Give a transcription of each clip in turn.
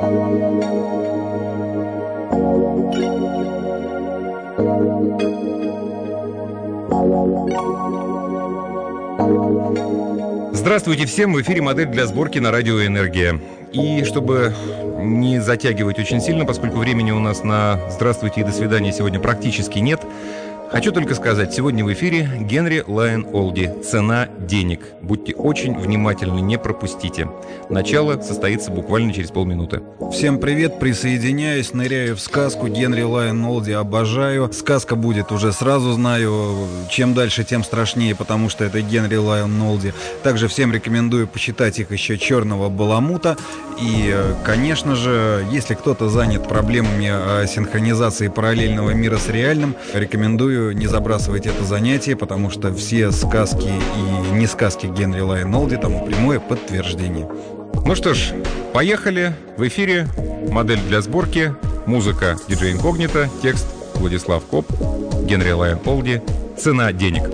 Здравствуйте всем! В эфире «Модель для сборки» на радио «Энергия». И чтобы не затягивать очень сильно, поскольку времени у нас на «Здравствуйте и до свидания» сегодня практически нет, хочу только сказать, сегодня в эфире Генри Лайон Олди «Цена денег». Будьте очень внимательны, не пропустите. Начало состоится буквально через полминуты. Всем привет, присоединяюсь, ныряю в сказку. Генри Лайон Олди обожаю. Сказка будет уже сразу знаю. Чем дальше, тем страшнее, потому что это Генри Лайон Олди. Также всем рекомендую почитать их еще «Черного баламута». И, конечно же, если кто-то занят проблемами синхронизации параллельного мира с реальным, рекомендую не забрасывать это занятие, потому что все сказки и не сказки Генри Лайон Олди тому прямое подтверждение. Ну что ж, поехали. В эфире «Модель для сборки», музыка диджей Инкогнито, текст Владислав Коп, Генри Лайон Олди «Цена денег».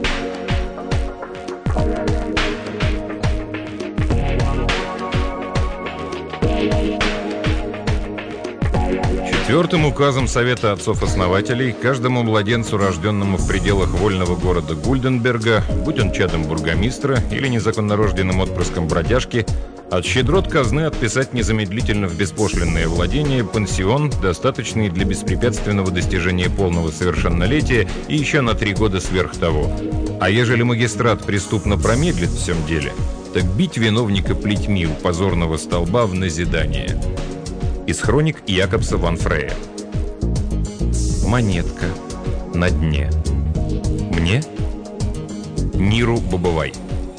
Четвертым указом Совета отцов-основателей каждому младенцу, рожденному в пределах вольного города Гульденберга, будь он чадом бургомистра или незаконнорожденным отпрыском бродяжки, от щедрот казны отписать незамедлительно в беспошлинное владение пансион, достаточный для беспрепятственного достижения полного совершеннолетия и еще на 3 года сверх того. А ежели магистрат преступно промедлит в всем деле, так бить виновника плетьми у позорного столба в назидание. Из хроник Якобса ван Фрея. Монетка на дне. Мне? Ниру Бобовай.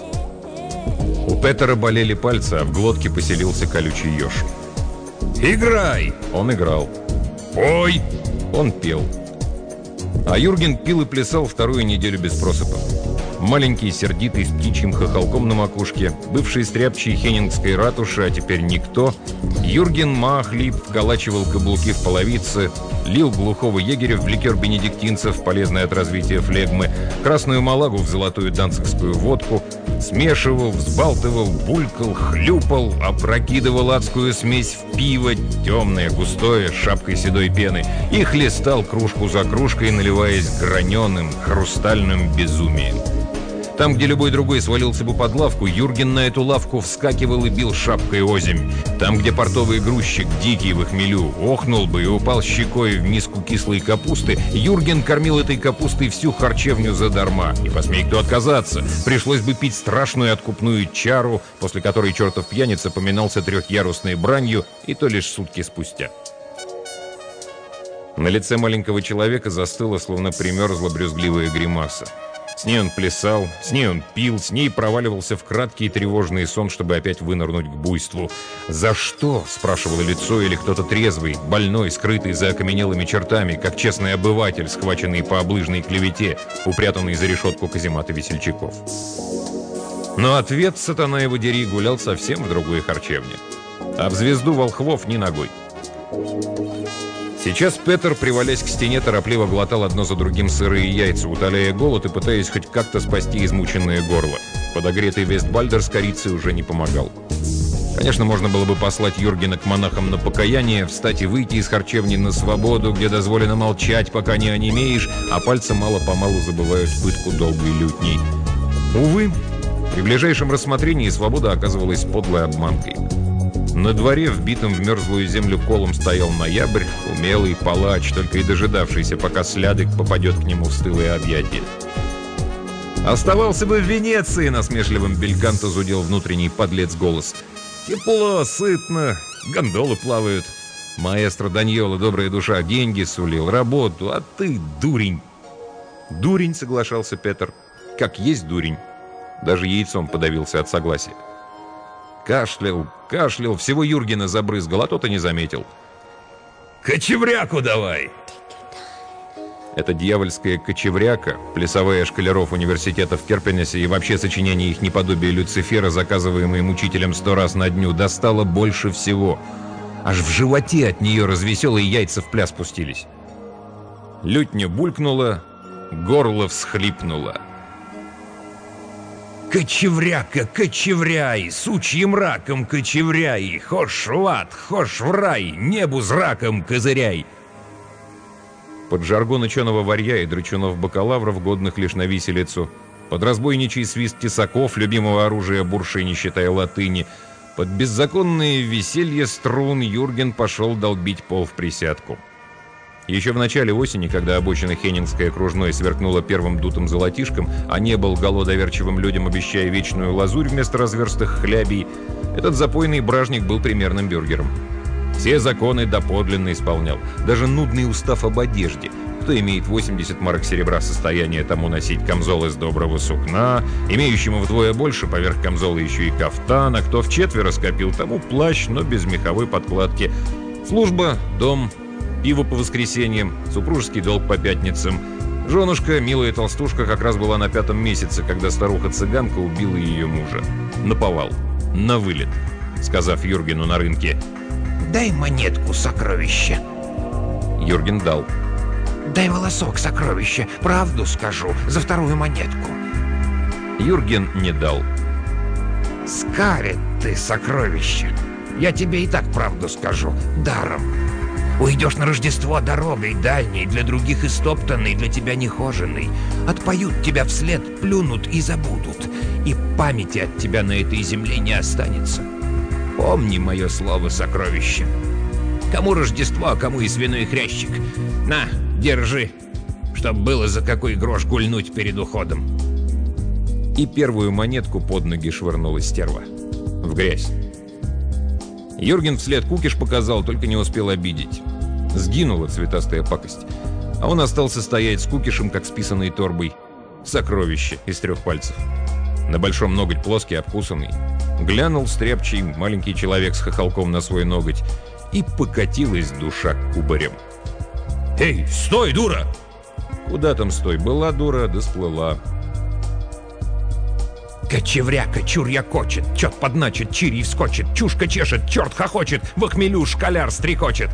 У Петера болели пальцы, а в глотке поселился колючий еж. «Играй!» Он играл. «Пой!» Он пел. А Юрген пил и плясал 2-ю неделю без просыпа. Маленький, сердитый, с птичьим хохолком на макушке, бывший стряпчий Хеннингской ратуши, а теперь никто, Юрген Махлип вколачивал каблуки в половицы, лил глухого егеря в ликер бенедиктинцев, полезный от развития флегмы, красную малагу в золотую данцигскую водку, смешивал, взбалтывал, булькал, хлюпал, опрокидывал адскую смесь в пиво, темное, густое, с шапкой седой пены, и хлестал кружку за кружкой, наливаясь граненым, хрустальным безумием. Там, где любой другой свалился бы под лавку, Юрген на эту лавку вскакивал и бил шапкой озимь. Там, где портовый грузчик, дикий в хмелю, охнул бы и упал щекой в миску кислой капусты, Юрген кормил этой капустой всю харчевню задарма. Не посмей кто отказаться. Пришлось бы пить страшную откупную чару, после которой чертов пьяница поминался 3-ярусной бранью, и то лишь сутки спустя. На лице маленького человека застыла, словно примерзла брюзгливая гримаса. С ней он плясал, с ней он пил, с ней проваливался в краткий тревожный сон, чтобы опять вынырнуть к буйству. «За что?» – спрашивало лицо, или кто-то трезвый, больной, скрытый за окаменелыми чертами, как честный обыватель, схваченный по облыжной клевете, упрятанный за решетку каземата весельчаков. Но ответ, сатана его дери, гулял совсем в другой харчевне. А в звезду волхвов ни ногой. Сейчас Петер, привалясь к стене, торопливо глотал одно за другим сырые яйца, утоляя голод и пытаясь хоть как-то спасти измученное горло. Подогретый Вестбальдер с корицей уже не помогал. Конечно, можно было бы послать Юргена к монахам на покаяние, встать и выйти из харчевни на свободу, где дозволено молчать, пока не онемеешь, а пальцы мало-помалу забывают пытку долгой лютней. Увы, при ближайшем рассмотрении свобода оказывалась подлой обманкой. На дворе, вбитым в мерзлую землю колом, стоял ноябрь, умелый палач, только и дожидавшийся, пока слядок попадет к нему в стылые объятия. «Оставался бы в Венеции!» — насмешливым бельканто зудел внутренний подлец голос. «Тепло, сытно, гондолы плавают. Маэстро Даньоло, добрая душа, деньги сулил, работу, а ты дурень!» «Дурень!» — соглашался Петер. «Как есть дурень!» Даже яйцом подавился от согласия. Кашлял, всего Юргена забрызгал, а тот и не заметил. «Кочевряку давай!» Эта дьявольская кочевряка, плясовая школяров университета в Керпенесе и вообще сочинение их неподобие Люцифера, заказываемые мучителем 100 раз на дню, достало больше всего. Аж в животе от нее развеселые яйца в пляс пустились. Лютня булькнула, горло всхлипнуло. Кочевряка, кочевряй, сучьим раком кочевряй, хошь в ад, хошь в рай, небу зраком козыряй. Под жаргон ученого варья и драчунов-бакалавров, годных лишь на виселицу, под разбойничий свист тесаков, любимого оружия буршей, не считая латыни, под беззаконное веселье струн Юрген пошел долбить пол в присядку. Еще в начале осени, когда обочина Хеннингской окружной сверкнула первым дутым золотишком, а не был голодоверчивым людям, обещая вечную лазурь вместо разверстых хлябий, этот запойный бражник был примерным бюргером. Все законы доподлинно исполнял, даже нудный устав об одежде. Кто имеет 80 марок серебра состояние, тому носить камзол из доброго сукна, имеющему вдвое больше поверх камзола еще и кафтан, а кто вчетверо скопил, тому плащ, но без меховой подкладки. Служба, дом, пиво по воскресеньям, супружеский долг по пятницам. Женушка, милая толстушка, как раз была на 5-м месяце, когда старуха-цыганка убила ее мужа. Наповал, на вылет, сказав Юргену на рынке: «Дай монетку, сокровище». Юрген дал. «Дай волосок, сокровище, правду скажу, за вторую монетку». Юрген не дал. «Скарит ты, сокровище, я тебе и так правду скажу, даром. Уйдешь на Рождество дорогой дальней, для других истоптанной, для тебя нехоженной. Отпоют тебя вслед, плюнут и забудут, и памяти от тебя на этой земле не останется. Помни мое слово, сокровище. Кому Рождество, а кому и свиной хрящик. На, держи, чтоб было за какой грош гульнуть перед уходом». И первую монетку под ноги швырнула стерва. В грязь. Юрген вслед кукиш показал, только не успел обидеть. Сгинула цветастая пакость. А он остался стоять с кукишем, как с писаной торбой. Сокровище из 3 пальцев. На большом ноготь плоский, обкусанный. Глянул стряпчий маленький человек с хохолком на свой ноготь, и покатилась душа кубарем. «Эй, стой, дура!» Куда там стой? Была дура, да сплыла. Кочевряка, чурья кочет, чет подначит, чирий вскочит, чушка чешет, черт хохочет, в охмелю школяр стрекочет.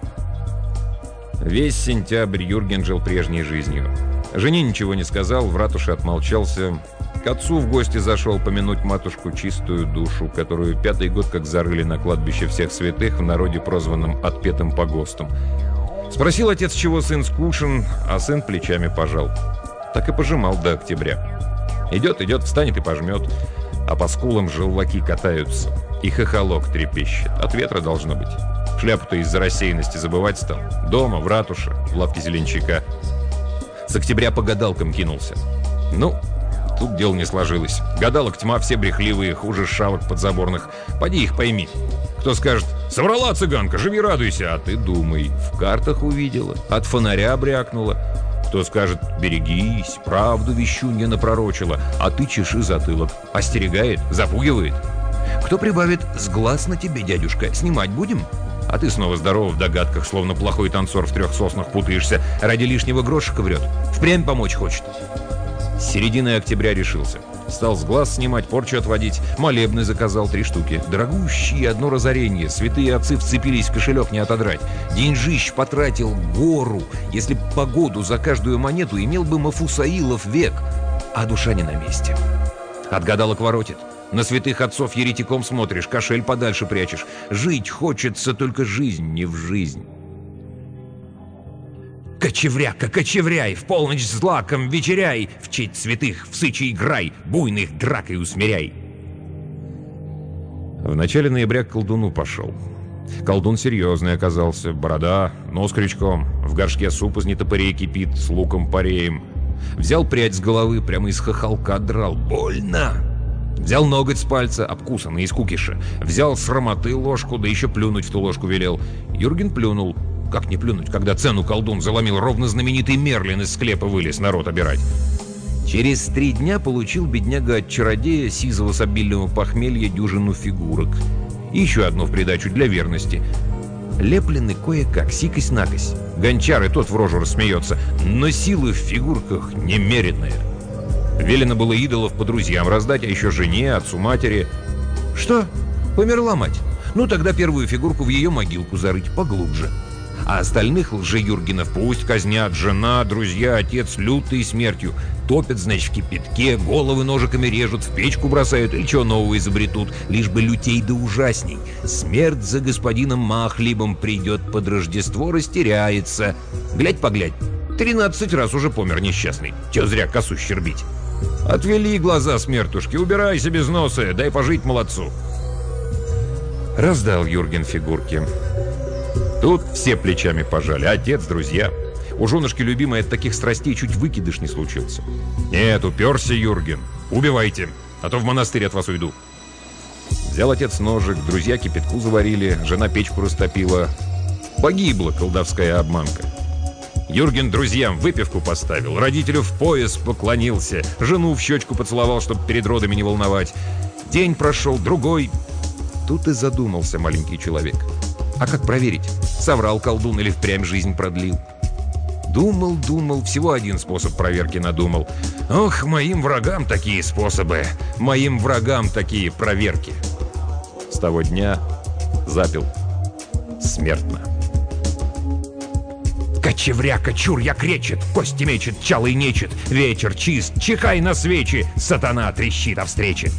Весь сентябрь Юрген жил прежней жизнью. Жене ничего не сказал, в ратуше отмолчался. К отцу в гости зашел помянуть матушку чистую душу, которую 5-й год как зарыли на кладбище всех святых, в народе прозванном отпетым погостом. Спросил отец, чего сын скушен, а сын плечами пожал. Так и пожимал до октября. Идет, встанет и пожмет, а по скулам желваки катаются, и хохолок трепещет. От ветра должно быть. Шляпу-то из-за рассеянности забывать стал. Дома, в ратуше, в лавке зеленщика. С октября по гадалкам кинулся. Ну, тут дело не сложилось. Гадалок тьма, все брехливые, хуже шавок подзаборных. Поди их пойми. Кто скажет: «Соврала цыганка, живи радуйся», а ты думай, в картах увидела, от фонаря брякнула. Кто скажет: «Берегись, правду вещунья напророчила», а ты чеши затылок. Остерегает, запугивает. Кто прибавит: «С глаз на тебе, дядюшка, снимать будем?» А ты снова здоров в догадках, словно плохой танцор в 3 соснах путаешься, ради лишнего грошика врет. Впрямь помочь хочет. С середины октября решился. Стал с глаз снимать, порчу отводить. Молебны заказал 3 штуки. Дорогущие, одно разорение. Святые отцы вцепились в кошелек, не отодрать. Деньжищ потратил гору. Если б погоду за каждую монету, имел бы Мафусаилов век. А душа не на месте. От гадалок воротит. На святых отцов еретиком смотришь, кошель подальше прячешь. Жить хочется, только жизнь не в жизнь. Кочевряка, кочевряй, в полночь с злаком вечеряй, в честь святых в сычий грай, буйных дракой усмиряй. В начале ноября к колдуну пошел. Колдун серьезный оказался, борода, нос крючком, в горшке суп из нетопырей кипит, с луком-пореем. Взял прядь с головы, прямо из хохолка драл, больно. Взял ноготь с пальца, обкусанный из кукиша, взял с рамоты ложку, да еще плюнуть в ту ложку велел. Юрген плюнул. Как не плюнуть, когда цену колдун заломил, ровно знаменитый Мерлин из склепа вылез народ обирать. Через 3 дня получил бедняга от чародея сизого с обильного похмелья дюжину фигурок. И еще одну в придачу для верности. Леплены кое-как, сикось-накось. Гончар и тот в рожу рассмеется, но силы в фигурках немеренные. Велено было идолов по друзьям раздать, а еще жене, отцу, матери. Что? Померла мать? Ну тогда первую фигурку в ее могилку зарыть поглубже. А остальных лже-Юргенов пусть казнят жена, друзья, отец лютой смертью. Топят, значит, в кипятке, головы ножиками режут, в печку бросают или чего нового изобретут, лишь бы лютей да ужасней. Смерть за господином Махлибом придет под Рождество, растеряется. Глядь-поглядь, 13 раз уже помер несчастный. Чего зря косу щербить. Отвели глаза смертушки, убирайся без носа, дай пожить молодцу. Раздал Юрген фигурки. Тут все плечами пожали. Отец, друзья. У женушки любимой от таких страстей чуть выкидыш не случился. Нет, уперся Юрген. Убивайте, а то в монастырь от вас уйду. Взял отец ножик, друзья кипятку заварили, жена печку растопила. Погибла колдовская обманка. Юрген друзьям выпивку поставил, родителю в пояс поклонился, жену в щечку поцеловал, чтобы перед родами не волновать. День прошел, другой. Тут и задумался маленький человек. А как проверить, соврал колдун или впрямь жизнь продлил? Думал, всего один способ проверки надумал. Ох, моим врагам такие способы, моим врагам такие проверки. С того дня запил смертно. Кочевряка, чур, я кречет, кости мечет, чалый нечет, вечер чист, чихай на свечи, сатана трещит о встрече.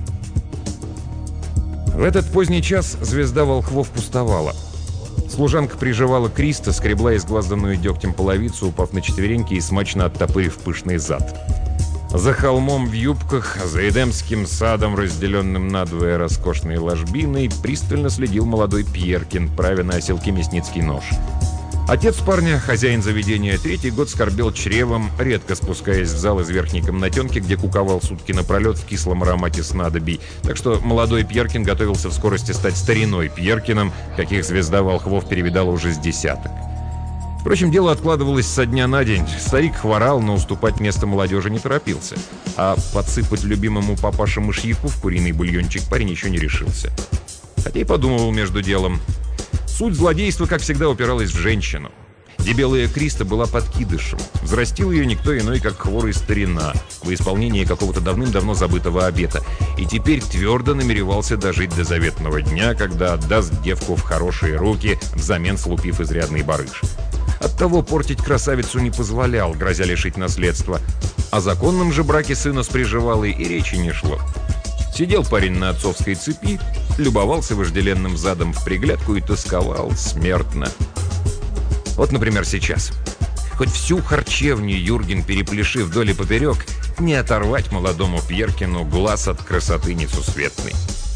В этот поздний час звезда волхвов пустовала. Служанка приживала Криста, скребла изглазданную дегтем половицу, упав на четвереньки и смачно оттопырив пышный зад. За холмом в юбках, за Эдемским садом, разделенным надвое роскошной ложбиной, пристально следил молодой Пьеркин, правя на оселке мясницкий нож. Отец парня, хозяин заведения, 3-й год скорбел чревом, редко спускаясь в зал из верхней комнатенки, где куковал сутки напролет в кислом аромате снадобий. Так что молодой Пьеркин готовился в скорости стать стариной Пьеркиным, каких звезда волхвов перевидала уже с десяток. Впрочем, дело откладывалось со дня на день. Старик хворал, но уступать место молодежи не торопился. А подсыпать любимому папаше мышьяку в куриный бульончик парень еще не решился. Хотя и подумывал между делом. Суть злодейства, как всегда, упиралась в женщину. Дебелая Криста была подкидышем. Взрастил ее никто иной, как хворый старина, во исполнении какого-то давным-давно забытого обета. И теперь твердо намеревался дожить до заветного дня, когда отдаст девку в хорошие руки, взамен слупив изрядный барыш. Оттого портить красавицу не позволял, грозя лишить наследства. О законном же браке сына с приживалой и речи не шло. Сидел парень на отцовской цепи, любовался вожделенным задом в приглядку и тосковал смертно. Вот, например, сейчас. Хоть всю харчевню Юрген перепляши вдоль и поперек, не оторвать молодому Пьеркину глаз от красоты несусветной.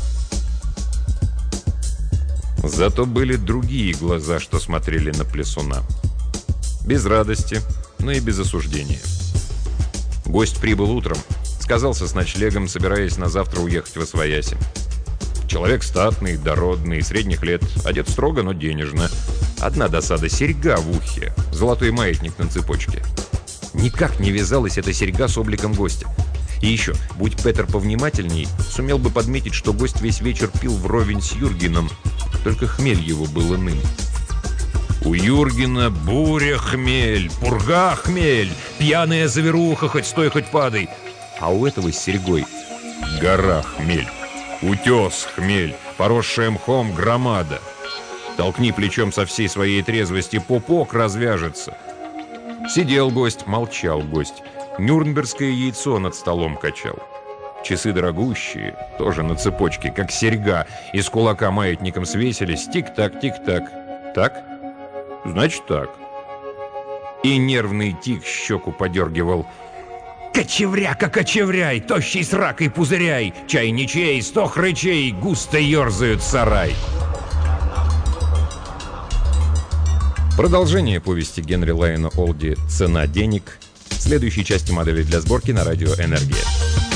Зато были другие глаза, что смотрели на плясуна. Без радости, но и без осуждения. Гость прибыл утром. Сказался с ночлегом, собираясь на завтра уехать восвояси. Человек статный, дородный, средних лет, одет строго, но денежно. Одна досада — серьга в ухе, золотой маятник на цепочке. Никак не вязалась эта серьга с обликом гостя. И еще, будь Петер повнимательней, сумел бы подметить, что гость весь вечер пил вровень с Юргеном, только хмель его был иным. У Юргена буря хмель, пурга хмель, пьяная заверуха, хоть стой, хоть падай. А у этого с серьгой гора хмель, утес хмель, поросшая мхом громада. Толкни плечом со всей своей трезвости, пупок развяжется. Сидел гость, молчал гость. Нюрнбергское яйцо над столом качал. Часы дорогущие, тоже на цепочке, как серьга, из кулака маятником свесились. Тик-так, тик-так. Так? Значит так. И нервный тик щеку подергивал. «Кочевряка, кочевряй, тощий с ракой пузыряй, чай ничей, 100 хрычей, густо ерзают сарай». Продолжение повести Генри Лайона Олди «Цена денег» в следующей части модели для сборки на радио «Энергия».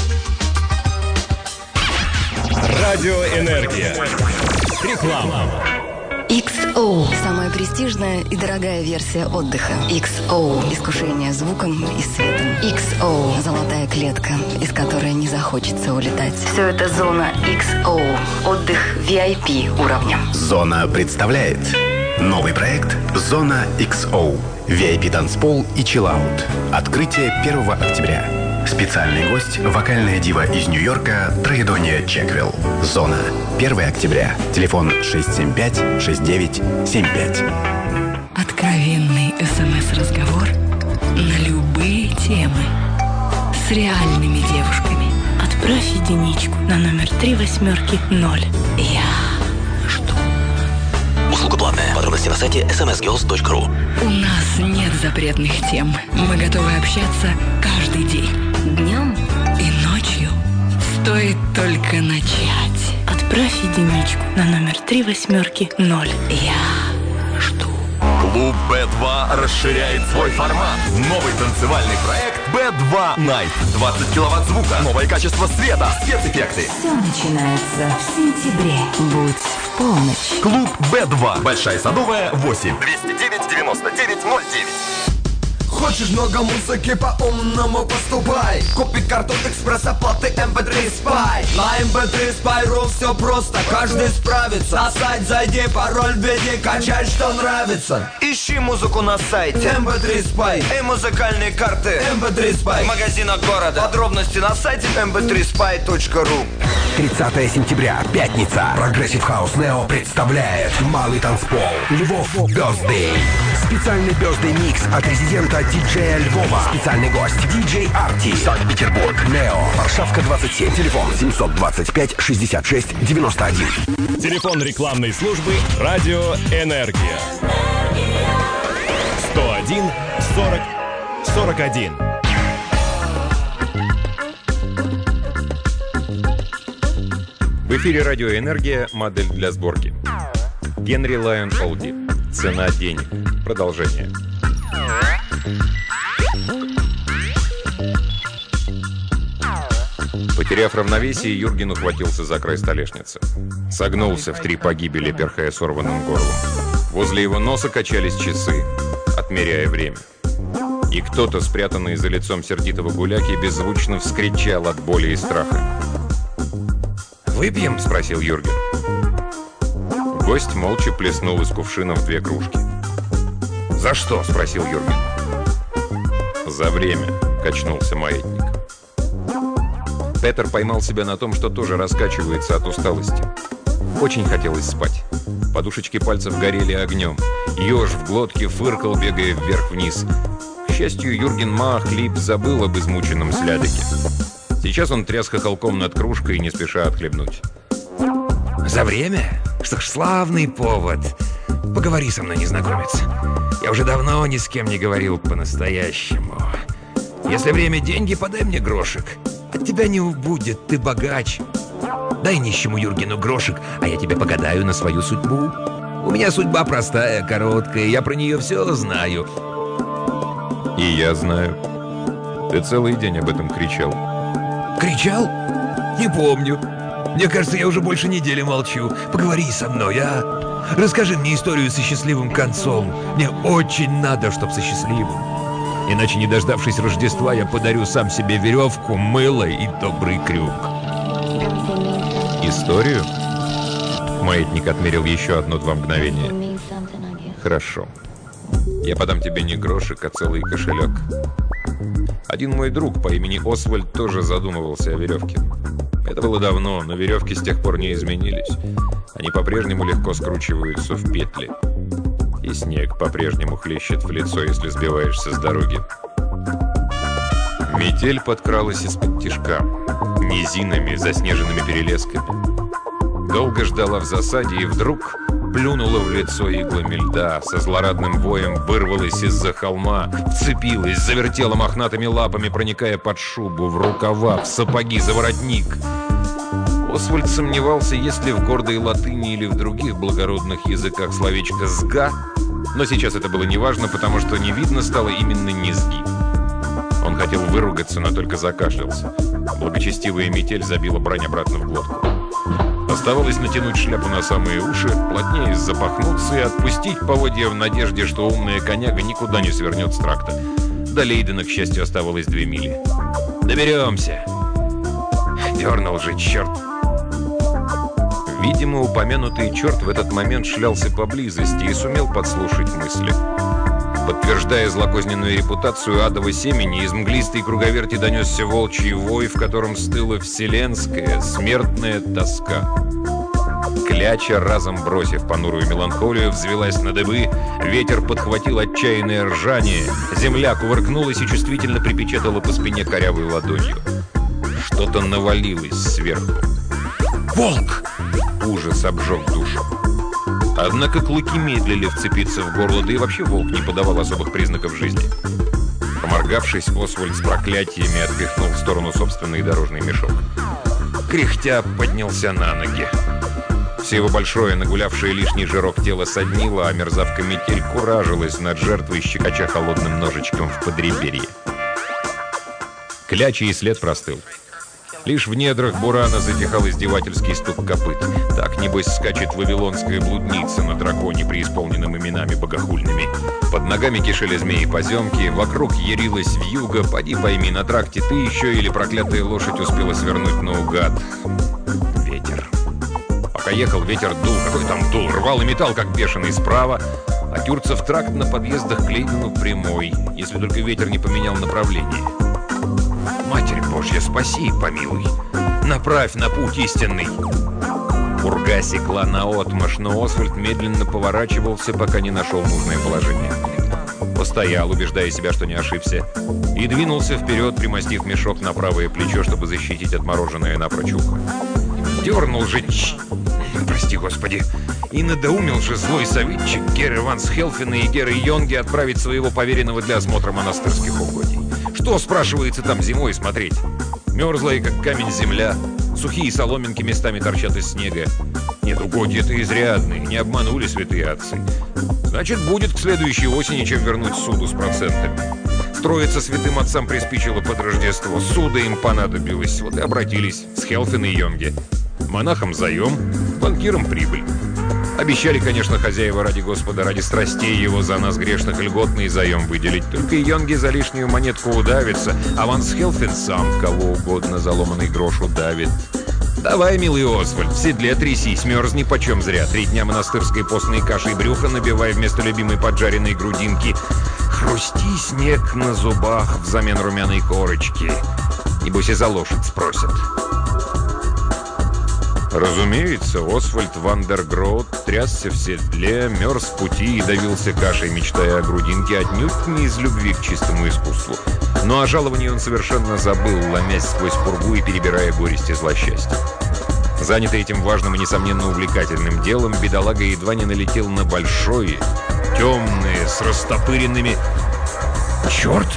Радио «Энергия». Реклама. XO – самая престижная и дорогая версия отдыха. XO – искушение звуком и светом. XO – золотая клетка, из которой не захочется улетать. Все это зона XO – отдых VIP уровня. Зона представляет новый проект «Зона XO». VIP-танцпол и чиллаут. Открытие 1 октября. Специальный гость – вокальная дива из Нью-Йорка Троедония Чеквилл. Зона. 1 октября. Телефон 675-6975. Откровенный СМС-разговор на любые темы с реальными девушками. Отправь единичку на номер 3800. Я жду. Услуга платная. Подробности на сайте smsgirls.ru. У нас нет запретных тем. Мы готовы общаться каждый день. Днем и ночью. Стоит только начать. Отправь единичку на номер 3800. Я жду. Клуб B2 расширяет свой формат. Новый танцевальный проект B2 Night. 20 киловатт звука, новое качество света, спецэффекты. Все начинается в сентябре. Будь в полночь. Клуб B2. Большая Садовая, 8. 209-99-09. Хочешь много музыки, по-умному поступай. Купи карту экспресс-оплаты MP3 Spy. На MP3 Spy.ru все просто, каждый справится. На сайт зайди, пароль введи, качай, что нравится. Ищи музыку на сайте MP3 Spy и музыкальные карты MP3 Spy в магазинах города. Подробности на сайте mp3spy.ru. 30 сентября, пятница. Прогрессив Хаус Нео представляет малый танцпол Львов Birthday. Специальный Birthday микс от резидента диджея Львова. Специальный гость диджей Арти. Санкт-Петербург. Нео. Варшавка 27. Телефон 725 66 91. Телефон рекламной службы «Радио Энергия». 101 40 41. В эфире «Радио Энергия», модель для сборки. Генри Лайон Олди. Цена денег. Продолжение. Потеряв равновесие, Юрген ухватился за край столешницы. Согнулся в 3 погибели, перхая сорванным горлом. Возле его носа качались часы, отмеряя время. И кто-то, спрятанный за лицом сердитого гуляки, беззвучно вскричал от боли и страха. «Выпьем?» — спросил Юрген. Гость молча плеснул из кувшина в 2 кружки. «За что?» — спросил Юрген. «За время», — качнулся маятник. Петер поймал себя на том, что тоже раскачивается от усталости. Очень хотелось спать. Подушечки пальцев горели огнем. Еж в глотке фыркал, бегая вверх-вниз. К счастью, Юрген Маахлип забыл об измученном слядыке. Сейчас он тряс хохолком над кружкой, не спеша отхлебнуть. «За время? Что ж, славный повод. Поговори со мной, незнакомец. Я уже давно ни с кем не говорил по-настоящему. Если время — деньги, подай мне грошек. От тебя не убудет, ты богач. Дай нищему Юргену грошек, а я тебе погадаю на свою судьбу. У меня судьба простая, короткая, я про нее все знаю». «И я знаю. Ты целый день об этом кричал». «Кричал? Не помню. Мне кажется, я уже больше недели молчу. Поговори со мной, а? Расскажи мне историю со счастливым концом. Мне очень надо, чтоб со счастливым. Иначе, не дождавшись Рождества, я подарю сам себе веревку, мыло и добрый крюк». «Историю?» Маятник отмерил еще 1-2 мгновения. «Хорошо. Я подам тебе не грошек, а целый кошелек. Один мой друг по имени Освальд тоже задумывался о веревке. Это было давно, но веревки с тех пор не изменились. Они по-прежнему легко скручиваются в петли. И снег по-прежнему хлещет в лицо, если сбиваешься с дороги. Метель подкралась из-под тишка, низинами, заснеженными перелесками. Долго ждала в засаде и вдруг плюнула в лицо иглами льда, со злорадным воем вырвалась из-за холма, вцепилась, завертела мохнатыми лапами, проникая под шубу, в рукава, в сапоги, за воротник. Освальд сомневался, есть ли в гордой латыни или в других благородных языках словечко «сга», но сейчас это было неважно, потому что не видно стало именно низги. Он хотел выругаться, но только закашлялся. Благочестивая метель забила брань обратно в глотку. Оставалось натянуть шляпу на самые уши, плотнее запахнуться и отпустить поводья в надежде, что умная коняга никуда не свернет с тракта. До Лейдена, к счастью, оставалось 2 мили. «Доберемся!» Дернул же, черт! Видимо, упомянутый черт в этот момент шлялся поблизости и сумел подслушать мысли. Подтверждая злокозненную репутацию адового семени, из мглистой круговерти донесся волчий вой, в котором стыла вселенская, смертная тоска. К Кляча, разом бросив понурую меланхолию, взвелась на дыбы, ветер подхватил отчаянное ржание, земля кувыркнулась и чувствительно припечатала по спине корявой ладонью. Что-то навалилось сверху. «Волк!» Ужас обжег душу. Однако клыки медлили вцепиться в горло, да и вообще волк не подавал особых признаков жизни. Проморгавшись, Освальд с проклятиями отпихнул в сторону собственный дорожный мешок. Кряхтя поднялся на ноги. Все его большое, нагулявшее лишний жирок тело соднило, а мерзавка-метель куражилась над жертвой, щекоча холодным ножичком в подреберье. Кляча и след простыл. Лишь в недрах бурана затихал издевательский стук копыт. Так, небось, скачет вавилонская блудница на драконе, преисполненном именами богохульными. Под ногами кишели змеи-поземки, вокруг ярилась вьюга. Поди пойми, на тракте ты еще или проклятая лошадь успела свернуть наугад. Ветер. Пока ехал, ветер дул. Какой там дул? Рвал и металл, как бешеный, справа. А Тюрцев тракт на подъездах к Лейдену прямой, если только ветер не поменял направление. Матерь Божья, спаси, помилуй. Направь на путь истинный. Пурга секла наотмашь, но Освальд медленно поворачивался, пока не нашел нужное положение. Постоял, убеждая себя, что не ошибся, и двинулся вперед, примостив мешок на правое плечо, чтобы защитить отмороженное напрочь ухо. Дернул же... Прости, Господи. И надоумил же злой советчик Геры Вансхелфена и Геры Йонге отправить своего поверенного для осмотра монастырских угодий. Что, спрашивается, там зимой смотреть? Мерзлая, как камень, земля. Сухие соломинки местами торчат из снега. Нет, угодья-то изрядные, не обманули святые отцы. Значит, будет к следующей осени, чем вернуть суду с процентами. Строиться святым отцам приспичило под Рождество. Суда им понадобилось. Вот и обратились с Хелфен и Йонге. Монахам заем, банкирам прибыль. Обещали, конечно, хозяева ради Господа, ради страстей его за нас грешных льготный заем выделить. Только Йонги за лишнюю монетку удавится, а Вансхелфен сам кого угодно за ломаный грош удавит. Давай, милый Освальд, в седле трясись, мерзни почем зря. 3 дня монастырской постной кашей брюха набивай вместо любимой поджаренной грудинки. Хрусти снег на зубах взамен румяной корочки. Небось и за лошадь спросят. Разумеется, Освальд Вандергроуд трясся в седле, мерз в пути и давился кашей, мечтая о грудинке, отнюдь не из любви к чистому искусству. Но о жаловании он совершенно забыл, ломясь сквозь пургу и перебирая горести злосчастья. Занятый этим важным и, несомненно, увлекательным делом, бедолага едва не налетел на большое, темное, с растопыренными... Черт!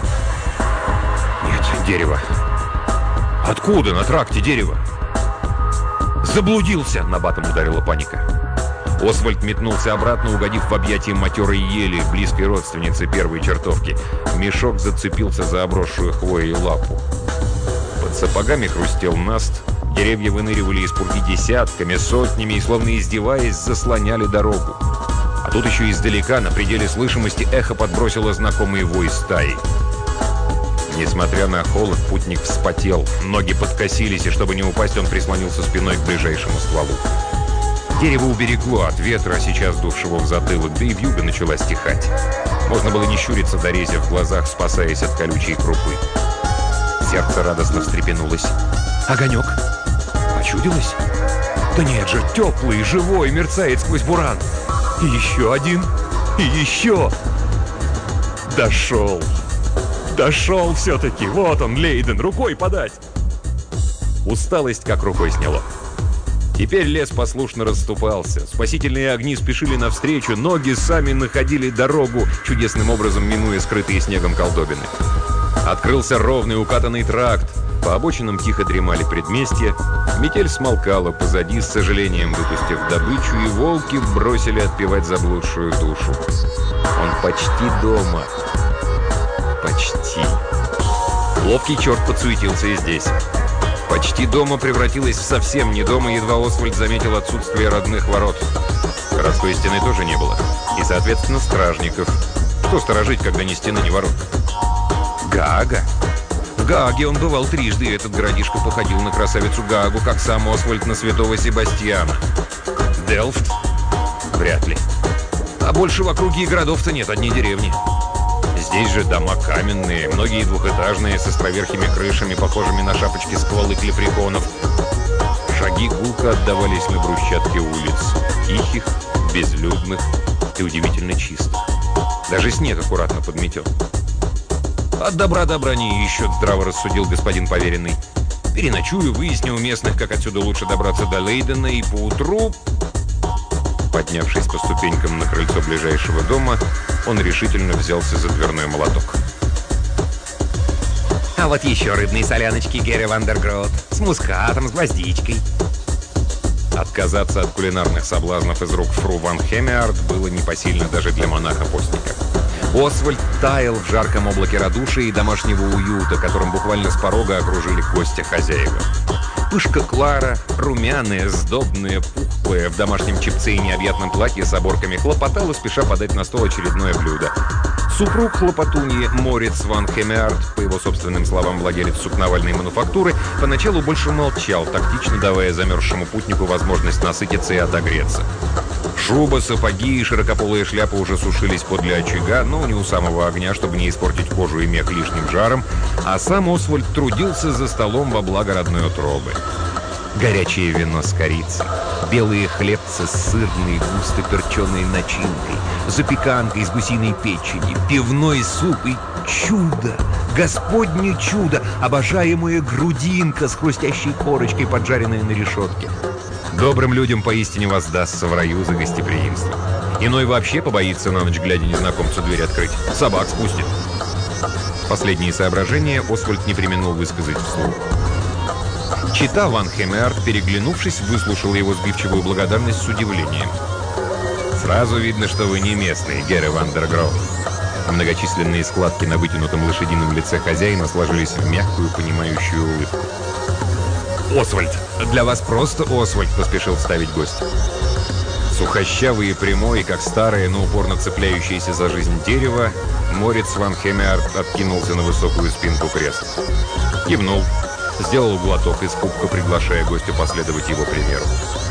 Нет, дерево. Откуда на тракте дерево? «Заблудился!» — набатом ударила паника. Освальд метнулся обратно, угодив в объятия матерой ели, близкой родственницы первой чертовки. Мешок зацепился за обросшую хвоей лапу. Под сапогами хрустел наст, деревья выныривали из пурги десятками, сотнями и, словно издеваясь, заслоняли дорогу. А тут еще издалека, на пределе слышимости, эхо подбросило знакомый вой стаи. Несмотря на холод, путник вспотел. Ноги подкосились, и чтобы не упасть, он прислонился спиной к ближайшему стволу. Дерево уберегло от ветра, сейчас дувшего в затылок, да и вьюга начала стихать. Можно было не щуриться, дорезя в глазах, спасаясь от колючей крупы. Сердце радостно встрепенулось. Огонек? Почудилось? Да нет же, теплый, живой, мерцает сквозь буран. И еще один. И еще. Дошел. Дошел все-таки. Вот он, Лейден, рукой подать. Усталость как рукой сняло. Теперь лес послушно расступался. Спасительные огни спешили навстречу, ноги сами находили дорогу, чудесным образом минуя скрытые снегом колдобины. Открылся ровный укатанный тракт. По обочинам тихо дремали предместья. Метель смолкала позади, с сожалением выпустив добычу, и волки бросили отпевать заблудшую душу. Он почти дома. Почти. Ловкий черт подсуетился и здесь. Почти дома превратилась в совсем не дома, едва Освальд заметил отсутствие родных ворот. Городской стены тоже не было. И, соответственно, стражников. Что сторожить, когда ни стены, ни ворот? Гаага. В Гааге он бывал трижды, и этот городишко походил на красавицу Гаагу, как сам Освальд на святого Себастьяна. Делфт? Вряд ли. А больше в округе и городов-то нет, одни деревни. Здесь же дома каменные, многие двухэтажные, с островерхими крышами, похожими на шапочки стволы клепреконов. Шаги гулко отдавались на брусчатке улиц, тихих, безлюдных и удивительно чистых. Даже снег аккуратно подметен. От добра не ищут, здраво рассудил господин поверенный. Переночую, выясню у местных, как отсюда лучше добраться до Лейдена, и поутру... Поднявшись по ступенькам на крыльцо ближайшего дома, он решительно взялся за дверной молоток. А вот еще рыбные соляночки Герри Вандергроот с мускатом, с гвоздичкой. Отказаться от кулинарных соблазнов из рук фру Ван Хеммеарт было непосильно даже для монаха-постника. Освальд таял в жарком облаке радушия и домашнего уюта, которым буквально с порога окружили гостя хозяева. Пышка Клара, румяная, сдобная, пухлая, в домашнем чепце и необъятном платье с оборками, хлопотала, спеша подать на стол очередное блюдо. Супруг хлопотуньи Морец Ван Хеммеарт, по его собственным словам владелец сукновальной мануфактуры, поначалу больше молчал, тактично давая замерзшему путнику возможность насытиться и отогреться. Шуба, сапоги и широкополая шляпа уже сушились подле очага, но не у самого огня, чтобы не испортить кожу и мех лишним жаром, а сам Освальд трудился за столом во благо родной утробы. Горячее вино с корицей, белые хлебцы с сырной густо перченой начинкой, запеканка из гусиной печени, пивной суп и чудо, господне чудо, обожаемая грудинка с хрустящей корочкой, поджаренная на решетке. Добрым людям поистине воздастся в раю за гостеприимство. Иной вообще побоится на ночь, глядя незнакомцу дверь открыть. Собак спустит. Последние соображения Освальд не преминул высказать вслух. Чита Ван Хеммеарт, переглянувшись, выслушала его сбивчивую благодарность с удивлением. «Сразу видно, что вы не местный, Герри Вандергроот». Многочисленные складки на вытянутом лошадином лице хозяина сложились в мягкую, понимающую улыбку. «Освальд! Для вас просто Освальд!» — поспешил вставить гость. Сухощавый и прямой, как старое, но упорно цепляющееся за жизнь дерево, Морец Ван Хеммеарт откинулся на высокую спинку кресла. Кивнул, сделал глоток из кубка, приглашая гостя последовать его примеру.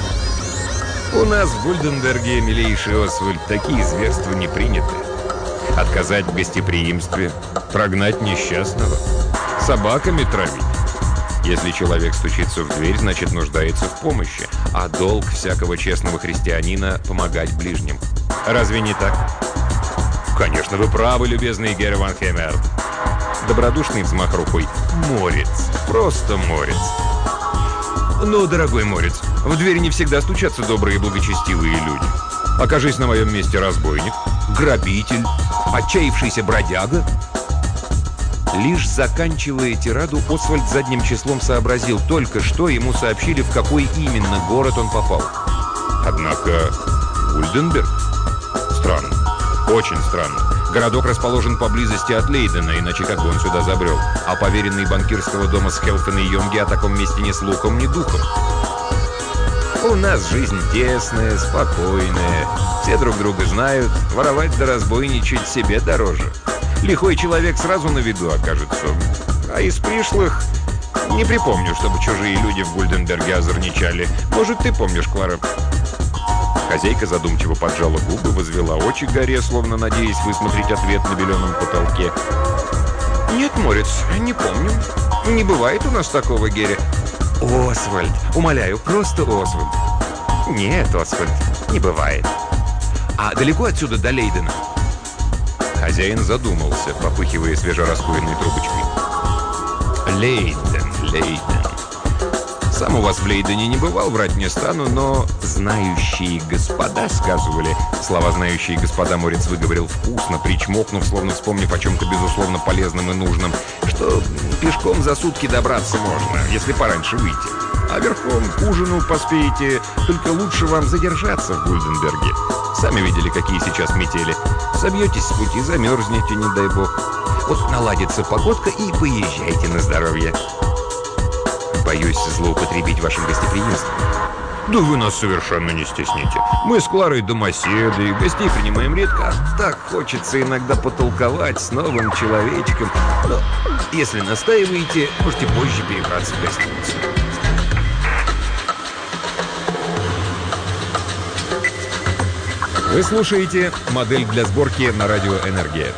«У нас в Гульденберге, милейший Освальд, такие зверства не приняты. Отказать в гостеприимстве, прогнать несчастного, собаками травить. Если человек стучится в дверь, значит нуждается в помощи, а долг всякого честного христианина — помогать ближним. Разве не так?» «Конечно, вы правы, любезный Герри Ван Хеммеарт». Добродушный взмах рукой. «Морец, просто Морец». «Ну, дорогой Морец, в дверь не всегда стучатся добрые и благочестивые люди. Окажись на моем месте разбойник, грабитель, отчаявшийся бродяга». Лишь заканчивая тираду, Освальд задним числом сообразил, только что ему сообщили, в какой именно город он попал. Однако Гульденберг? Странно. Очень странно. Городок расположен поблизости от Лейдена, иначе как бы он сюда забрел. А поверенный банкирского дома Схелфен и Йонги о таком месте ни слухом, ни духом. У нас жизнь тесная, спокойная. Все друг друга знают. Воровать да разбойничать себе дороже. Лихой человек сразу на виду окажется. А из пришлых не припомню, чтобы чужие люди в Гульденберге озорничали. Может, ты помнишь, Клара?» Хозяйка задумчиво поджала губы, возвела очи к горе, словно надеясь высмотреть ответ на беленом потолке. «Нет, Морец, не помню. Не бывает у нас такого, Герри». «Освальд, умоляю, просто Освальд». «Нет, Освальд, не бывает». «А далеко отсюда до Лейдена?» Хозяин задумался, попыхивая свежераскуренной трубочкой. Лейден. Сам у вас в Лейдене не бывал, врать не стану, но знающие господа сказывали. Слова «знающие господа» Морец выговорил вкусно, причмокнув, словно вспомнив о чем-то безусловно полезном и нужном, что пешком за сутки добраться можно, если пораньше выйти. А верхом к ужину поспеете, только лучше вам задержаться в Гульденберге. Сами видели, какие сейчас метели. Собьетесь с пути, замерзнете, не дай бог. Вот наладится погодка, и поезжайте на здоровье. Боюсь злоупотребить вашим гостеприимством. Да вы нас совершенно не стесните. Мы с Кларой домоседы, гостей принимаем редко, а так хочется иногда потолковать с новым человечком. Но если настаиваете, можете позже перебраться в гостиницу. Вы слушаете «Модель для сборки» на радио «Энергия».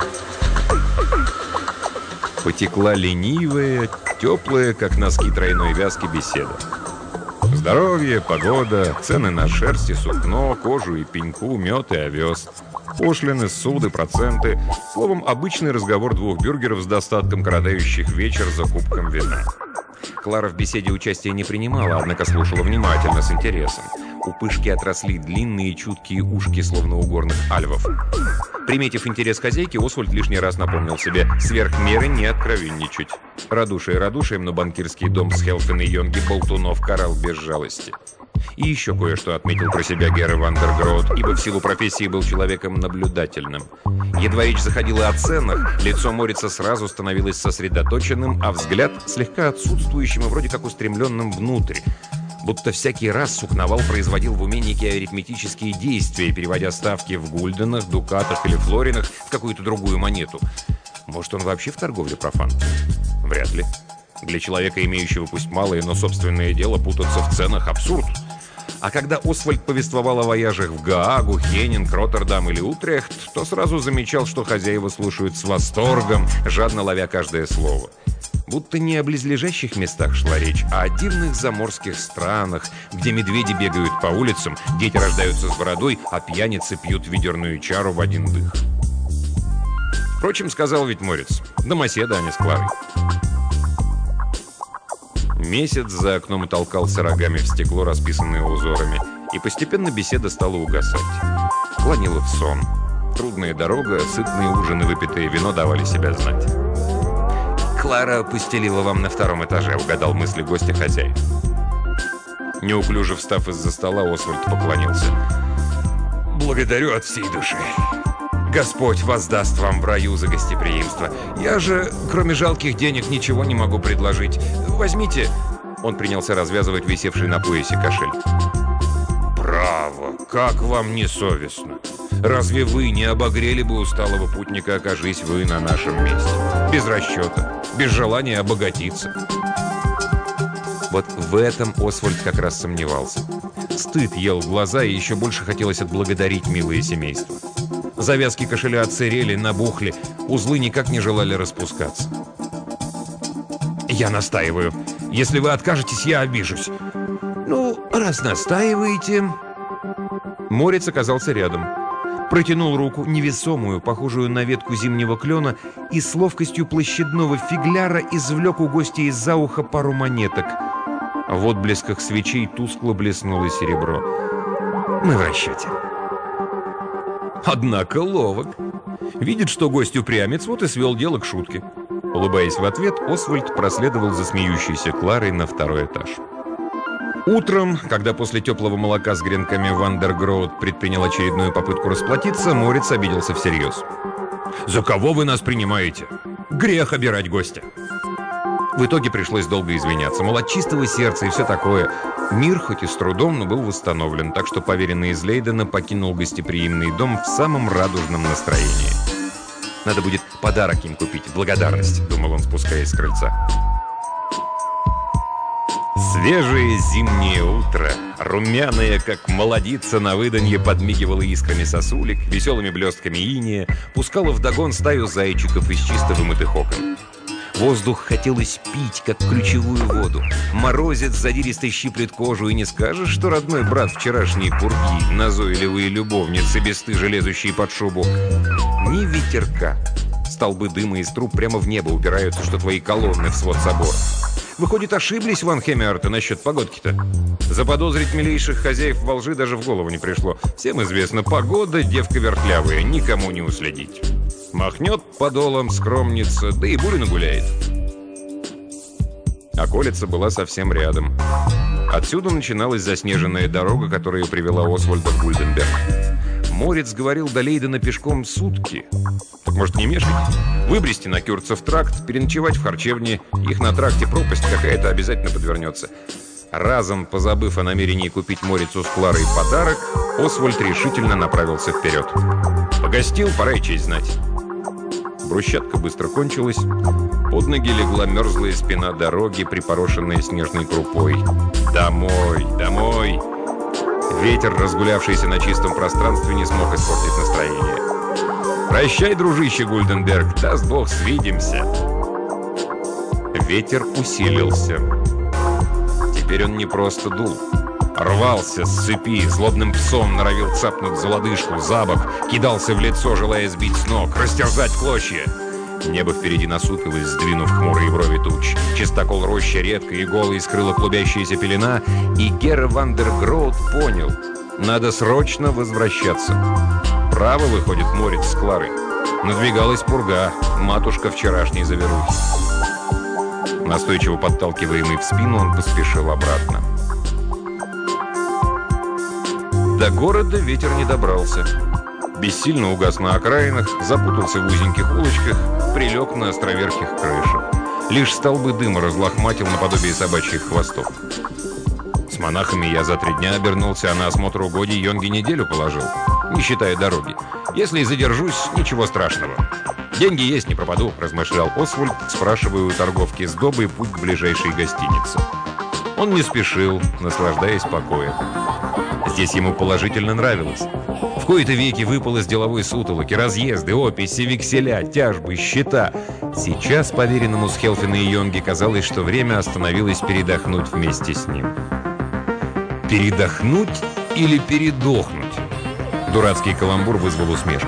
Потекла ленивая, теплая, как носки тройной вязки, беседа. Здоровье, погода, цены на шерсть и сукно, кожу и пеньку, мед и овес. Пошлины, суды, проценты. Словом, обычный разговор двух бюргеров с достатком, крадающих вечер за кубком вина. Клара в беседе участия не принимала, однако слушала внимательно, с интересом. У Пышки отросли длинные чуткие ушки, словно у горных альвов. Приметив интерес хозяйки, Освальд лишний раз напомнил себе сверх меры не откровенничать. Радушие радушием, но банкирский дом с Хелфен и Йонги болтунов карал без жалости. И еще кое-что отметил про себя Герр Вандергроут, ибо в силу профессии был человеком наблюдательным. Едва речь заходила о ценах, лицо Морица сразу становилось сосредоточенным, а взгляд слегка отсутствующим и вроде как устремленным внутрь. Будто всякий раз Сукновал производил в уме некие арифметические действия, переводя ставки в гульденах, дукатах или флоринах в какую-то другую монету. Может, он вообще в торговле профан? Вряд ли. Для человека, имеющего пусть малое, но собственное дело, путаться в ценах – абсурд. А когда Освальд повествовал о вояжах в Гаагу, Хенинг, Роттердам или Утрехт, то сразу замечал, что хозяева слушают с восторгом, жадно ловя каждое слово. Будто не о близлежащих местах шла речь, а о дивных заморских странах, где медведи бегают по улицам, дети рождаются с бородой, а пьяницы пьют ведерную чару в один дых. Впрочем, сказал ведь Морец, домоседа, а не с Кларой. Месяц за окном толкался рогами в стекло, расписанное узорами, и постепенно беседа стала угасать. Клонила в сон. Трудная дорога, сытные ужины, выпитое вино давали себя знать. «Клара постелила вам на втором этаже», — угадал мысли гостя хозяин. Неуклюже встав из-за стола, Освальд поклонился. «Благодарю от всей души. Господь воздаст вам в раю за гостеприимство. Я же, кроме жалких денег, ничего не могу предложить. Возьмите...» Он принялся развязывать висевший на поясе кошель. «Право, как вам не совестно? Разве вы не обогрели бы усталого путника, окажись вы на нашем месте? Без расчета, без желания обогатиться». Вот в этом Освальд как раз сомневался. Стыд ел глаза, и еще больше хотелось отблагодарить милое семейство. Завязки кошеля отсырели, набухли, узлы никак не желали распускаться. «Я настаиваю. Если вы откажетесь, я обижусь». «Ну, раз настаиваете...» Морец оказался рядом. Протянул руку, невесомую, похожую на ветку зимнего клена, и с ловкостью площадного фигляра извлек у гостя из-за уха пару монеток. В отблесках свечей тускло блеснуло серебро. «Мы в расчете». Однако ловок. Видит, что гость упрямец, вот и свел дело к шутке. Улыбаясь в ответ, Освальд проследовал за смеющейся Кларой на второй этаж. Утром, когда после теплого молока с гренками Вандергроут предпринял очередную попытку расплатиться, Морец обиделся всерьез. «За кого вы нас принимаете? Грех обирать гостя!» В итоге пришлось долго извиняться, мол, от чистого сердца и все такое. Мир, хоть и с трудом, но был восстановлен, так что поверенный из Лейдена покинул гостеприимный дом в самом радужном настроении. «Надо будет подарок им купить в благодарность», — думал он, спускаясь с крыльца. Свежее зимнее утро, румяное, как молодица на выданье, подмигивало искрами сосулек, веселыми блестками инея, пускало вдогон стаю зайчиков из чисто вымытых окон. Воздух хотелось пить, как ключевую воду. Морозец задиристо щиплет кожу, и не скажешь, что родной брат вчерашней пурги, назойливые любовницы, бесстыже лезущие под шубу. Ни ветерка. Столбы дыма из труб прямо в небо упираются, что твои колонны в свод собора. Выходит, ошиблись Ван Хемиарта насчет погодки-то? Заподозрить милейших хозяев во лжи даже в голову не пришло. Всем известно, погода — девка вертлявая, никому не уследить. Махнет подолом скромница, да и буря нагуляет. Околица была совсем рядом. Отсюда начиналась заснеженная дорога, которая привела Освальда в Гульденберг. Морец говорил до Лейдена пешком сутки. Так может не мешать? Выбрести на Кюрцев тракт, переночевать в харчевне. Их на тракте пропасть какая-то обязательно подвернется. Разом позабыв о намерении купить Морицу с Кларой подарок, Освальд решительно направился вперед. Погостил, пора и честь знать. Брусчатка быстро кончилась. Под ноги легла мерзлая спина дороги, припорошенная снежной крупой. Домой, домой! Ветер, разгулявшийся на чистом пространстве, не смог испортить настроение. «Прощай, дружище Гульденберг, даст Бог, свидимся!» Ветер усилился. теперь он не просто дул. Рвался с цепи, злобным псом норовил цапнуть за лодыжку, за бок, кидался в лицо, желая сбить с ног, растерзать в клочья. Небо впереди насупилось, сдвинув хмурые брови туч. Чистокол рощи редко и голой скрыла клубящаяся пелена, и Гера Вандергроут понял — надо срочно возвращаться. Право выходит морец с Кларой. Надвигалась пурга, матушка вчерашней заверухи. Настойчиво подталкиваемый в спину, он поспешил обратно. До города ветер не добрался. Бессильно угас на окраинах, запутался в узеньких улочках, прилег на островерхих крышах. Лишь столбы дыма разлохматил наподобие собачьих хвостов. С монахами я за 3 дня обернулся, а на осмотр угодий Йонги неделю положил, не считая дороги. Если и задержусь, ничего страшного. «Деньги есть, не пропаду», — размышлял Освальд, спрашивая у торговки сдобы путь к ближайшей гостинице. Он не спешил, наслаждаясь покоем. Здесь ему положительно нравилось. В кои-то веки выпал из деловой сутолоки, разъезды, описи, векселя, тяжбы, счета. Сейчас поверенному с Хелфина и Йонги казалось, что время остановилось передохнуть вместе с ним. Передохнуть или передохнуть? Дурацкий каламбур вызвал усмешку.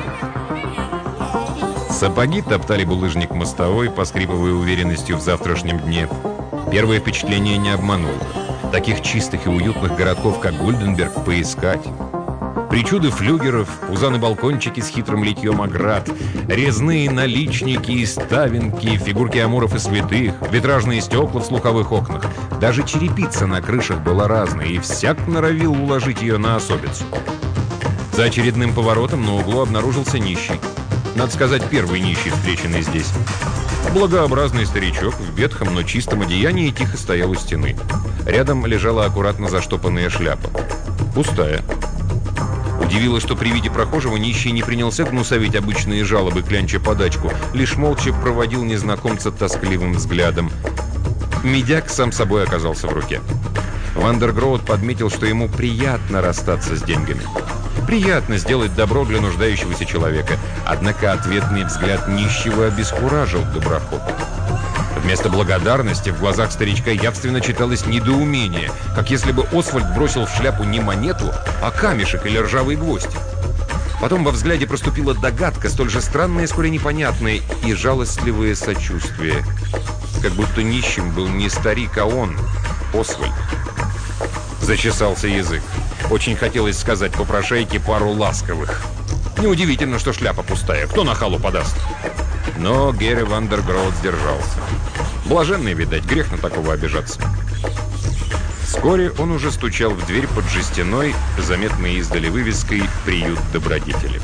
Сапоги топтали булыжник мостовой, поскрипывая уверенностью в завтрашнем дне. Первое впечатление не обмануло. Таких чистых и уютных городков, как Гульденберг, поискать. Причуды флюгеров, пузаны-балкончики с хитрым литьем оград, резные наличники и ставинки, фигурки амуров и святых, витражные стекла в слуховых окнах. Даже черепица на крышах была разной, и всяк норовил уложить ее на особицу. За очередным поворотом на углу обнаружился нищий. Надо сказать, первый нищий, встреченный здесь. Благообразный старичок в ветхом, но чистом одеянии тихо стоял у стены. Рядом лежала аккуратно заштопанная шляпа. Пустая. Удивило, что при виде прохожего нищий не принялся гнусавить обычные жалобы, клянча подачку, лишь молча проводил незнакомца тоскливым взглядом. Медяк сам собой оказался в руке. Вандергроут подметил, что ему приятно расстаться с деньгами. Приятно сделать добро для нуждающегося человека. Однако ответный взгляд нищего обескуражил доброхота. Вместо благодарности в глазах старичка явственно читалось недоумение, как если бы Освальд бросил в шляпу не монету, а камешек или ржавый гвоздь. Потом во взгляде проступила догадка, столь же странная, сколь и непонятная, и жалостливое сочувствие. Как будто нищим был не старик, а он, Освальд. Зачесался язык. Очень хотелось сказать попрошайке пару ласковых. Неудивительно, что шляпа пустая. Кто на халу подаст? Но Герри Вандергроут сдержался. Блаженный, видать, грех на такого обижаться. Вскоре он уже стучал в дверь под жестяной, заметной издали вывеской «Приют добродетели».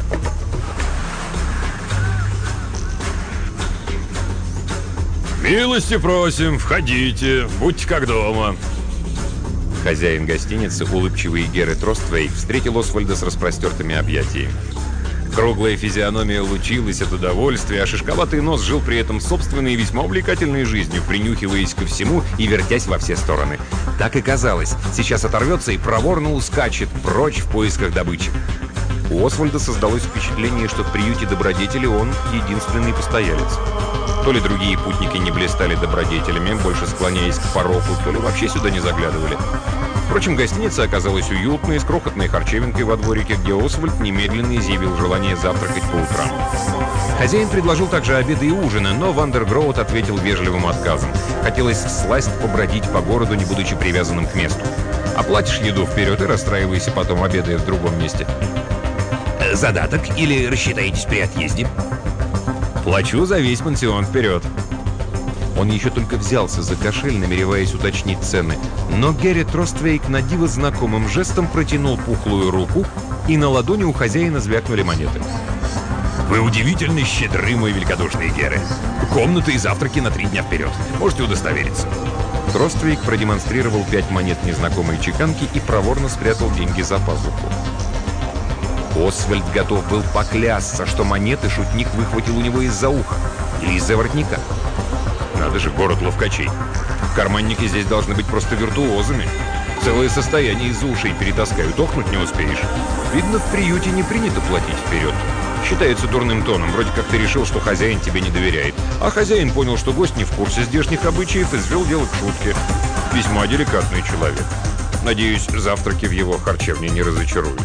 «Милости просим, входите, будьте как дома». Хозяин гостиницы, улыбчивый Герри Тросtvейк, встретил Освальда с распростертыми объятиями. Круглая физиономия лучилась от удовольствия, а шишковатый нос жил при этом собственной и весьма увлекательной жизнью, принюхиваясь ко всему и вертясь во все стороны. Так и казалось, сейчас оторвется и проворно ускачет прочь в поисках добычи. У Освальда создалось впечатление, что в приюте добродетели он единственный постоялец. То ли другие путники не блистали добродетелями, больше склоняясь к пороку, то ли вообще сюда не заглядывали. Впрочем, гостиница оказалась уютной, с крохотной харчевинкой во дворике, где Освальд немедленно изъявил желание завтракать по утрам. Хозяин предложил также обеды и ужины, но Вандергроут ответил вежливым отказом. Хотелось всласть побродить по городу, не будучи привязанным к месту. Оплатишь еду вперед и расстраивайся потом, обедая в другом месте. Задаток или рассчитаетесь при отъезде? Плачу за весь пансион вперед. Он еще только взялся за кошель, намереваясь уточнить цены, но Герри Тросtvейк на диво знакомым жестом протянул пухлую руку, и на ладони у хозяина звякнули монеты. Вы удивительно щедры, мой великодушный Герри. Комнаты и завтраки на 3 дня вперед. Можете удостовериться. Тросtvейк продемонстрировал 5 монет незнакомой чеканки и проворно спрятал деньги за пазуху. Освальд готов был поклясться, что монеты шутник выхватил у него из-за уха или из-за воротника. Надо же, город ловкачей. Карманники здесь должны быть просто виртуозами. Целое состояние из-за ушей перетаскают, охнуть не успеешь. Видно, в приюте не принято платить вперед. Считается дурным тоном, вроде как ты решил, что хозяин тебе не доверяет. А хозяин понял, что гость не в курсе здешних обычаев и свел дело к шутке. Весьма деликатный человек. Надеюсь, завтраки в его харчевне не разочаруют.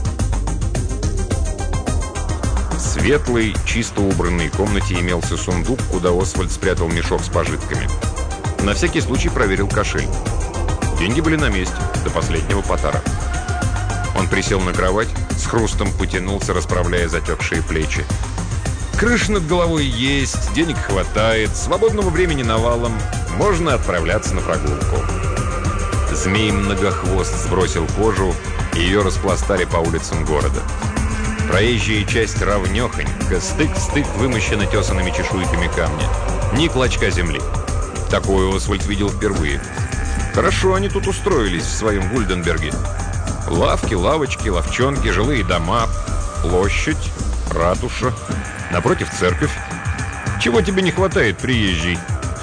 В светлой, чисто убранной комнате имелся сундук, куда Освальд спрятал мешок с пожитками. На всякий случай проверил кошель. Деньги были на месте, до последнего потара. Он присел на кровать, с хрустом потянулся, расправляя затекшие плечи. Крыша над головой есть, денег хватает, свободного времени навалом, можно отправляться на прогулку. Змей-многохвост сбросил кожу, и ее распластали по улицам города. Проезжая часть равнёхонько, стык в стык вымощена тесанными чешуйками камня. Ни клочка земли. Такое Освальд видел впервые. Хорошо они тут устроились в своем Гульденберге. Лавки, лавочки, лавчонки, жилые дома, площадь, ратуша, напротив церковь. Чего тебе не хватает, приезжий?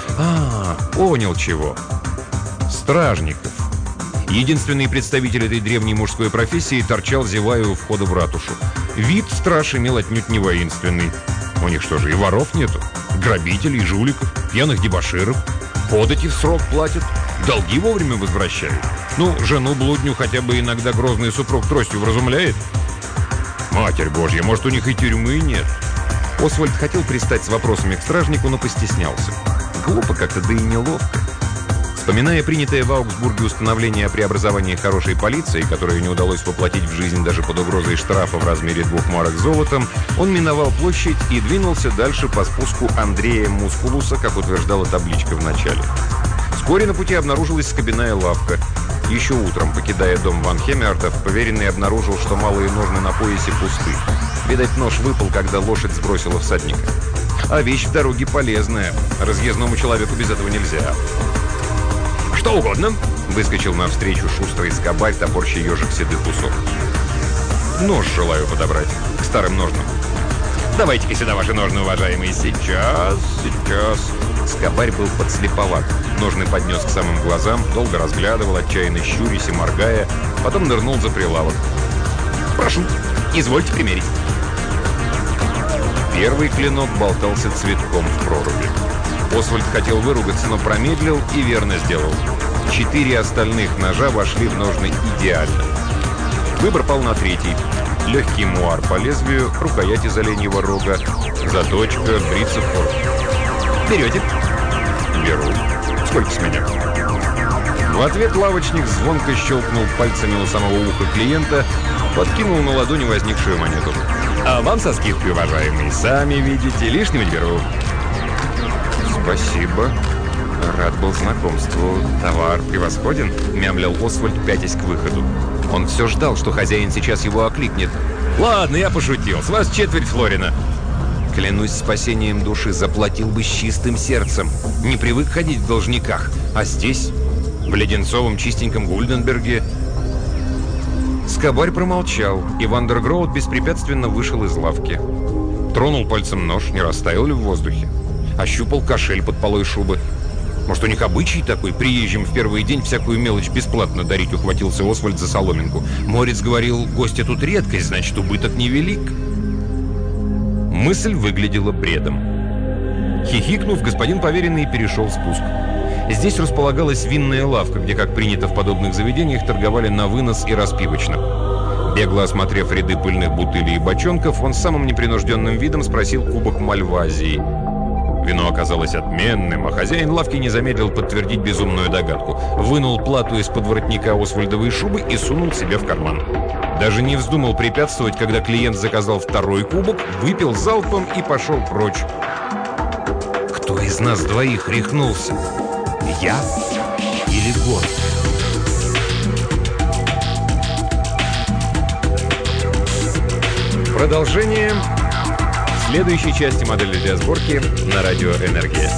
Понял чего. Стражников. Единственный представитель этой древней мужской профессии торчал, зевая у входа в ратушу. Вид страж имел отнюдь не воинственный. У них что же, и воров нету? Грабителей, жуликов, пьяных дебоширов. Подати в срок платят, долги вовремя возвращают. Ну, жену-блудню хотя бы иногда грозный супруг тростью вразумляет. Матерь Божья, может, у них и тюрьмы нет? Освальд хотел пристать с вопросами к стражнику, но постеснялся. Глупо как-то, да и неловко. Вспоминая принятое в Аугсбурге установление о преобразовании хорошей полиции, которое не удалось воплотить в жизнь даже под угрозой штрафа в размере 2 марок золотом, он миновал площадь и двинулся дальше по спуску Андрея Мускулуса, как утверждала табличка в начале. Вскоре на пути обнаружилась скобяная лавка. Еще утром, покидая дом Ван Хеммертов, поверенный обнаружил, что малые ножны на поясе пусты. Видать, нож выпал, когда лошадь сбросила всадника. А вещь в дороге полезная. Разъездному человеку без этого нельзя. «Что угодно!» — выскочил навстречу шустрый скобарь, топорща ежик седых усов. «Нож желаю подобрать к старым ножнам». «Давайте-ка сюда ваши ножны, уважаемые. Сейчас. Скобарь был подслеповат. Ножны поднес к самым глазам, долго разглядывал, отчаянно щурясь и моргая, потом нырнул за прилавок. «Прошу, извольте примерить». Первый клинок болтался цветком в проруби. Освальд хотел выругаться, но промедлил и верно сделал. 4 остальных ножа вошли в ножны идеально. Выбор пал на третий. Легкий муар по лезвию, рукоять из оленьего рога, заточка, бриться форк. «Берете?» «Беру. Сколько с меня?» В ответ лавочник звонко щелкнул пальцами у самого уха клиента, подкинул на ладони возникшую монету. «А вам со скидкой, уважаемые, сами видите, лишнего не беру». «Спасибо. Рад был знакомству. Товар превосходен», — мямлил Освальд, пятясь к выходу. Он все ждал, что хозяин сейчас его окликнет. «Ладно, я пошутил. С вас четверть флорина». Клянусь спасением души, заплатил бы с чистым сердцем. Не привык ходить в должниках. А здесь, в леденцовом чистеньком Гульденберге... Скобарь промолчал, и Вандергроуд беспрепятственно вышел из лавки. Тронул пальцем нож, не растаял ли в воздухе. Ощупал кошель под полой шубы. Может, у них обычай такой, приезжим в первый день всякую мелочь бесплатно дарить, ухватился Освальд за соломинку. Морец говорил, гости тут редкость, значит, убыток невелик. Мысль выглядела бредом. Хихикнув, господин поверенный перешел спуск. Здесь располагалась винная лавка, где, как принято в подобных заведениях, торговали на вынос и распивочно. Бегло осмотрев ряды пыльных бутылей и бочонков, он с самым непринужденным видом спросил кубок Мальвазии. Вино оказалось отменным, а хозяин лавки не замедлил подтвердить безумную догадку. Вынул плату из-под воротника освальдовой шубы и сунул себе в карман. Даже не вздумал препятствовать, когда клиент заказал второй кубок, выпил залпом и пошел прочь. Кто из нас двоих рехнулся? Я или город? Продолжение в следующей части модели для сборки на Радио Энергия.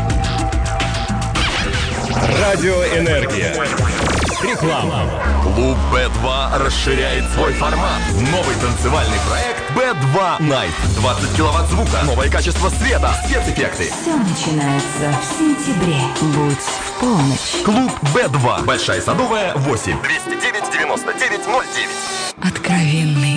Радио Энергия. Реклама. Клуб B2 расширяет свой формат. Новый танцевальный проект B2 Night. 20 киловатт звука, новое качество света, спецэффекты. Все начинается в сентябре. Будь в полночь. Клуб B2. Большая Садовая, 8. 209 99 09. Откровенный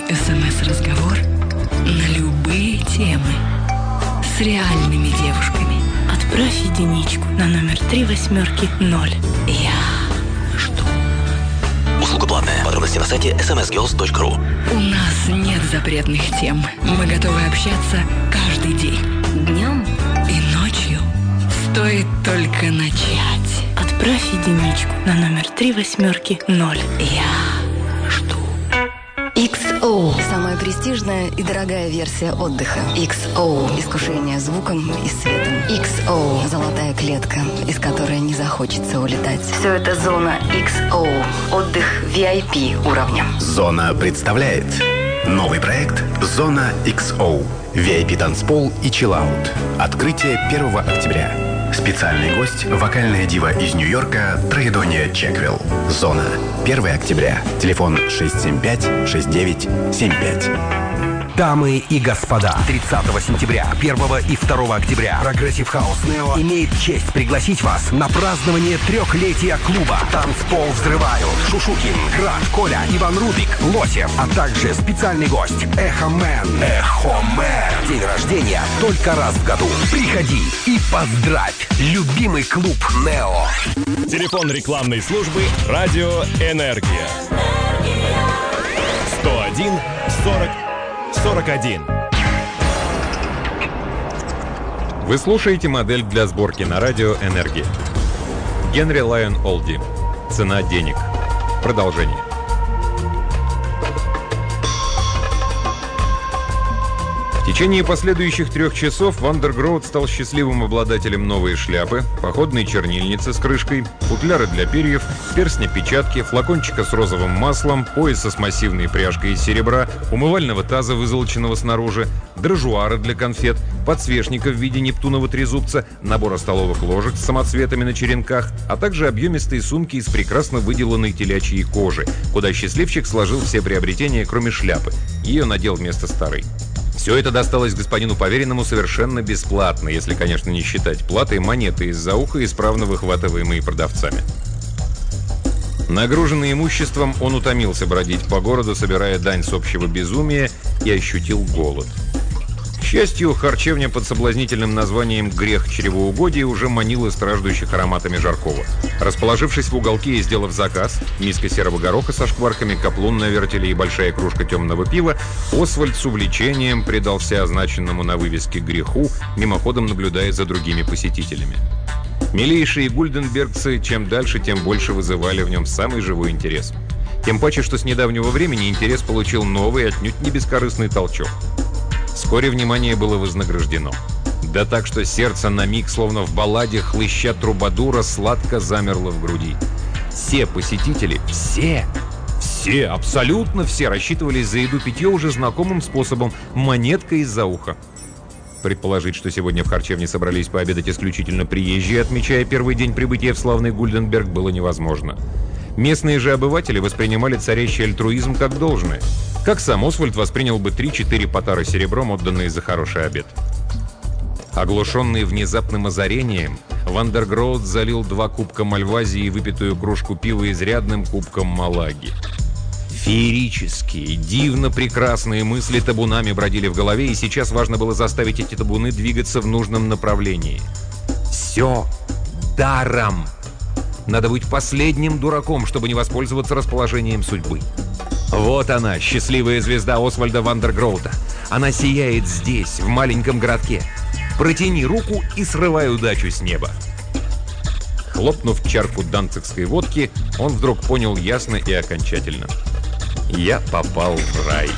СМС-разговор на любые темы. С реальными девушками. От Отправь единичку на номер 3800. Я жду. Услуга платная. Подробности на сайте smsgirls.ru. У нас нет запретных тем. Мы готовы общаться каждый день. Днем и ночью. Стоит только начать. Отправь единичку на номер 3800. Я жду. XO – самая престижная и дорогая версия отдыха. XO – искушение звуком и светом. XO – золотая клетка, из которой не захочется улетать. Все это зона XO – отдых VIP уровня. Зона представляет новый проект «Зона XO». VIP-танцпол и чиллаут. Открытие 1 октября. Специальный гость – вокальная дива из Нью-Йорка Троедония Чеквилл. Зона. 1 октября. Телефон 675-6975. Дамы и господа, 30 сентября, 1 и 2 октября Прогрессив Хаус Нео имеет честь пригласить вас на празднование 3-летия клуба. Танцпол взрывают Шушукин, Град, Коля, Иван Рубик, Лосев, а также специальный гость Эхо Мэн. День рождения только раз в году. Приходи и поздравь любимый клуб Нео. Телефон рекламной службы «Радио Энергия». 101 40 41. Вы слушаете модель для сборки на радио «Энергия». Генри Лайон Олди. Цена денег. Продолжение. В течение последующих 3 часов Вандергроуд стал счастливым обладателем новой шляпы, походной чернильницы с крышкой, футляра для перьев, перстня-печатки, флакончика с розовым маслом, пояса с массивной пряжкой из серебра, умывального таза, вызолоченного снаружи, дрожжуара для конфет, подсвечника в виде нептунового трезубца, набора столовых ложек с самоцветами на черенках, а также объемистые сумки из прекрасно выделанной телячьей кожи, куда счастливчик сложил все приобретения, кроме шляпы. Ее надел вместо старой. Все это досталось господину поверенному совершенно бесплатно, если, конечно, не считать платой монеты из-за уха, исправно выхватываемые продавцами. Нагруженный имуществом, он утомился бродить по городу, собирая дань с общего безумия, и ощутил голод. К счастью, харчевня под соблазнительным названием «Грех чревоугодия» уже манила страждущих ароматами жаркого. Расположившись в уголке и сделав заказ, миска серого гороха со шкварками, каплун на вертеле и большая кружка темного пива, Освальд с увлечением предался означенному на вывеске греху, мимоходом наблюдая за другими посетителями. Милейшие гульденбергцы чем дальше, тем больше вызывали в нем самый живой интерес. Тем паче, что с недавнего времени интерес получил новый, отнюдь не бескорыстный толчок. Вскоре внимание было вознаграждено. Да так, что сердце на миг, словно в балладе хлыща трубадура, сладко замерло в груди. Все посетители, все, абсолютно все рассчитывались за еду-питье уже знакомым способом – монеткой из-за уха. Предположить, что сегодня в харчевне собрались пообедать исключительно приезжие, отмечая первый день прибытия в славный Гульденберг, было невозможно. Местные же обыватели воспринимали царящий альтруизм как должное. Как сам Освальд воспринял бы 3-4 потара серебром, отданные за хороший обед. Оглушенный внезапным озарением, Вандергроуд залил 2 кубка мальвазии и выпитую кружку пива изрядным кубком малаги. Феерические, дивно прекрасные мысли табунами бродили в голове, и сейчас важно было заставить эти табуны двигаться в нужном направлении. Все даром. Надо быть последним дураком, чтобы не воспользоваться расположением судьбы. Вот она, счастливая звезда Освальда Вандергроуда. Она сияет здесь, в маленьком городке. Протяни руку и срывай удачу с неба. Хлопнув чарку данцигской водки, он вдруг понял ясно и окончательно. Я попал в рай.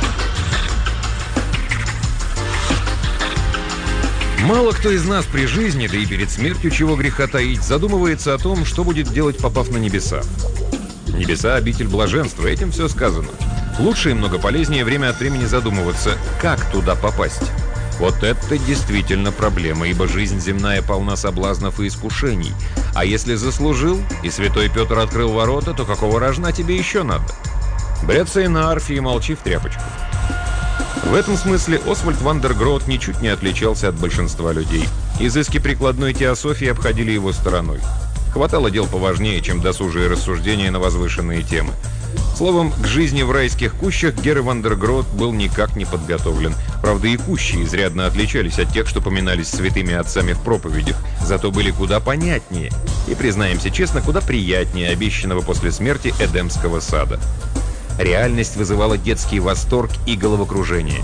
Мало кто из нас при жизни, да и перед смертью, чего греха таить, задумывается о том, что будет делать, попав на небеса. Небеса – обитель блаженства, этим все сказано. Лучше и много полезнее время от времени задумываться, как туда попасть. Вот это действительно проблема, ибо жизнь земная полна соблазнов и искушений. А если заслужил, и святой Петр открыл ворота, то какого рожна тебе еще надо? Бряцай на арфе и молчи в тряпочку. В этом смысле Освальд Вандергроуд ничуть не отличался от большинства людей. Изыски прикладной теософии обходили его стороной. Хватало дел поважнее, чем досужие рассуждения на возвышенные темы. Словом, к жизни в райских кущах Гер ван дер Гроот был никак не подготовлен. Правда, и кущи изрядно отличались от тех, что поминались святыми отцами в проповедях, зато были куда понятнее и, признаемся честно, куда приятнее обещанного после смерти Эдемского сада. Реальность вызывала детский восторг и головокружение.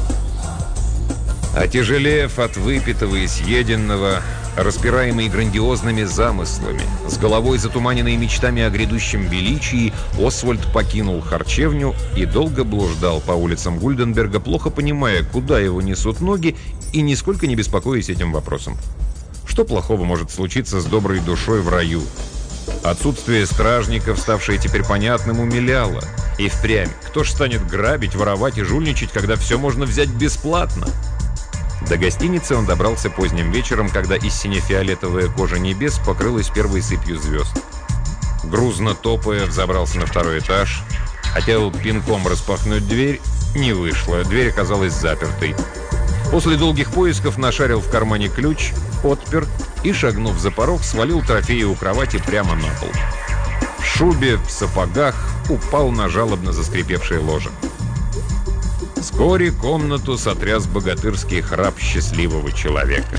Отяжелев от выпитого и съеденного, распираемый грандиозными замыслами, с головой затуманенной мечтами о грядущем величии, Освальд покинул харчевню и долго блуждал по улицам Гульденберга, плохо понимая, куда его несут ноги, и нисколько не беспокоясь этим вопросом. Что плохого может случиться с доброй душой в раю? Отсутствие стражников, ставшее теперь понятным, умиляло. И впрямь, кто ж станет грабить, воровать и жульничать, когда все можно взять бесплатно? До гостиницы он добрался поздним вечером, когда из сине-фиолетовая кожа небес покрылась первой сыпью звезд. Грузно топая, взобрался на второй этаж. Хотел пинком распахнуть дверь, не вышло, дверь оказалась запертой. После долгих поисков нашарил в кармане ключ, отпер и, шагнув за порог, свалил трофеи у кровати прямо на пол. В шубе, в сапогах упал на жалобно заскрипевшее ложе. Вскоре комнату сотряс богатырский храп счастливого человека.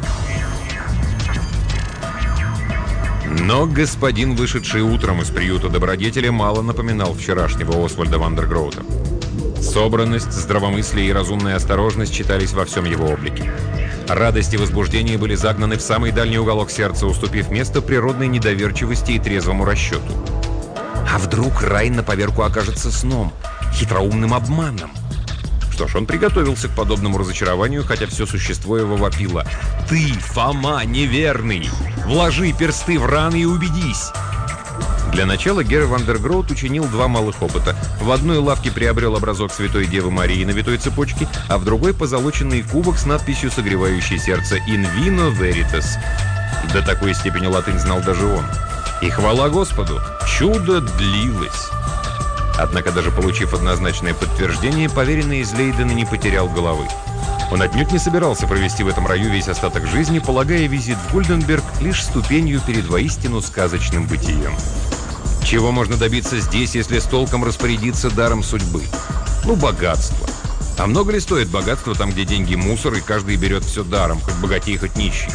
Но господин, вышедший утром из приюта добродетеля, мало напоминал вчерашнего Освальда ван дер Гроота. Собранность, здравомыслие и разумная осторожность читались во всем его облике. Радость и возбуждение были загнаны в самый дальний уголок сердца, уступив место природной недоверчивости и трезвому расчету. А вдруг рай на поверку окажется сном, хитроумным обманом? Что ж, он приготовился к подобному разочарованию, хотя все существо его вопило: «Ты, Фома, неверный! Вложи персты в раны и убедись!» Для начала Гер ван дер Гроот учинил два малых опыта. В одной лавке приобрел образок Святой Девы Марии на витой цепочке, а в другой позолоченный кубок с надписью, согревающей сердце, «In vino veritas». До такой степени латынь знал даже он. И хвала Господу, чудо длилось. Однако, даже получив однозначное подтверждение, поверенный из Лейдена не потерял головы. Он отнюдь не собирался провести в этом раю весь остаток жизни, полагая визит в Гульденберг лишь ступенью перед воистину сказочным бытием. Чего можно добиться здесь, если с толком распорядиться даром судьбы? Ну, богатство. А много ли стоит богатство там, где деньги мусор, и каждый берет все даром, хоть богатей, хоть нищий?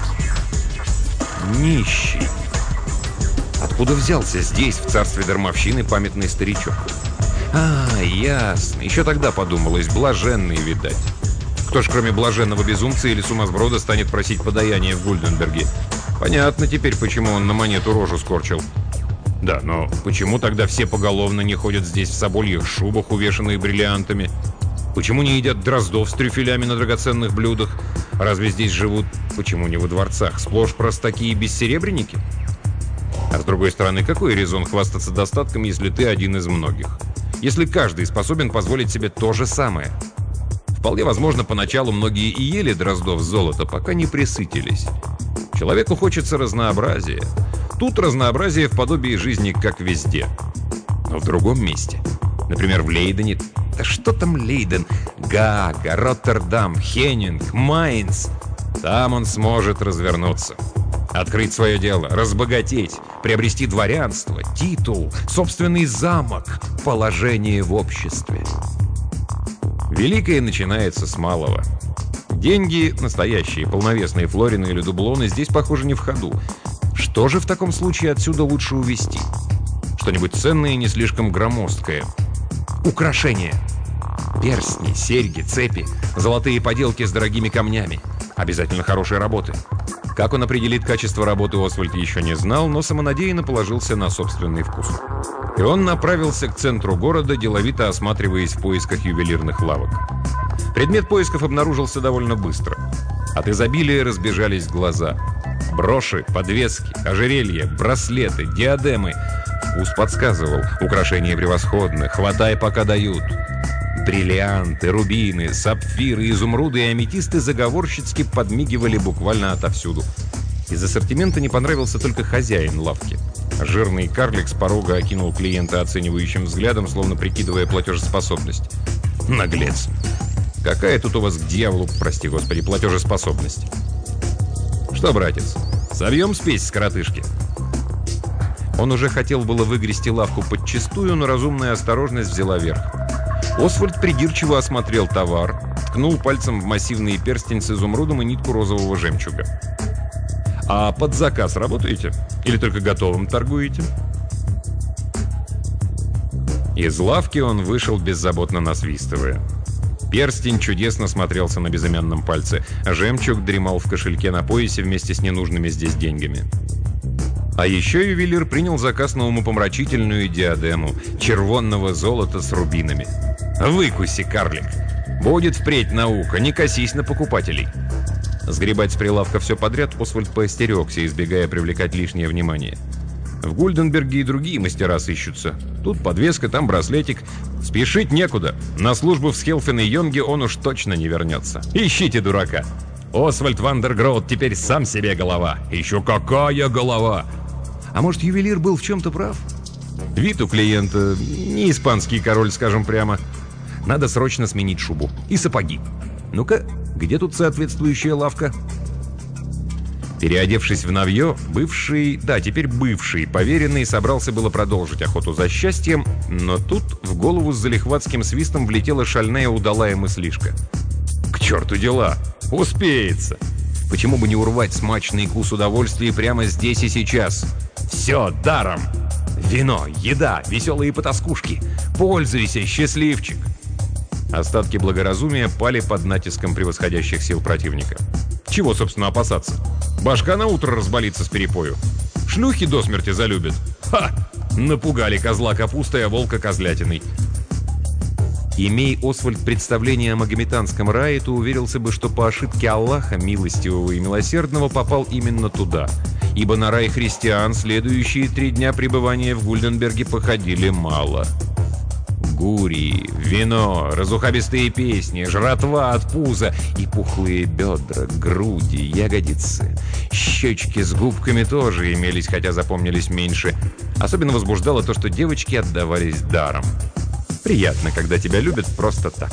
Нищий. Откуда взялся здесь, в царстве дармовщины, памятный старичок? А, ясно. Еще тогда подумалось, блаженный, видать. Кто ж, кроме блаженного безумца или сумасброда, станет просить подаяние в Гульденберге? Понятно теперь, почему он на монету рожу скорчил. Да, но почему тогда все поголовно не ходят здесь в собольих шубах, увешанных бриллиантами? Почему не едят дроздов с трюфелями на драгоценных блюдах? Разве здесь живут, почему не во дворцах, сплошь простаки и бессеребренники? А с другой стороны, какой резон хвастаться достатком, если ты один из многих? Если каждый способен позволить себе то же самое? Вполне возможно, поначалу многие и ели дроздов с золота, пока не пресытились. Человеку хочется разнообразия. Тут разнообразие в подобии жизни, как везде. Но в другом месте, например, в Лейдене, да что там Лейден? Гаага, Роттердам, Хеннинг, Майнц. Там он сможет развернуться. Открыть свое дело, разбогатеть, приобрести дворянство, титул, собственный замок, положение в обществе. Великое начинается с малого. Деньги, настоящие, полновесные флорины или дублоны, здесь, похоже, не в ходу. Что же в таком случае отсюда лучше увезти? Что-нибудь ценное и не слишком громоздкое. Украшения. Перстни, серьги, цепи, золотые поделки с дорогими камнями. Обязательно хорошей работы. Как он определит качество работы, Освальд еще не знал, но самонадеянно положился на собственный вкус. И он направился к центру города, деловито осматриваясь в поисках ювелирных лавок. Предмет поисков обнаружился довольно быстро. От изобилия разбежались глаза. Броши, подвески, ожерелья, браслеты, диадемы. Вкус подсказывал. Украшения превосходны, хватай, пока дают. Бриллианты, рубины, сапфиры, изумруды и аметисты заговорщицки подмигивали буквально отовсюду. Из ассортимента не понравился только хозяин лавки. Жирный карлик с порога окинул клиента оценивающим взглядом, словно прикидывая платежеспособность. Наглец. Какая тут у вас к дьяволу, прости господи, платежеспособность? Что, братец, Собьем спесь с коротышки». Он уже хотел было выгрести лавку подчистую, но разумная осторожность взяла верх. Освальд придирчиво осмотрел товар, ткнул пальцем в массивный перстень с изумрудом и нитку розового жемчуга. «А под заказ работаете? Или только готовым торгуете?» Из лавки он вышел, беззаботно насвистывая. Перстень чудесно смотрелся на безымянном пальце, а жемчуг дремал в кошельке на поясе вместе с ненужными здесь деньгами. А еще ювелир принял заказ на умопомрачительную диадему червонного золота с рубинами. «Выкуси, карлик! Будет впредь наука, не косись на покупателей!» Сгребать с прилавка все подряд Освальд поостерегся, избегая привлекать лишнее внимание. В Гульденберге и другие мастера сыщутся. Тут подвеска, там браслетик. Спешить некуда. На службу в Схелфен и Йонге он уж точно не вернется. Ищите дурака. Освальд Вандергроут теперь сам себе голова. Еще какая голова! А может, ювелир был в чем-то прав? Вид у клиента не испанский король, скажем прямо. Надо срочно сменить шубу. И сапоги. Ну-ка, где тут соответствующая лавка? Переодевшись в новье, теперь бывший поверенный собрался было продолжить охоту за счастьем, но тут в голову с залихватским свистом влетела шальная удалая мыслишка. К черту дела! Успеется! Почему бы не урвать смачный кус удовольствия прямо здесь и сейчас? Все даром! Вино, еда, веселые потаскушки! Пользуйся, счастливчик! Остатки благоразумия пали под натиском превосходящих сил противника. Чего, собственно, опасаться? Башка на утро разболится с перепою. Шлюхи до смерти залюбят. Ха! Напугали козла капустой, а волка козлятиной. Имей Освальд представление о магометанском рае, то уверился бы, что по ошибке Аллаха, милостивого и милосердного, попал именно туда. Ибо на рай христиан следующие 3 дня пребывания в Гульденберге походили мало. Гурии, вино, разухабистые песни, жратва от пуза и пухлые бедра, груди, ягодицы. Щечки с губками тоже имелись, хотя запомнились меньше. Особенно возбуждало то, что девочки отдавались даром. Приятно, когда тебя любят просто так.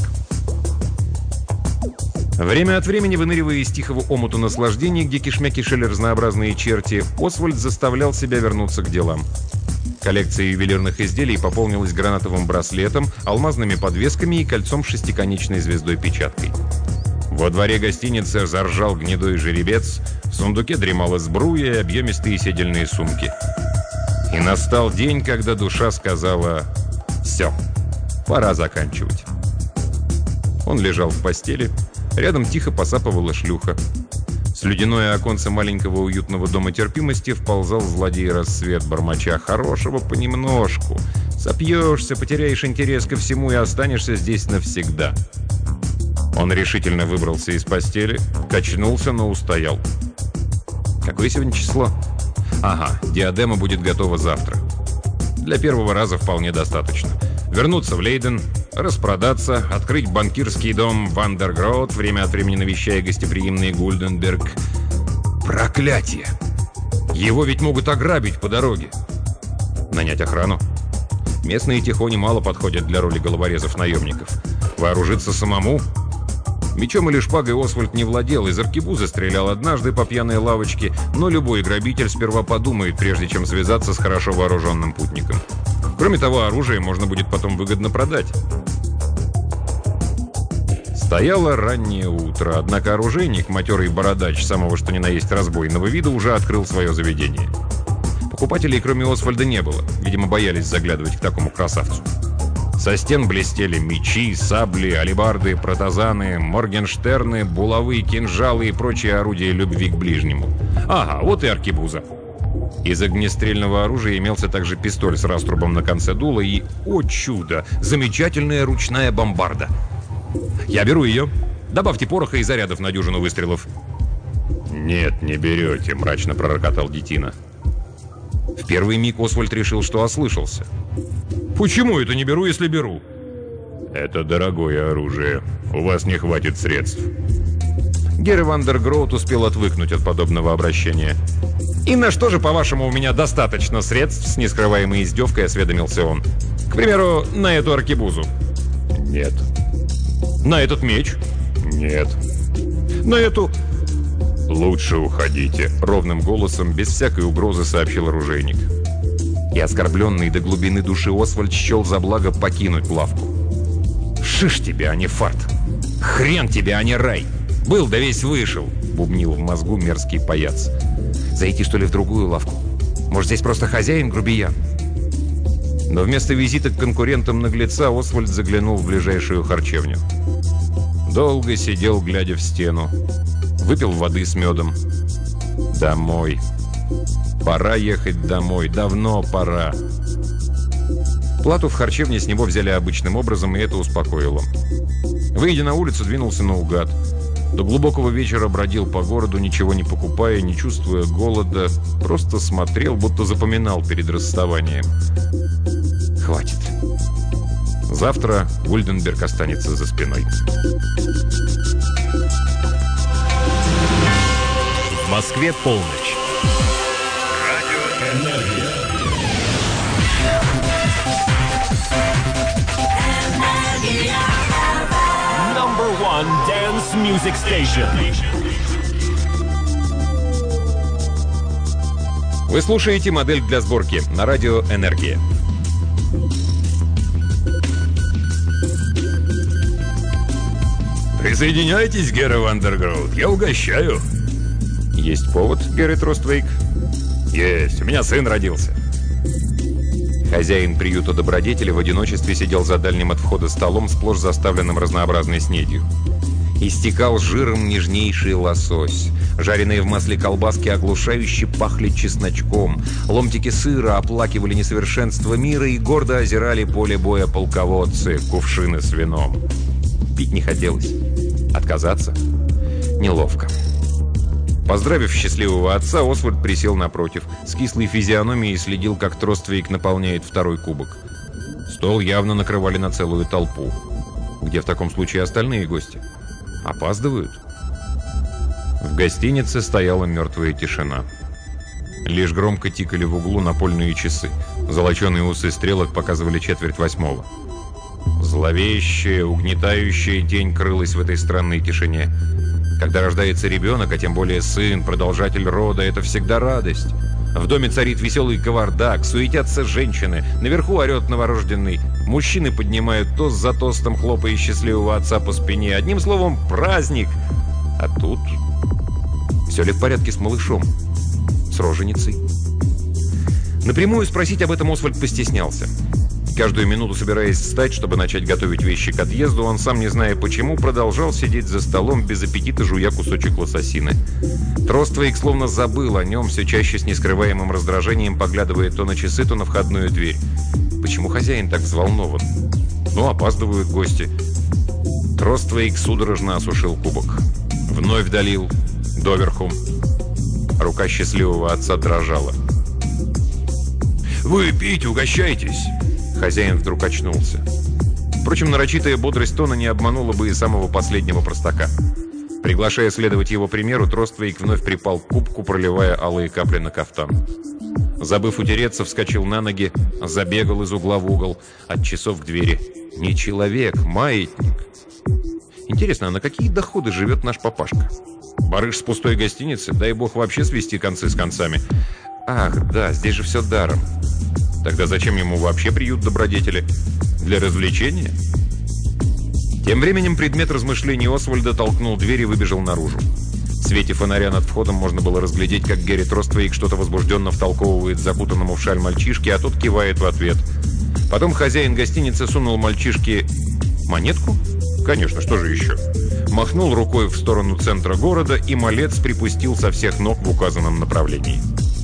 Время от времени, выныривая из тихого омута наслаждений, где кишмя кишели разнообразные черти, Освальд заставлял себя вернуться к делам. Коллекция ювелирных изделий пополнилась гранатовым браслетом, алмазными подвесками и кольцом с 6-конечной звездой-печаткой. Во дворе гостиницы заржал гнедой жеребец, в сундуке дремала сбруя и объемистые седельные сумки. И настал день, когда душа сказала: «Все, пора заканчивать». Он лежал в постели, рядом тихо посапывала шлюха. С ледяное оконце маленького уютного дома терпимости вползал злодей рассвет, бормоча: «Хорошего понемножку. Сопьешься, потеряешь интерес ко всему и останешься здесь навсегда». Он решительно выбрался из постели, качнулся, но устоял. Какое сегодня число? Ага, диадема будет готова завтра. Для первого раза вполне достаточно. Вернуться в Лейден, распродаться, открыть банкирский дом Вандергроут, время от времени навещая гостеприимный Гульденберг. Проклятие! Его ведь могут ограбить по дороге. Нанять охрану. Местные тихони мало подходят для роли головорезов-наемников. Вооружиться самому? Мечом или шпагой Освальд не владел, из аркебузы стрелял однажды по пьяной лавочке, но любой грабитель сперва подумает, прежде чем связаться с хорошо вооруженным путником. Кроме того, оружие можно будет потом выгодно продать. Стояло раннее утро, однако оружейник, матерый бородач самого что ни на есть разбойного вида, уже открыл свое заведение. Покупателей, кроме Освальда, не было. Видимо, боялись заглядывать к такому красавцу. Со стен блестели мечи, сабли, алебарды, протазаны, моргенштерны, булавы, кинжалы и прочие орудия любви к ближнему. Ага, вот и аркебуза. Из огнестрельного оружия имелся также пистоль с раструбом на конце дула и, о чудо, замечательная ручная бомбарда. «Я беру ее. Добавьте пороха и зарядов на дюжину выстрелов». «Нет, не берете», — мрачно пророкотал детина. В первый миг Освальд решил, что ослышался. «Почему это не беру, если беру?» «Это дорогое оружие. У вас не хватит средств». Герр Вандергроут успел отвыкнуть от подобного обращения. «И на что же, по-вашему, у меня достаточно средств?» С нескрываемой издевкой осведомился он. «К примеру, на эту аркебузу». «Нет». «На этот меч?» «Нет». «На эту «Лучше уходите», — ровным голосом, без всякой угрозы сообщил оружейник. И оскорбленный до глубины души Освальд счел за благо покинуть лавку. «Шиш тебе, а не фарт! Хрен тебе, а не рай! Был да весь вышел!» — бубнил в мозгу мерзкий паяц. «Зайти, что ли, в другую лавку? Может, здесь просто хозяин грубиян?» Но вместо визита к конкурентам наглеца Освальд заглянул в ближайшую харчевню. Долго сидел, глядя в стену. Выпил воды с медом. Домой. Пора ехать домой. Давно пора. Плату в харчевне с него взяли обычным образом, и это успокоило. Выйдя на улицу, двинулся наугад. До глубокого вечера бродил по городу, ничего не покупая, не чувствуя голода. Просто смотрел, будто запоминал перед расставанием. Хватит. Завтра Гульденберг останется за спиной. В Москве полночь. Радио «Энергия». Number one dance music station. Вы слушаете «Модель для сборки» на радио «Энергия». Присоединяйтесь, Гера Вандергроуд, я угощаю. Есть повод, Герри Троствейк? Есть, у меня сын родился. Хозяин приюта добродетели в одиночестве сидел за дальним от входа столом, сплошь заставленным разнообразной снедью. Истекал жиром нежнейший лосось. Жареные в масле колбаски оглушающе пахли чесночком. Ломтики сыра оплакивали несовершенство мира и гордо озирали поле боя полководцы, кувшины с вином. Пить не хотелось. Отказаться? Неловко. Поздравив счастливого отца, Освальд присел напротив. С кислой физиономией следил, как Троствейк наполняет второй кубок. Стол явно накрывали на целую толпу. Где в таком случае остальные гости? Опаздывают? В гостинице стояла мертвая тишина. Лишь громко тикали в углу напольные часы. Золоченые усы стрелок показывали 7:45. Зловещая, угнетающая тень крылась в этой странной тишине. Когда рождается ребенок, а тем более сын, продолжатель рода, это всегда радость. В доме царит веселый кавардак, суетятся женщины, наверху орет новорожденный. Мужчины поднимают тост за тостом, хлопая счастливого отца по спине. Одним словом, праздник. А тут... Все ли в порядке с малышом? С роженицей? Напрямую спросить об этом Освальд постеснялся. Каждую минуту, собираясь встать, чтобы начать готовить вещи к отъезду, он, сам не зная почему, продолжал сидеть за столом, без аппетита жуя кусочек лососины. Троствейк словно забыл о нем, все чаще с нескрываемым раздражением поглядывая то на часы, то на входную дверь. Почему хозяин так взволнован? Ну, опаздывают гости. Троствейк судорожно осушил кубок. Вновь долил, доверху. Рука счастливого отца дрожала. «Вы пейте, угощайтесь!» Хозяин вдруг очнулся. Впрочем, нарочитая бодрость тона не обманула бы и самого последнего простака. Приглашая следовать его примеру, Троствейк вновь припал к кубку, проливая алые капли на кафтан. Забыв утереться, вскочил на ноги, забегал из угла в угол, от часов к двери. Не человек, маятник. Интересно, а на какие доходы живет наш папашка? Барыш с пустой гостиницы? Дай бог вообще свести концы с концами. Ах, да, здесь же все даром. Тогда зачем ему вообще приют добродетели? Для развлечения? Тем временем предмет размышлений Освальда толкнул дверь и выбежал наружу. В свете фонаря над входом можно было разглядеть, как Герри Троствейк что-то возбужденно втолковывает закутанному в шаль мальчишке, а тот кивает в ответ. Потом хозяин гостиницы сунул мальчишке монетку? Конечно, что же еще? Махнул рукой в сторону центра города, и малец припустил со всех ног в указанном направлении.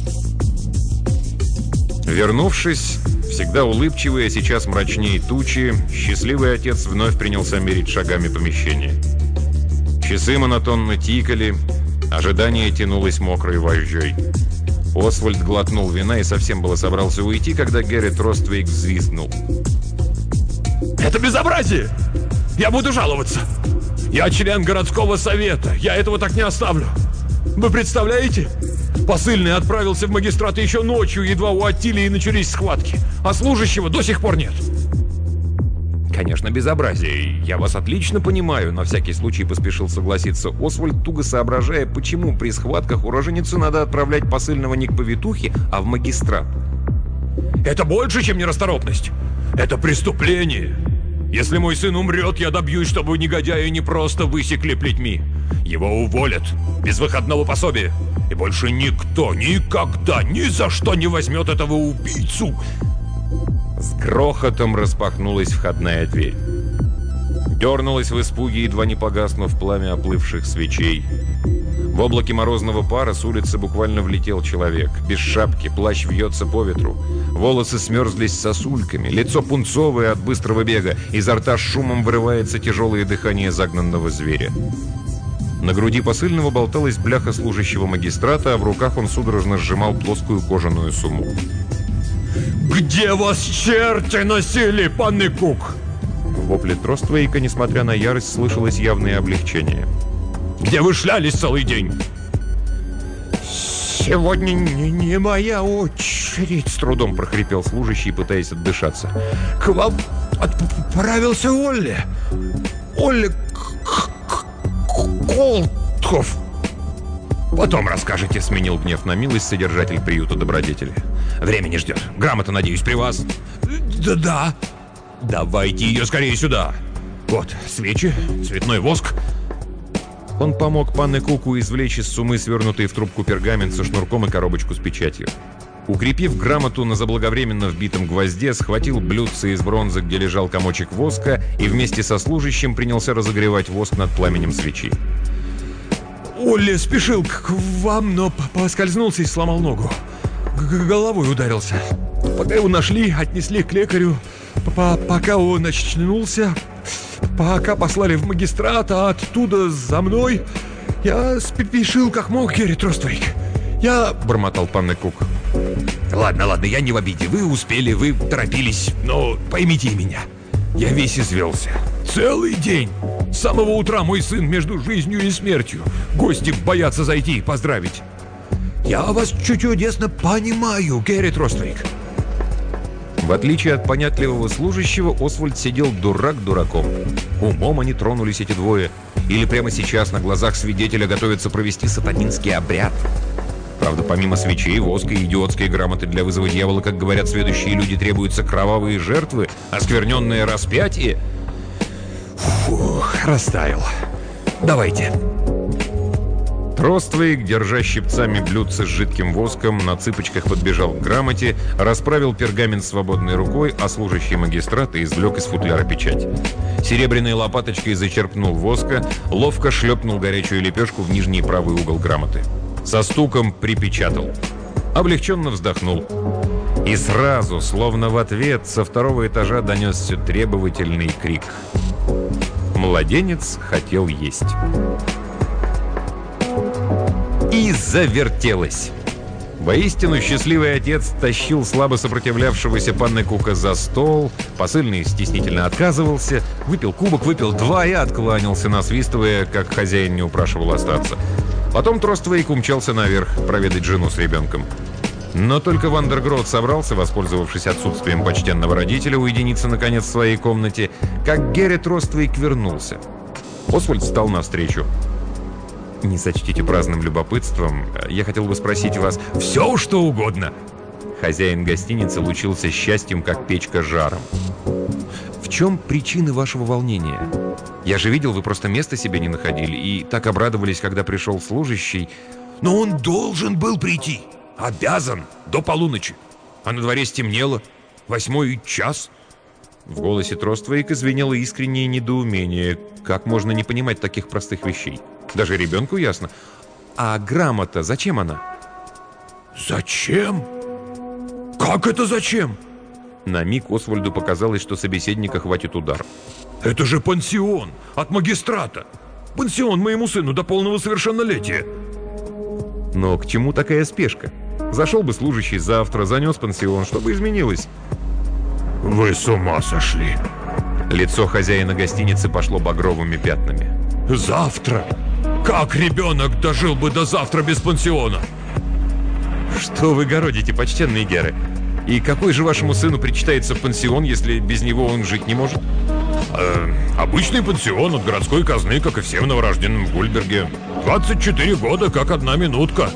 Вернувшись, всегда улыбчивый, а сейчас мрачнее тучи, счастливый отец вновь принялся мерить шагами помещение. Часы монотонно тикали, ожидание тянулось мокрой вожжой. Освальд глотнул вина и совсем было собрался уйти, когда Герри Троствейк взвизгнул. «Это безобразие! Я буду жаловаться! Я член городского совета, я этого так не оставлю! Вы представляете? Посыльный отправился в магистрат еще ночью, едва у Аттилии начались схватки, а служащего до сих пор нет!» Конечно, безобразие. Я вас отлично понимаю, на всякий случай поспешил согласиться Освальд, туго соображая, почему при схватках у роженицу надо отправлять посыльного не к повитухе, а в магистрат. Это больше, чем нерасторопность. Это преступление. Если мой сын умрет, я добьюсь, чтобы негодяи не просто высекли плетьми. Его уволят без выходного пособия. И больше никто никогда ни за что не возьмет этого убийцу. С грохотом распахнулась входная дверь. Дернулась в испуге, едва не погаснув пламя оплывших свечей. В облаке морозного пара с улицы буквально влетел человек. Без шапки, плащ вьется по ветру. Волосы смерзлись сосульками, лицо пунцовое от быстрого бега. Изо рта с шумом вырывается тяжелое дыхание загнанного зверя. На груди посыльного болталась бляха служащего магистрата, а в руках он судорожно сжимал плоскую кожаную сумму. «Где вас черти носили, панны Кук?» В вопле Троствейка, несмотря на ярость, слышалось явное облегчение. «Где вы шлялись целый день?» «Сегодня не моя очередь», — с трудом прохрипел служащий, пытаясь отдышаться. «К вам отправился Олли. Олли Колтхов». «Потом расскажете», — сменил гнев на милость содержатель приюта добродетели. «Время не ждет. Грамота, надеюсь, при вас?» «Да». «Давайте ее скорее сюда. Вот, свечи, цветной воск». Он помог панне Куку извлечь из суммы свернутый в трубку пергамент со шнурком и коробочку с печатью. Укрепив грамоту на заблаговременно вбитом гвозде, схватил блюдце из бронзы, где лежал комочек воска, и вместе со служащим принялся разогревать воск над пламенем свечи. «Олли спешил к вам, но поскользнулся и сломал ногу. Головой ударился. Пока его нашли, отнесли к лекарю. Пока он очнулся, пока послали в магистрат, а оттуда за мной, я спешил как мог, Герри Троствейк. Я...» — бормотал панна Кук. «Ладно, я не в обиде. Вы успели, вы торопились, но поймите меня. Я весь извелся. Целый день. С самого утра мой сын между жизнью и смертью. Гости боятся зайти и поздравить. Я вас чудесно понимаю, Герри Троствейк». В отличие от понятливого служащего, Освальд сидел дурак дураком. Умом они тронулись, эти двое. Или прямо сейчас на глазах свидетеля готовятся провести сатанинский обряд. Правда, помимо свечей, воска и идиотской грамоты для вызова дьявола, как говорят сведущие люди, требуются кровавые жертвы, оскверненное распятие. Фух, растаял. Давайте. Троствейк, держа щипцами блюдце с жидким воском, на цыпочках подбежал к грамоте, расправил пергамент свободной рукой, а служащий магистрата извлек из футляра печать. Серебряной лопаточкой зачерпнул воска, ловко шлепнул горячую лепешку в нижний правый угол грамоты. Со стуком припечатал. Облегченно вздохнул. И сразу, словно в ответ, со второго этажа донесся требовательный крик. Младенец хотел есть. И завертелось. Воистину, счастливый отец тащил слабо сопротивлявшегося панны Кука за стол, посыльный стеснительно отказывался, выпил кубок, выпил два и откланялся, насвистывая, как хозяин не упрашивал остаться. Потом Троствейк умчался наверх проведать жену с ребенком. Но только Вандергрот собрался, воспользовавшись отсутствием почтенного родителя, уединиться наконец в своей комнате, как Герри Троствейк вернулся. Освальд встал навстречу. «Не сочтите праздным любопытством, я хотел бы спросить вас...» «Все, что угодно!» Хозяин гостиницы лучился счастьем, как печка жаром. «В чем причины вашего волнения? Я же видел, вы просто места себе не находили и так обрадовались, когда пришел служащий». «Но он должен был прийти! Обязан! До полуночи! А на дворе стемнело. 8 час!» В голосе Троствейка звенело искреннее недоумение. Как можно не понимать таких простых вещей? Даже ребенку ясно. А грамота, зачем она? «Зачем? Как это зачем?» На миг Освальду показалось, что собеседника хватит удар. «Это же пансион от магистрата! Пансион моему сыну до полного совершеннолетия!» Но к чему такая спешка? Зашел бы служащий завтра, занес пансион, что бы изменилось? «Вы с ума сошли!» Лицо хозяина гостиницы пошло багровыми пятнами. «Завтра? Как ребенок дожил бы до завтра без пансиона?» «Что вы городите, почтенные Геры? И какой же вашему сыну причитается пансион, если без него он жить не может?» Обычный пансион от городской казны, как и всем новорожденным в Гульберге. 24 года, как 1 минутка.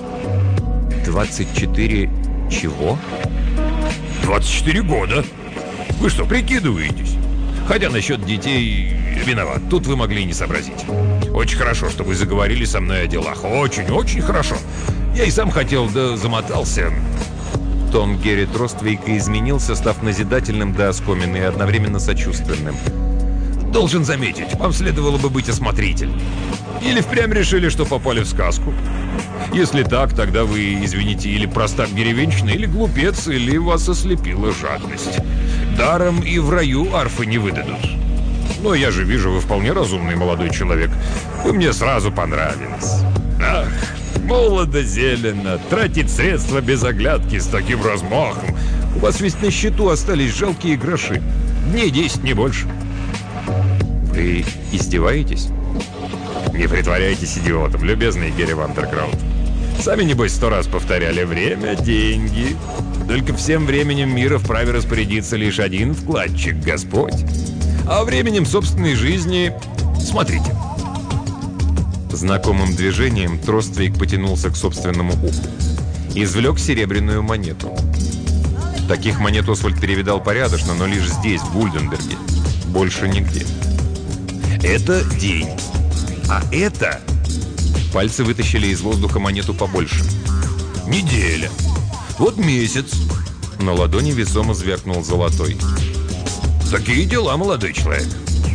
24 чего? 24 года. Вы что, прикидываетесь? Хотя насчет детей виноват. Тут вы могли не сообразить. Очень хорошо, что вы заговорили со мной о делах. Очень-очень хорошо. Я и сам хотел, да замотался. Тон Герри Троствейка изменился, став назидательным до оскомины и одновременно сочувственным. Должен заметить, вам следовало бы быть осмотрительным. Или впрямь решили, что попали в сказку? Если так, тогда вы, извините, или простак деревенщина, или глупец, или вас ослепила жадность. Даром и в раю арфы не выдадут. Но я же вижу, вы вполне разумный молодой человек. Вы мне сразу понравились. Ах, молодо-зелено, тратить средства без оглядки с таким размахом. У вас ведь на счету остались жалкие гроши. Дней 10, не больше. Вы издеваетесь? Не притворяйтесь идиотом, любезный Герри Вандерграунд. Сами, небось, 100 раз повторяли: время, деньги. Только всем временем мира вправе распорядиться лишь один вкладчик — Господь. А временем собственной жизни... Смотрите. Знакомым движением Троствейк потянулся к собственному уху. Извлек серебряную монету. Таких монет Освальд перевидал порядочно, но лишь здесь, в Гульденберге. Больше нигде. Это день. А это... Пальцы вытащили из воздуха монету побольше. Неделя. Вот месяц. На ладони весомо звякнул золотой. Такие дела, молодой человек.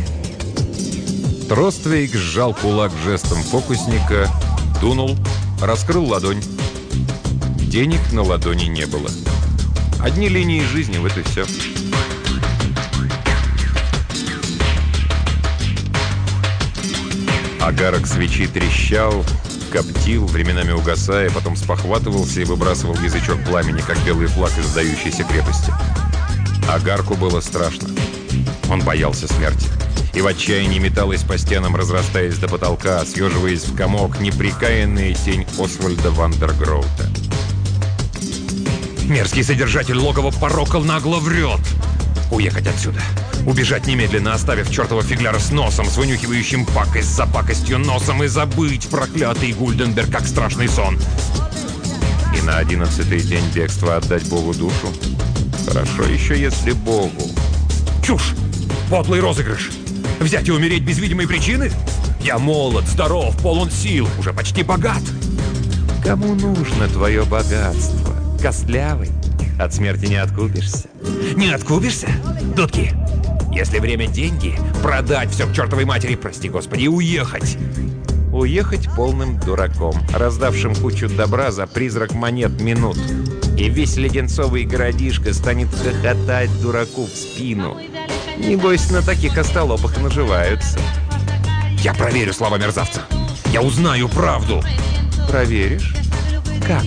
Троствейк сжал кулак жестом фокусника, дунул, раскрыл ладонь. Денег на ладони не было. Одни линии жизни, вот и все. Огарок свечи трещал, коптил, временами угасая, потом спохватывался и выбрасывал язычок пламени, как белый флаг из сдающейся крепости. Огарку было страшно. Он боялся смерти. И в отчаянии металась по стенам, разрастаясь до потолка, съеживаясь в комок, непрекаянная тень Освальда Вандергроута. Мерзкий содержатель логова порока нагло врет. Уехать отсюда. Убежать немедленно, оставив чертова фигляра с носом, с вынюхивающим пакость за пакостью носом, и забыть проклятый Гульденберг, как страшный сон. И на 11-й день бегства отдать Богу душу? Хорошо еще, если Богу. Чушь! Подлый розыгрыш! Взять и умереть без видимой причины? Я молод, здоров, полон сил, уже почти богат. Кому нужно твое богатство? Костлявый? От смерти не откупишься. Не откупишься? Дудки! Если время — деньги, продать все к чертовой матери, прости господи, и уехать. Уехать полным дураком, раздавшим кучу добра за призрак монет минут. И весь леденцовый городишко станет хохотать дураку в спину. Небось, на таких остолопах наживаются. Я проверю слова мерзавца. Я узнаю правду. Проверишь? Как?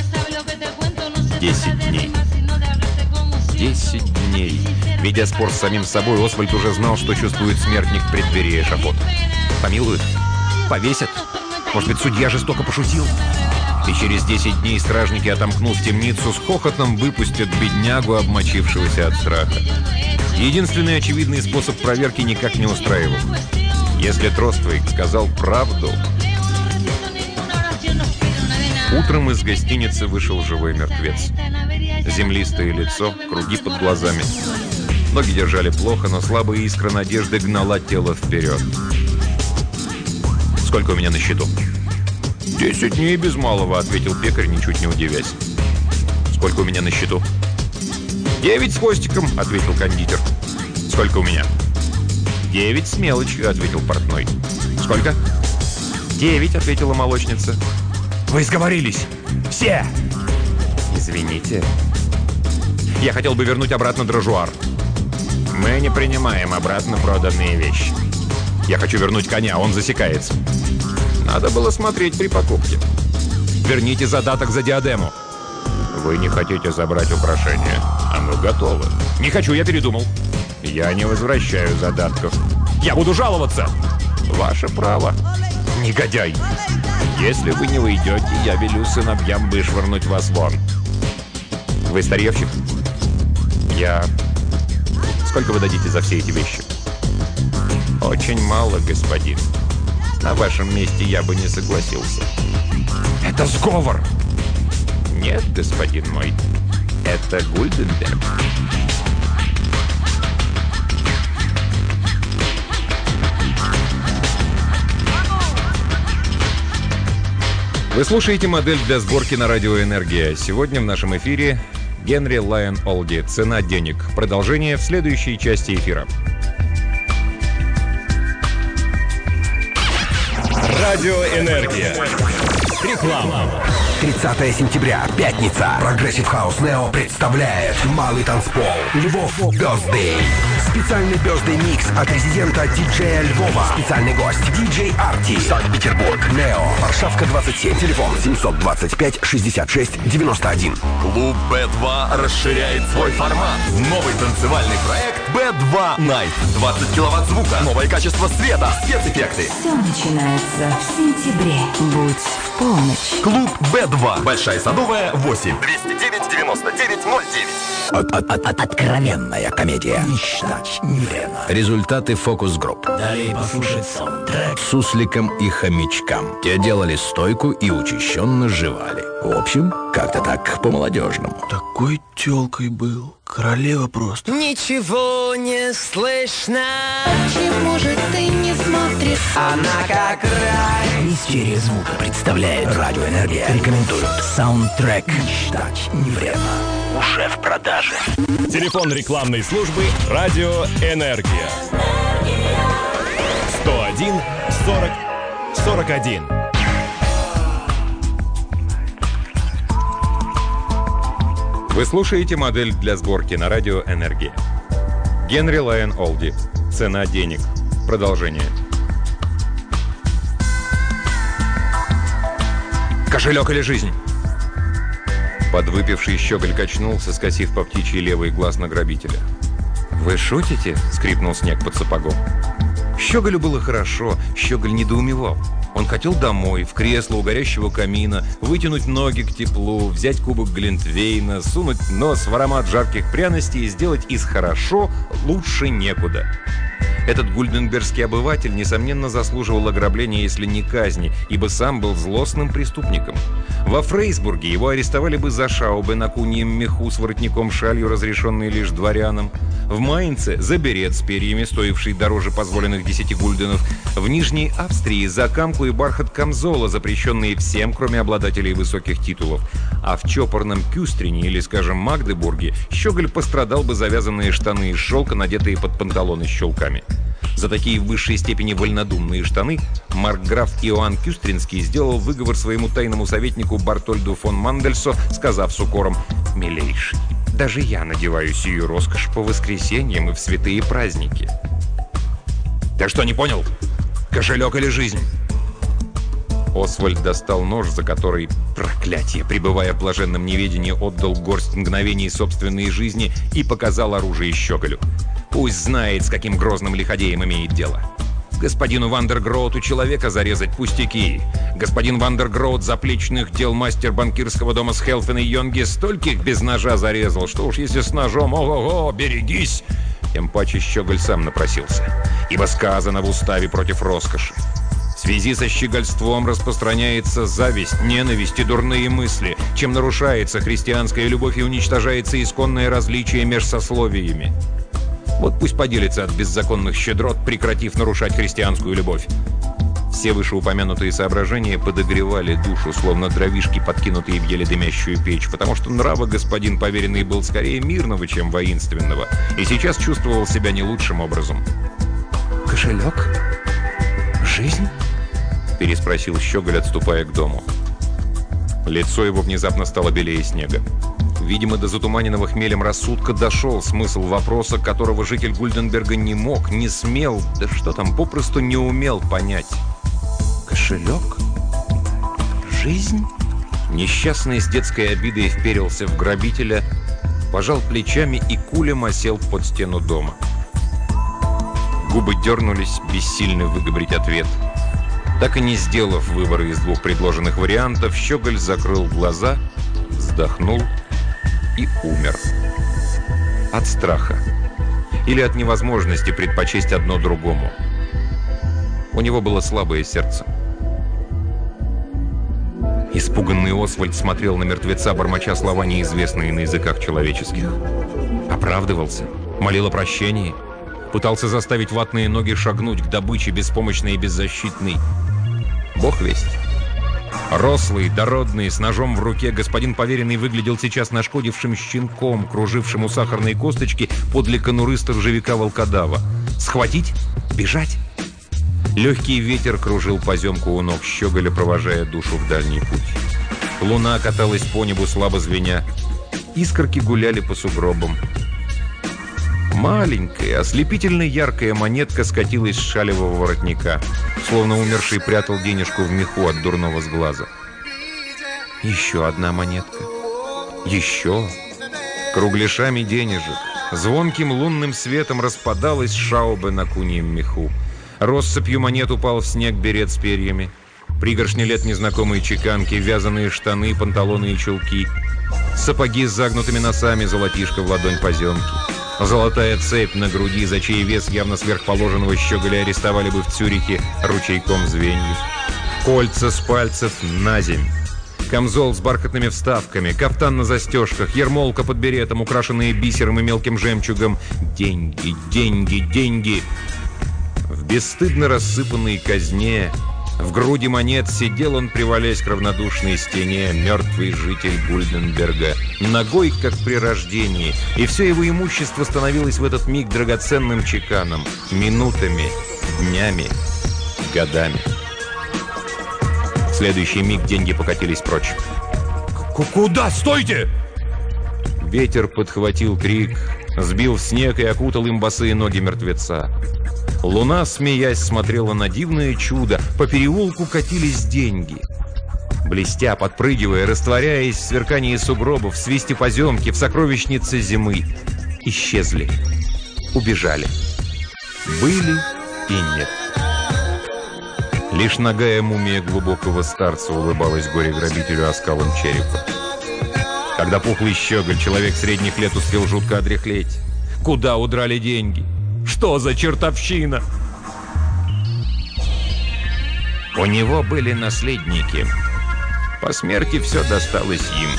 10 дней. 10 дней. Ведя спор с самим собой, Освальд уже знал, что чувствует смертник в преддверии эшафота. Помилуют? Повесят? Может быть, судья жестоко пошутил? И через 10 дней стражники, отомкнув темницу, с хохотом выпустят беднягу, обмочившегося от страха. Единственный очевидный способ проверки никак не устраивал. Если Троствейк сказал правду... Утром из гостиницы вышел живой мертвец. Землистое лицо, круги под глазами. Ноги держали плохо, но слабая искра надежды гнала тело вперед. Сколько у меня на счету? 10 дней без малого, ответил пекарь, ничуть не удивясь. Сколько у меня на счету? 9 с хвостиком, ответил кондитер. Сколько у меня? 9 с мелочью, ответил портной. Сколько? 9, ответила молочница. Вы сговорились! Все! Извините. Я хотел бы вернуть обратно дрожжуар. Мы не принимаем обратно проданные вещи. Я хочу вернуть коня, он засекается. Надо было смотреть при покупке. Верните задаток за диадему. Вы не хотите забрать украшение? Оно готово. Не хочу, я передумал. Я не возвращаю задатков. Я буду жаловаться. Ваше право. Негодяй. Если вы не уйдете, я велю сыновьям вышвырнуть вас вон. Вы старьевщик? Я... Сколько вы дадите за все эти вещи? Очень мало, господин. На вашем месте я бы не согласился. Это сговор! Нет, господин мой. Это Гульденберг. Вы слушаете модель для сборки на радио «Энергия». Сегодня в нашем эфире Генри Лайон Олди. «Цена денег». Продолжение в следующей части эфира. Радио «Энергия». Реклама. 30 сентября, пятница. Прогрессив Хаус Нео представляет малый танцпол Львов Бёздэй. Специальный Бёздэй микс от резидента диджея Львова. Специальный гость диджей Арти. Санкт-Петербург. Нео. Варшавка 27. Телефон 725-66-91. Клуб B2 расширяет свой формат. Новый танцевальный проект B2 Night. 20 киловатт звука. Новое качество света. Спецэффекты. Все начинается в сентябре. Будь в полночь. Клуб B2. Большая Садовая, 8. 209-99-09. Откровенная комедия. Не считать, не время. Результаты фокус-групп. Далее послушать саундтрек. Сусликам и хомячкам. Те делали стойку и учащенно жевали. В общем, как-то так по-молодежному. Такой тёлкой был. Королева просто. Ничего не слышно. Почему же ты не смотришь? Она как рай. Мистерия звука представляет Радио Энергия. Рекомендуют саундтрек. Не считать, не время. Уже в продаже. Телефон рекламной службы «Радио Энергия». 101 40 41. Вы слушаете модель для сборки на радио «Энергия». Генри Лайон Олди. «Цена денег». Продолжение. Кошелек или жизнь? Подвыпивший щеголь качнулся, скосив по птичьи левый глаз на грабителя. «Вы шутите?» — скрипнул снег под сапогом. Щеголю было хорошо, щеголь недоумевал. Он хотел домой, в кресло у горящего камина, вытянуть ноги к теплу, взять кубок глинтвейна, сунуть нос в аромат жарких пряностей и сделать из «хорошо» лучше некуда. Этот гульденбергский обыватель, несомненно, заслуживал ограбления, если не казни, ибо сам был злостным преступником. Во Фрейсбурге его арестовали бы за шаубы на куньем меху с воротником-шалью, разрешенный лишь дворянам. В Майнце за берет с перьями, стоивший дороже позволенных 10 гульденов. В Нижней Австрии за камку и бархат камзола, запрещенные всем, кроме обладателей высоких титулов. А в чопорном Кюстрине или, скажем, Магдебурге щеголь пострадал бы завязанные штаны из шелка, надетые под панталоны с щелками. За такие в высшей степени вольнодумные штаны маркграф Иоанн Кюстринский сделал выговор своему тайному советнику Бартольду фон Мандельсо, сказав с укором: «Милейший, даже я надеваю сию роскошь по воскресеньям и в святые праздники». Ты что, не понял? Кошелек или жизнь? Освальд достал нож, за который, проклятие, пребывая в блаженном неведении, отдал горсть мгновений собственной жизни и показал оружие щеголю. Пусть знает, с каким грозным лиходеем имеет дело. Господину Вандергроуту человека зарезать пустяки. Господин Вандергроут заплечных дел мастер банкирского дома с Хелфен и Йонги стольких без ножа зарезал, что уж если с ножом, ого-го, берегись. Тем паче щеголь сам напросился. Ибо сказано в уставе против роскоши: в связи со щегольством распространяется зависть, ненависть и дурные мысли, чем нарушается христианская любовь и уничтожается исконное различие меж сословиями. Вот пусть поделится от беззаконных щедрот, прекратив нарушать христианскую любовь. Все вышеупомянутые соображения подогревали душу, словно дровишки, подкинутые в еле дымящую печь, потому что нрава господин поверенный был скорее мирного, чем воинственного, и сейчас чувствовал себя не лучшим образом. «Кошелек? Жизнь?» — переспросил щеголь, отступая к дому. Лицо его внезапно стало белее снега. Видимо, до затуманенного хмелем рассудка дошел смысл вопроса, которого житель Гульденберга не мог, не смел, да что там, попросту не умел понять. «Кошелек? Жизнь?» Несчастный с детской обидой вперился в грабителя, пожал плечами и кулем осел под стену дома. Губы дернулись, бессильны выговорить ответ. Так и не сделав выбора из двух предложенных вариантов, щеголь закрыл глаза, вздохнул и умер. От страха. Или от невозможности предпочесть одно другому. У него было слабое сердце. Испуганный Освальд смотрел на мертвеца, бормоча слова, неизвестные на языках человеческих. Оправдывался, молил о прощении, пытался заставить ватные ноги шагнуть к добыче, беспомощной и беззащитной. Бог весть. Рослый, дородный, с ножом в руке, господин поверенный выглядел сейчас нашкодившим щенком, кружившим у сахарной косточки подле конуры сторожевика-волкодава. Схватить? Бежать? Легкий ветер кружил поземку у ног щеголя, провожая душу в дальний путь. Луна каталась по небу, слабо звеня. Искорки гуляли по сугробам. Маленькая, ослепительно яркая монетка скатилась с шалевого воротника, словно умерший прятал денежку в меху от дурного сглаза. Еще одна монетка. Еще. Кругляшами денежек. Звонким лунным светом распадалась шаубе на куньем меху. Россыпью монет упал в снег берет с перьями. Пригоршни лет незнакомые чеканки, вязаные штаны, панталоны и чулки. Сапоги с загнутыми носами, золотишко в ладонь поземки. Золотая цепь на груди, за чей вес явно сверхположенного щеголя арестовали бы в Цюрихе ручейком звеньев. Кольца с пальцев на земь. Камзол с бархатными вставками, кафтан на застежках, ермолка под беретом, украшенные бисером и мелким жемчугом. Деньги, деньги, деньги. В бесстыдно рассыпанной казне, в груди монет сидел он, привалясь к равнодушной стене, мертвый житель Гульденберга, ногой, как при рождении, и все его имущество становилось в этот миг драгоценным чеканом, минутами, днями, годами. В следующий миг деньги покатились прочь. Куда? Стойте! Ветер подхватил крик, сбил в снег и окутал им босые ноги мертвеца. Луна, смеясь, смотрела на дивное чудо. По переулку катились деньги. Блестя, подпрыгивая, растворяясь в сверкании сугробов, в свисте поземки, в сокровищнице зимы. Исчезли. Убежали. Были и нет. Лишь нагая мумия глубокого старца улыбалась горе-грабителю оскалом черепа. Когда пухлый щеголь, человек средних лет, успел жутко одряхлеть. Куда удрали деньги? Что за чертовщина? У него были наследники. По смерти все досталось им.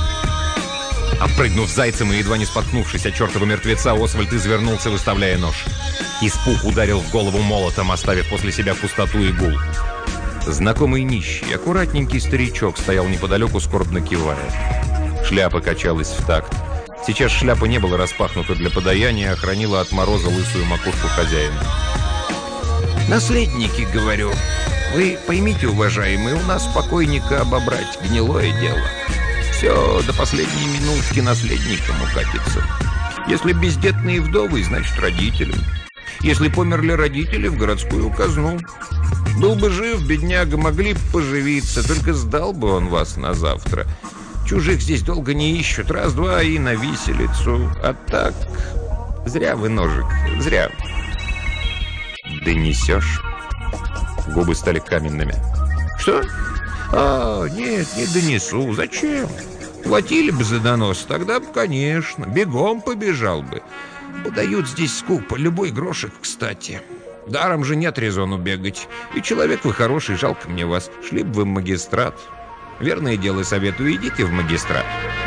Опрыгнув зайцем и едва не споткнувшись от чертова мертвеца, Освальд извернулся, выставляя нож. Испуг ударил в голову молотом, оставив после себя пустоту и гул. Знакомый нищий, аккуратненький старичок стоял неподалеку, скорбно кивая. Шляпа качалась в такт. Сейчас шляпа не была распахнута для подаяния, а хранила от мороза лысую макушку хозяина. «Наследники, говорю, вы поймите, уважаемые, у нас покойника обобрать гнилое дело. Все до последней минутки наследникам укатится. Если бездетные вдовы, значит родителям. Если померли родители, в городскую казну. Был бы жив, бедняга, могли бы поживиться, только сдал бы он вас на завтра. Чужих здесь долго не ищут, раз-два и на виселицу. А так, зря вы ножик, зря. Донесешь?» Губы стали каменными. «Что? Нет, не донесу. Зачем? Платили бы за донос, тогда бы, конечно, бегом побежал бы. Подают здесь скупо, любой грошек, кстати. Даром же нет резону бегать. И человек вы хороший, жалко мне вас. Шли бы вы в магистрат. Верное дело, советую, идите в магистрат».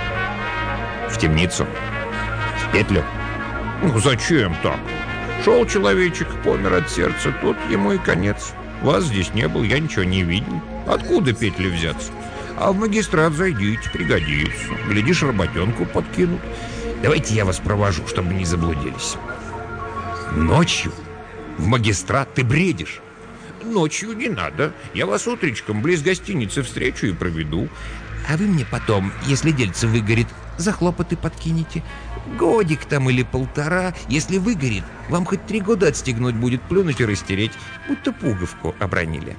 «В темницу? В петлю?» «Ну, зачем так? Шел человечек, помер от сердца, тут ему и конец. Вас здесь не было, я ничего не видел. Откуда петли взяться? А в магистрат зайдите, пригодится. Глядишь, работенку подкинут. Давайте я вас провожу, чтобы не заблудились». «Ночью? В магистрат? Ты бредишь?» «Ночью не надо. Я вас утречком близ гостиницы встречу и проведу. А вы мне потом, если дельце выгорит, за хлопоты подкинете. Годик там или полтора. Если выгорит, вам хоть 3 года отстегнуть будет, плюнуть и растереть, будто пуговку обронили».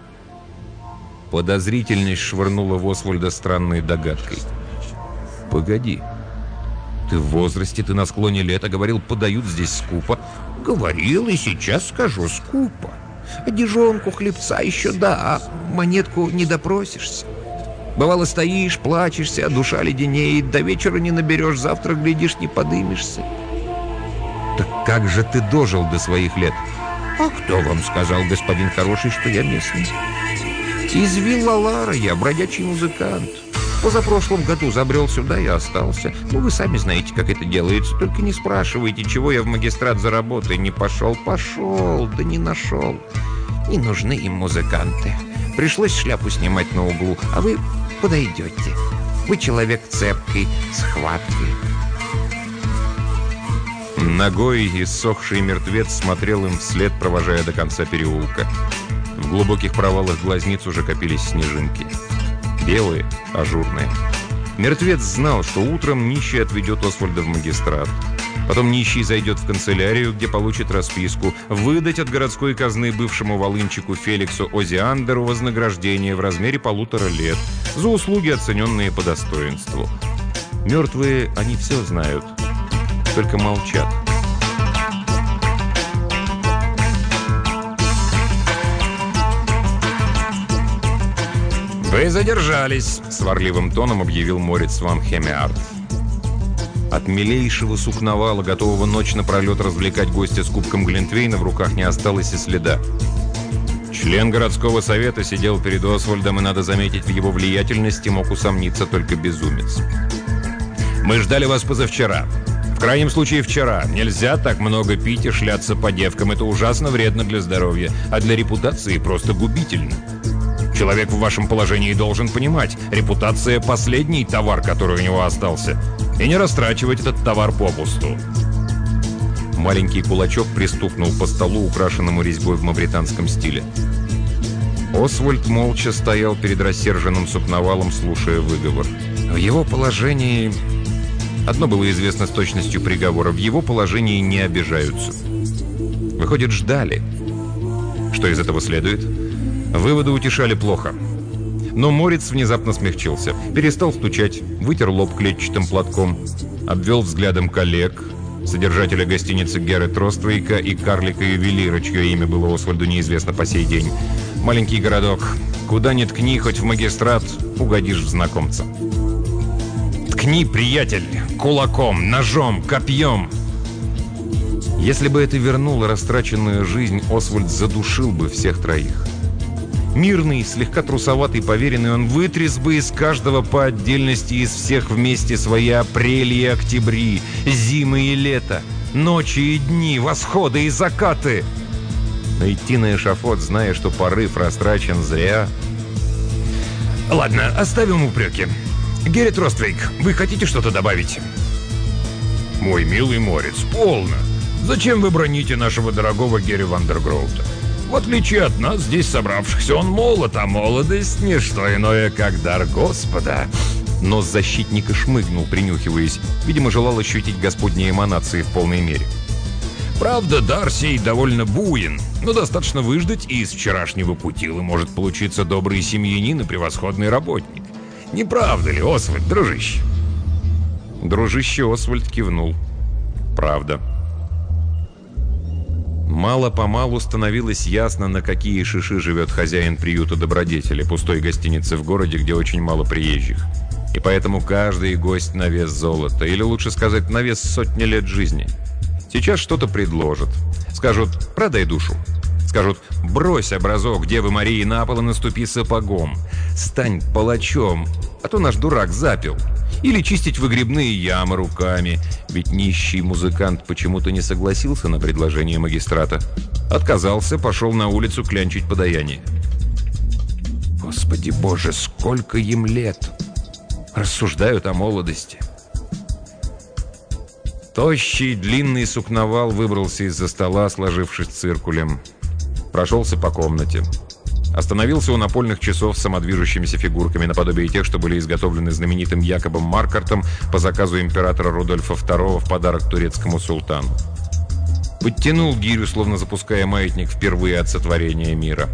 Подозрительность швырнула в Освальда странной догадкой. «Погоди. Ты в возрасте, ты на склоне лет, а говорил, подают здесь скупо». «Говорил, и сейчас скажу, скупо. Одежонку, хлебца еще да, а монетку не допросишься. Бывало, стоишь, плачешься, а душа леденеет, до вечера не наберешь, завтра, глядишь, не подымешься». «Так как же ты дожил до своих лет? А кто вам сказал, господин хороший, что я местный? Из Вилла-Лара я, бродячий музыкант. Позапрошлом году забрел сюда и остался. Ну, вы сами знаете, как это делается. Только не спрашивайте, чего я в магистрат за работой не пошел. Пошел, да не нашел. Не нужны им музыканты. Пришлось шляпу снимать на углу, а вы подойдете. Вы человек цепкий, с хваткой. Ногой иссохший мертвец смотрел им вслед, провожая до конца переулка. В глубоких провалах глазниц уже копились снежинки. Белые, ажурные. Мертвец знал, что утром нищий отведет Освальда в магистрат. Потом нищий зайдет в канцелярию, где получит расписку, выдать от городской казны бывшему волынчику Феликсу Озиандеру вознаграждение в размере 1,5 лет за услуги, оцененные по достоинству. Мертвые, они все знают, только молчат. «Вы задержались», — сварливым тоном объявил Мориц ван Хемеарт. От милейшего сукновала, готового ночь напролет развлекать гостя с кубком глинтвейна, в руках не осталось и следа. Член городского совета сидел перед Освальдом, и, надо заметить, в его влиятельности мог усомниться только безумец. «Мы ждали вас позавчера. В крайнем случае вчера. Нельзя так много пить и шляться по девкам. Это ужасно вредно для здоровья, а для репутации просто губительно. Человек в вашем положении должен понимать, репутация – последний товар, который у него остался, и не растрачивать этот товар попусту». Маленький кулачок пристукнул по столу, украшенному резьбой в мавританском стиле. Освальд молча стоял перед рассерженным сукновалом, слушая выговор. В его положении... Одно было известно с точностью приговора: в его положении не обижаются. Выходит, ждали. Что из этого следует? Выводы утешали плохо. Но Мориц внезапно смягчился. Перестал стучать, вытер лоб клетчатым платком, обвел взглядом коллег, содержателя гостиницы Геррит Роствейка и карлика-ювелира, чье имя было Освальду неизвестно по сей день. Маленький городок. Куда ни ткни, хоть в магистрат, угодишь в знакомца. Ткни, приятель, кулаком, ножом, копьем. Если бы это вернуло растраченную жизнь, Освальд задушил бы всех троих. Мирный, слегка трусоватый поверенный, он вытряс бы из каждого по отдельности, из всех вместе свои апрели и октябри, зимы и лето, ночи и дни, восходы и закаты. Но идти на эшафот, зная, что порыв растрачен зря... Ладно, оставим упреки. Геррит Роствейк, вы хотите что-то добавить? Мой милый Мориц, полно. Зачем вы броните нашего дорогого Герри Вандергроута? В отличие от нас, здесь собравшихся, он молод, а молодость — не что иное, как дар Господа. Нос защитника шмыгнул, принюхиваясь. Видимо, желал ощутить господние эманации в полной мере. Правда, дар сей довольно буин, но достаточно выждать, и из вчерашнего путила может получиться добрый семьянин и превосходный работник. Не правда ли, Освальд, дружище? Дружище Освальд кивнул. Правда. Мало-помалу становилось ясно, на какие шиши живет хозяин приюта добродетели, пустой гостиницы в городе, где очень мало приезжих. И поэтому каждый гость на вес золота, или лучше сказать, на вес сотни лет жизни. Сейчас что-то предложат. Скажут: продай душу. Скажут: брось образок Девы Марии на пол и наступи сапогом. Стань палачом, а то наш дурак запил. Или чистить выгребные ямы руками. Ведь нищий музыкант почему-то не согласился на предложение магистрата. Отказался, пошел на улицу клянчить подаяние. Господи Боже, сколько им лет! Рассуждают о молодости. Тощий, длинный сукновал выбрался из-за стола, сложившись циркулем. Прошелся по комнате. Остановился у напольных часов с самодвижущимися фигурками, наподобие тех, что были изготовлены знаменитым Якобом Маркартом по заказу императора Рудольфа II в подарок турецкому султану. Подтянул гирю, словно запуская маятник впервые от сотворения мира.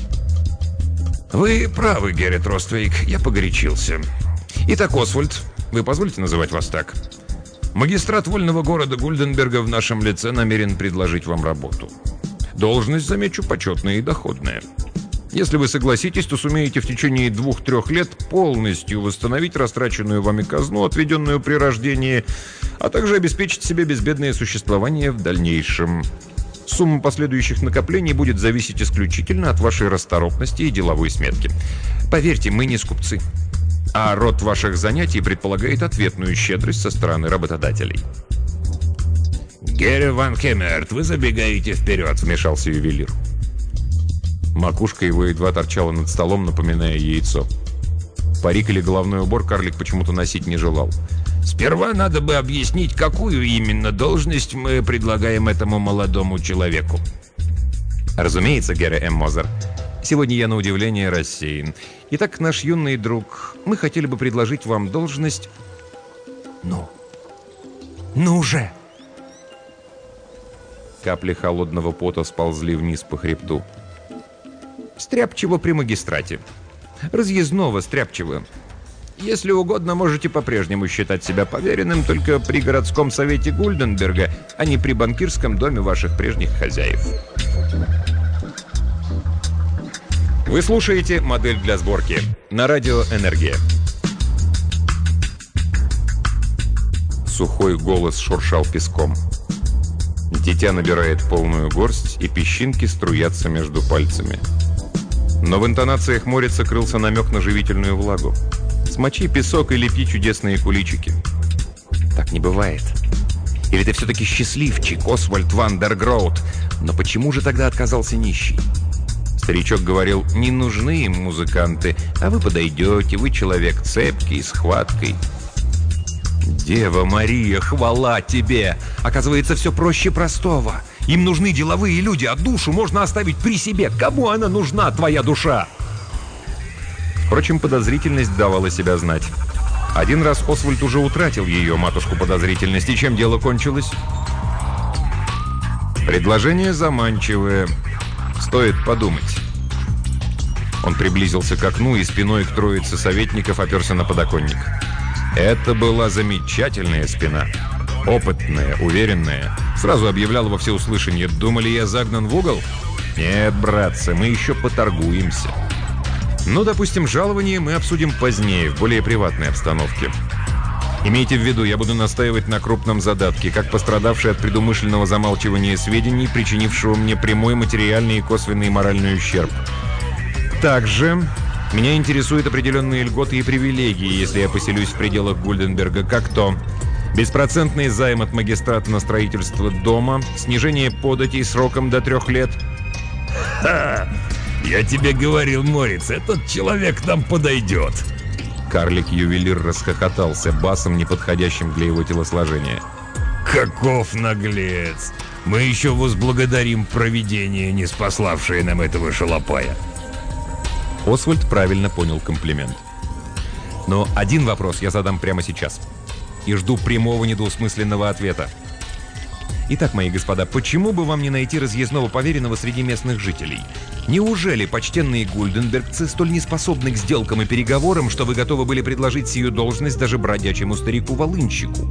«Вы правы, Геррит Роствейк, я погорячился. Итак, Освальд, вы позволите называть вас так? Магистрат вольного города Гульденберга в нашем лице намерен предложить вам работу. Должность, замечу, почетная и доходная. Если вы согласитесь, то сумеете в течение 2-3 лет полностью восстановить растраченную вами казну, отведенную при рождении, а также обеспечить себе безбедное существование в дальнейшем. Сумма последующих накоплений будет зависеть исключительно от вашей расторопности и деловой сметки. Поверьте, мы не скупцы. А род ваших занятий предполагает ответную щедрость со стороны работодателей. «Герри Ван Хеммерт, вы забегаете вперед», — вмешался ювелир. Макушка его едва торчала над столом, напоминая яйцо. Парик или головной убор карлик почему-то носить не желал. «Сперва надо бы объяснить, какую именно должность мы предлагаем этому молодому человеку». «Разумеется, Герри М. Мозер. Сегодня я на удивление рассеян. Итак, наш юный друг, мы хотели бы предложить вам должность...» «Ну же!» Капли холодного пота сползли вниз по хребту. «Стряпчего при магистрате. Разъездного стряпчего. Если угодно, можете по-прежнему считать себя поверенным только при городском совете Гульденберга, а не при банкирском доме ваших прежних хозяев». Вы слушаете «Модель для сборки» на радио «Энергия». Сухой голос шуршал песком. Дитя набирает полную горсть, и песчинки струятся между пальцами. Но в интонациях Морица крылся намек на живительную влагу. Смочи песок и лепи чудесные куличики. Так не бывает. Или ты все-таки счастливчик, Освальд ван дер Гроут? Но почему же тогда отказался нищий? Старичок говорил, не нужны им музыканты, а вы подойдете, вы человек цепкий, с хваткой. Дева Мария, хвала тебе! Оказывается, все проще простого. Им нужны деловые люди, а душу можно оставить при себе. Кому она нужна, твоя душа? Впрочем, подозрительность давала себя знать. Один раз Освальд уже утратил ее, матушку подозрительности. И чем дело кончилось? Предложение заманчивое. Стоит подумать. Он приблизился к окну и спиной к троице советников оперся на подоконник. Это была замечательная спина. Опытная, уверенная. Сразу объявляла во всеуслышание: думали, я загнан в угол? Нет, братцы, мы еще поторгуемся. Ну, допустим, жалование мы обсудим позднее, в более приватной обстановке. Имейте в виду, я буду настаивать на крупном задатке, как пострадавший от предумышленного замалчивания сведений, причинившего мне прямой материальный и косвенный моральный ущерб. Также меня интересуют определенные льготы и привилегии, если я поселюсь в пределах Гульденберга, как то беспроцентный займ от магистрата на строительство дома, снижение податей сроком до 3 лет. «Ха! Я тебе говорил, Морец, этот человек нам подойдет!» Карлик-ювелир расхохотался басом, неподходящим для его телосложения. «Каков наглец! Мы еще возблагодарим провидение, не спаславшее нам этого шалопая!» Освальд правильно понял комплимент. Но один вопрос я задам прямо сейчас. И жду прямого недвусмысленного ответа. Итак, мои господа, почему бы вам не найти разъездного поверенного среди местных жителей? Неужели почтенные гульденбергцы столь неспособны к сделкам и переговорам, что вы готовы были предложить сию должность даже бродячему старику-волынщику?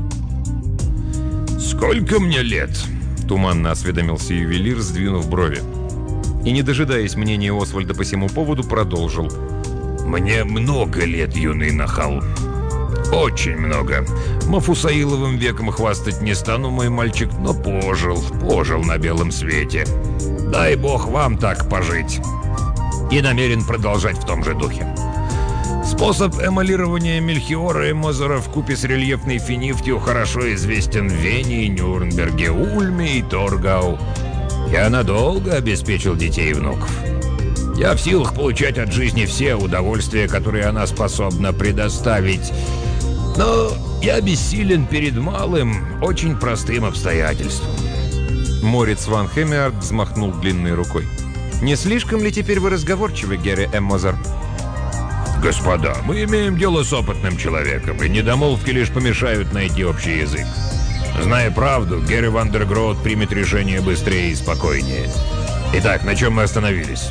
«Сколько мне лет?» — туманно осведомился ювелир, сдвинув брови. И, не дожидаясь мнения Освальда по сему поводу, продолжил. «Мне много лет, юный нахал. Очень много. Мафусаиловым веком хвастать не стану, мой мальчик, но пожил на белом свете. Дай бог вам так пожить. И намерен продолжать в том же духе. Способ эмалирования Мельхиора и Мозера вкупе с рельефной финифтью хорошо известен в Вене и Нюрнберге, Ульме и Торгау. Я надолго обеспечил детей и внуков. Я в силах получать от жизни все удовольствия, которые она способна предоставить. Но я бессилен перед малым, очень простым обстоятельством». Мориц ван Хеммерт взмахнул длинной рукой. «Не слишком ли теперь вы разговорчивы, Герри М. Мозер?» «Господа, мы имеем дело с опытным человеком, и недомолвки лишь помешают найти общий язык. Зная правду, Герри ван дер Гроут примет решение быстрее и спокойнее. Итак, на чем мы остановились?»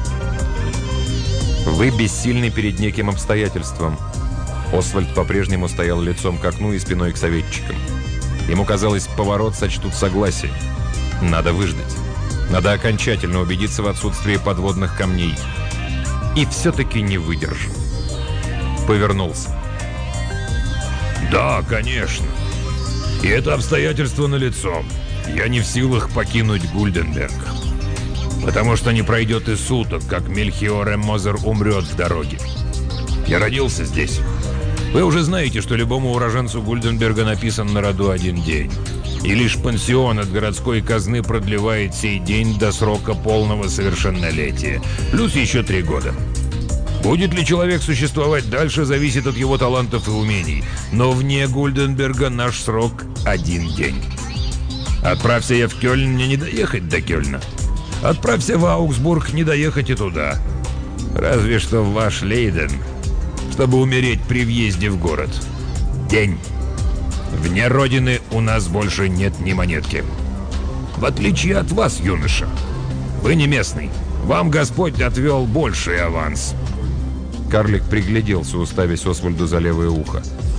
«Вы бессильны перед неким обстоятельством». Освальд по-прежнему стоял лицом к окну и спиной к советчикам. Ему казалось, поворот сочтут согласие. Надо выждать. Надо окончательно убедиться в отсутствии подводных камней. И все-таки не выдержал. Повернулся. «Да, конечно. И это обстоятельство налицо. я не в силах покинуть Гульденберг. Потому что не пройдет и суток, как Мельхиор Эммозер умрет в дороге. Я родился здесь. Вы уже знаете, что любому уроженцу Гульденберга написан на роду один день. И лишь пансион от городской казны продлевает сей день до срока полного совершеннолетия. Плюс еще 3 года. Будет ли человек существовать дальше, зависит от его талантов и умений. Но вне Гульденберга наш срок – 1 день. Отправься я в Кёльн, мне не доехать до Кёльна. Отправься в Аугсбург, не доехать и туда. Разве что в ваш Лейден, чтобы умереть при въезде в город. День. Вне родины у нас больше нет ни монетки. В отличие от вас, юноша. Вы не местный. Вам Господь отвел больший аванс. Карлик пригляделся, уставясь Освальду за левое ухо.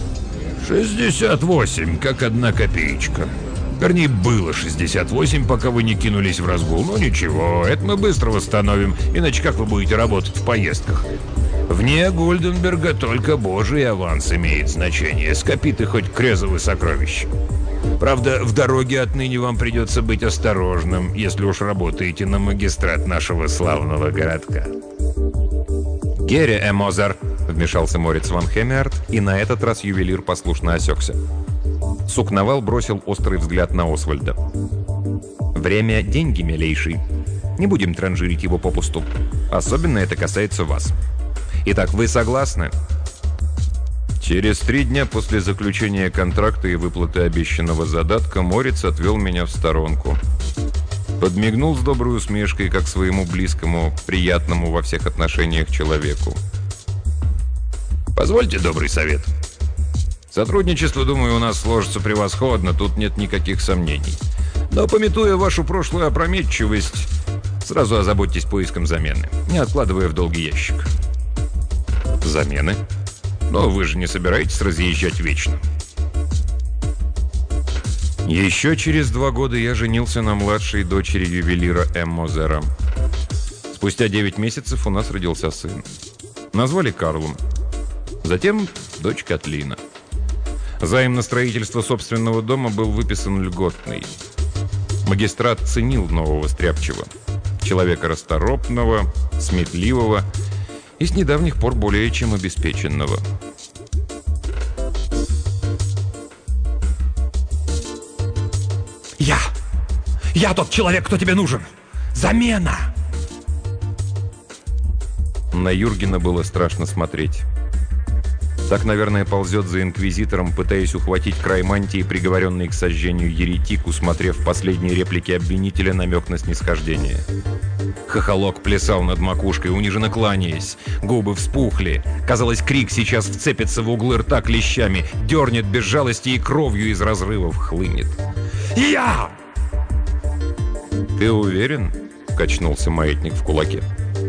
68, как 1 копеечка. Вернее, было 68, пока вы не кинулись в разгул. Ну ничего, это мы быстро восстановим, иначе как вы будете работать в поездках? Вне Гульденберга только божий аванс имеет значение. Скопи ты хоть крезовые сокровища. Правда, в дороге отныне вам придется быть осторожным, если уж работаете на магистрат нашего славного городка. «Гере Эммозер!» — вмешался Мориц ван Хеммиарт, и на этот раз ювелир послушно осекся. Сукновал бросил острый взгляд на Освальда. «Время — деньги, милейший. Не будем транжирить его попусту. Особенно это касается вас. Итак, вы согласны?» Через 3 дня после заключения контракта и выплаты обещанного задатка Мориц отвел меня в сторонку. Подмигнул с доброй усмешкой, как своему близкому, приятному во всех отношениях человеку. «Позвольте добрый совет. Сотрудничество, думаю, у нас сложится превосходно, тут нет никаких сомнений. Но, памятуя вашу прошлую опрометчивость, сразу озаботьтесь поиском замены, не откладывая в долгий ящик». «Замены? Но вы же не собираетесь разъезжать вечно?» Еще через 2 года я женился на младшей дочери ювелира Эммозера. Спустя 9 месяцев у нас родился сын. Назвали Карлом. Затем дочь Катлина. Займ на строительство собственного дома был выписан льготный. Магистрат ценил нового стряпчего. Человека расторопного, сметливого и с недавних пор более чем обеспеченного. Я тот человек, кто тебе нужен! Замена!» На Юргена было страшно смотреть. Так, наверное, ползет за инквизитором, пытаясь ухватить край мантии, приговоренный к сожжению еретик, усмотрев в последней реплике обвинителя намек на снисхождение. Хохолок плясал над макушкой, униженно кланяясь. Губы вспухли. Казалось, крик сейчас вцепится в углы рта клещами, дернет без жалости и кровью из разрывов хлынет. «Я!» «Ты уверен?» — качнулся маятник в кулаке.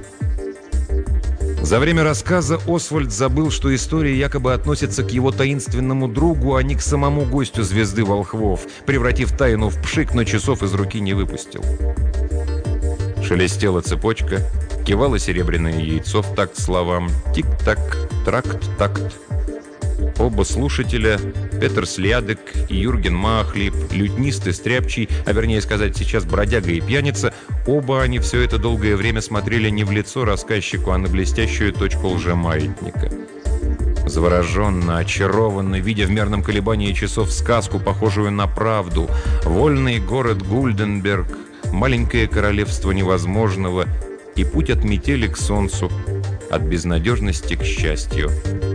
За время рассказа Освальд забыл, что история якобы относится к его таинственному другу, а не к самому гостю звезды волхвов, превратив тайну в пшик, но часов из руки не выпустил. Шелестела цепочка, кивало серебряное яйцо в такт словам «тик-так, тракт-такт». Оба слушателя, Петер Слядек и Юрген Махлип, лютнист и стряпчий, а вернее сказать сейчас бродяга и пьяница, оба они все это долгое время смотрели не в лицо рассказчику, а на блестящую точку лжемаятника. Завороженно, очарованно, видя в мерном колебании часов сказку, похожую на правду, вольный город Гульденберг, маленькое королевство невозможного и путь от метели к солнцу, от безнадежности к счастью.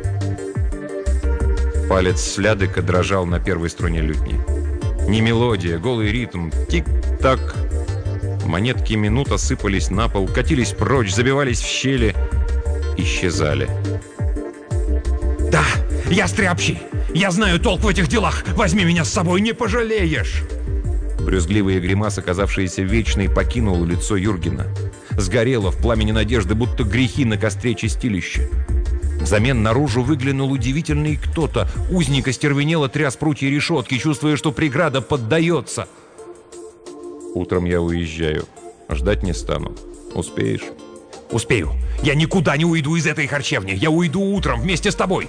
Палец Слядека дрожал на первой струне лютни. Не мелодия, голый ритм. Тик-так. Монетки минут осыпались на пол, катились прочь, забивались в щели, исчезали. «Да, я стряпчий! Я знаю толк в этих делах! Возьми меня с собой, не пожалеешь!» Брюзгливая гримаса, оказавшаяся вечной, покинула лицо Юргена. Сгорела в пламени надежды, будто грехи на костре чистилища. Взамен наружу выглянул удивительный кто-то. Узник остервенело тряс прутья решетки, чувствуя, что преграда поддается. «Утром я уезжаю. Ждать не стану. Успеешь?» «Успею. Я никуда не уйду из этой харчевни. Я уйду утром вместе с тобой».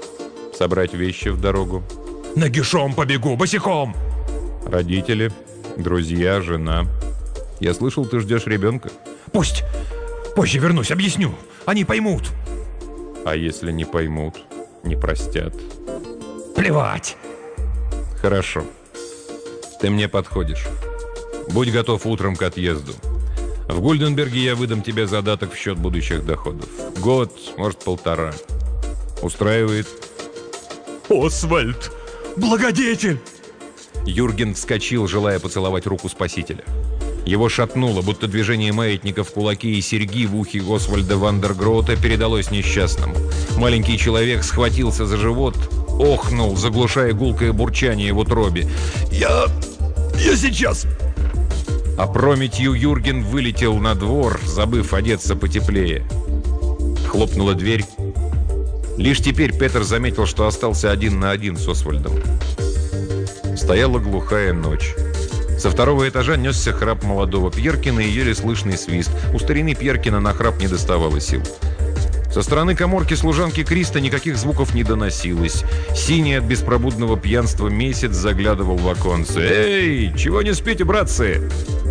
«Собрать вещи в дорогу?» «Нагишом побегу, босиком». «Родители?» Друзья, жена. Я слышал, ты ждешь ребенка. Пусть. Позже вернусь, объясню. Они поймут. А если не поймут, не простят? Плевать. Хорошо. Ты мне подходишь. Будь готов утром к отъезду. В Гульденберге я выдам тебе задаток в счет будущих доходов. Год, может, 1,5. Устраивает? Освальд, благодетель! Юрген вскочил, желая поцеловать руку спасителя. Его шатнуло, будто движение маятника в кулаке, и серьги в ухе Освальда Вандергроута передалось несчастному. Маленький человек схватился за живот, охнул, заглушая гулкое бурчание в утробе. Я сейчас... Опрометью Юрген вылетел на двор, забыв одеться потеплее. Хлопнула дверь. Лишь теперь Петер заметил, что остался один на один с Освальдом. Стояла глухая ночь. Со второго этажа несся храп молодого Пьеркина и еле слышный свист. У старины Пьеркина на храп не доставало сил. Со стороны каморки служанки Криста никаких звуков не доносилось. Синий от беспробудного пьянства месяц заглядывал в оконце. «Эй, чего не спите, братцы?»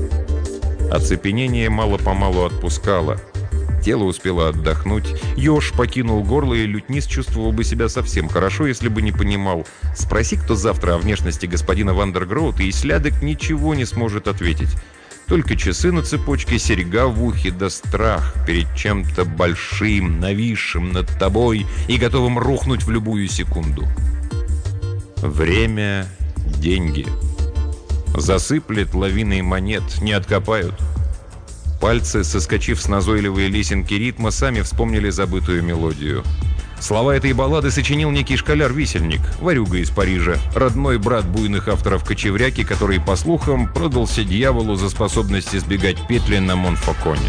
Оцепенение мало-помалу отпускало. Тело успело отдохнуть. Ёж покинул горло, и лютнист чувствовал бы себя совсем хорошо, если бы не понимал. Спроси, кто завтра о внешности господина Вандергроута, и слядок ничего не сможет ответить. Только часы на цепочке, серьга в ухе, да страх перед чем-то большим, нависшим над тобой и готовым рухнуть в любую секунду. Время — деньги. Засыплет лавиной монет, не откопают. Пальцы, соскочив с назойливой лесенки ритма, сами вспомнили забытую мелодию. Слова этой баллады сочинил некий школяр-висельник, ворюга из Парижа, родной брат буйных авторов кочевряки, который, по слухам, продался дьяволу за способность избегать петли на Монфаконе.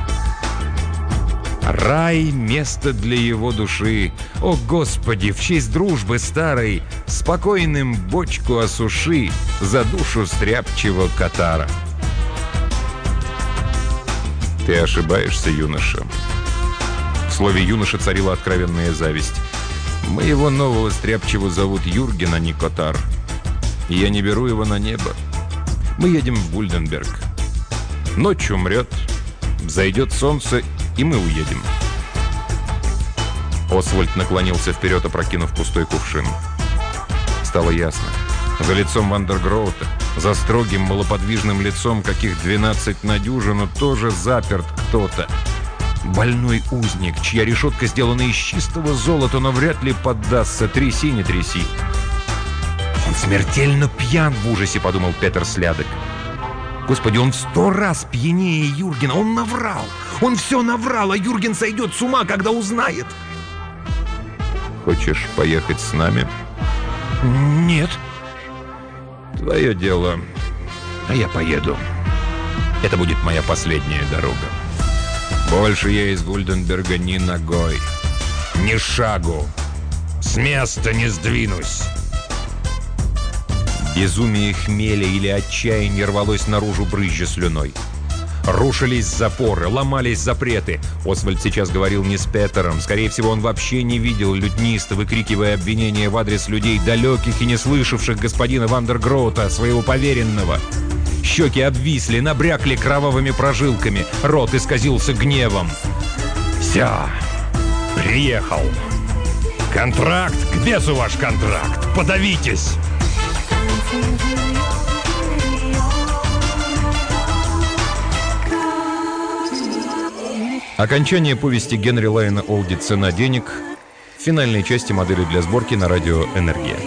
Рай — место для его души. О, Господи, в честь дружбы старой, спокойным бочку осуши за душу стряпчего катара. Ты ошибаешься, юноша. В слове «юноша» царила откровенная зависть. Моего нового стряпчего зовут Юрген, а не Котар. И я не беру его на небо. Мы едем в Гульденберг. Ночь умрет, взойдет солнце, и мы уедем. Освальд наклонился вперед, опрокинув пустой кувшин. Стало ясно. За лицом Вандергроута, за строгим малоподвижным лицом, каких 12 на дюжину, тоже заперт кто-то. Больной узник, чья решетка сделана из чистого золота, но вряд ли поддастся, тряси не тряси. «Он смертельно пьян в ужасе», — подумал Петер Слядок. «Господи, он в 100 раз пьянее Юргена! Он наврал! Он все наврал, а Юрген сойдет с ума, когда узнает!» «Хочешь поехать с нами?» «Нет». «Твое дело, а я поеду. Это будет моя последняя дорога. Больше я из Гульденберга ни ногой, ни шагу. С места не сдвинусь». Безумие хмеля или отчаяние рвалось наружу, брызжа слюной. Рушились запоры, ломались запреты. Освальд сейчас говорил не с Петером. Скорее всего, он вообще не видел лютниста, выкрикивая обвинения в адрес людей, далеких и не слышавших господина Вандергроута, своего поверенного. Щеки обвисли, набрякли кровавыми прожилками. Рот исказился гневом. «Все, приехал. Контракт, к бесу ваш контракт. Подавитесь!» Окончание повести Генри Лайона Олди «Цена денег» в финальной части модели для сборки на радио «Энергия».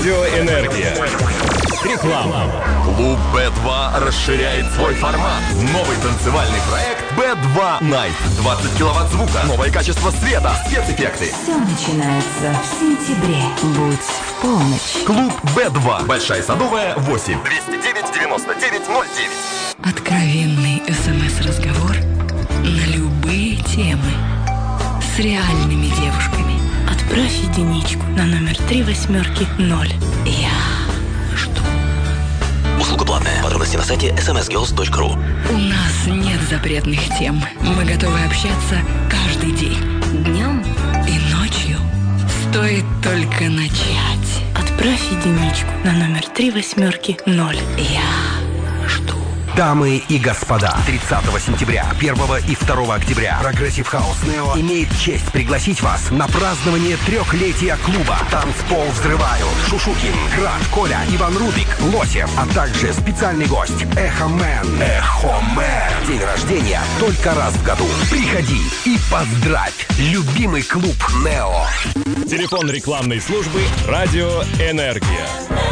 Радиоэнергия. Реклама. Клуб B2 расширяет свой формат. Новый танцевальный проект B2 Night. 20 киловатт звука, новое качество света, спецэффекты. Все начинается в сентябре. Будь в полночь. Клуб B2. Большая Садовая, 8. 209 99 09. Откровенный СМС-разговор на любые темы с реальными девушками. Отправь единичку на номер 380. Я жду. Услуга платная. Подробности на сайте smsgirls.ru. У нас нет запретных тем. Мы готовы общаться каждый день. Днем и ночью. Стоит только начать. Отправь единичку на номер 380. Я жду. Дамы и господа, 30 сентября, 1 и 2 октября Прогрессив Хаус Нео имеет честь пригласить вас на празднование 3-летия клуба. Танцпол взрывают. Шушукин, Град, Коля, Иван Рубик, Лосев, а также специальный гость Эхо Мэн. Эхо Мэн. День рождения только раз в году. Приходи и поздравь любимый клуб Нео. Телефон рекламной службы «Радиоэнергия».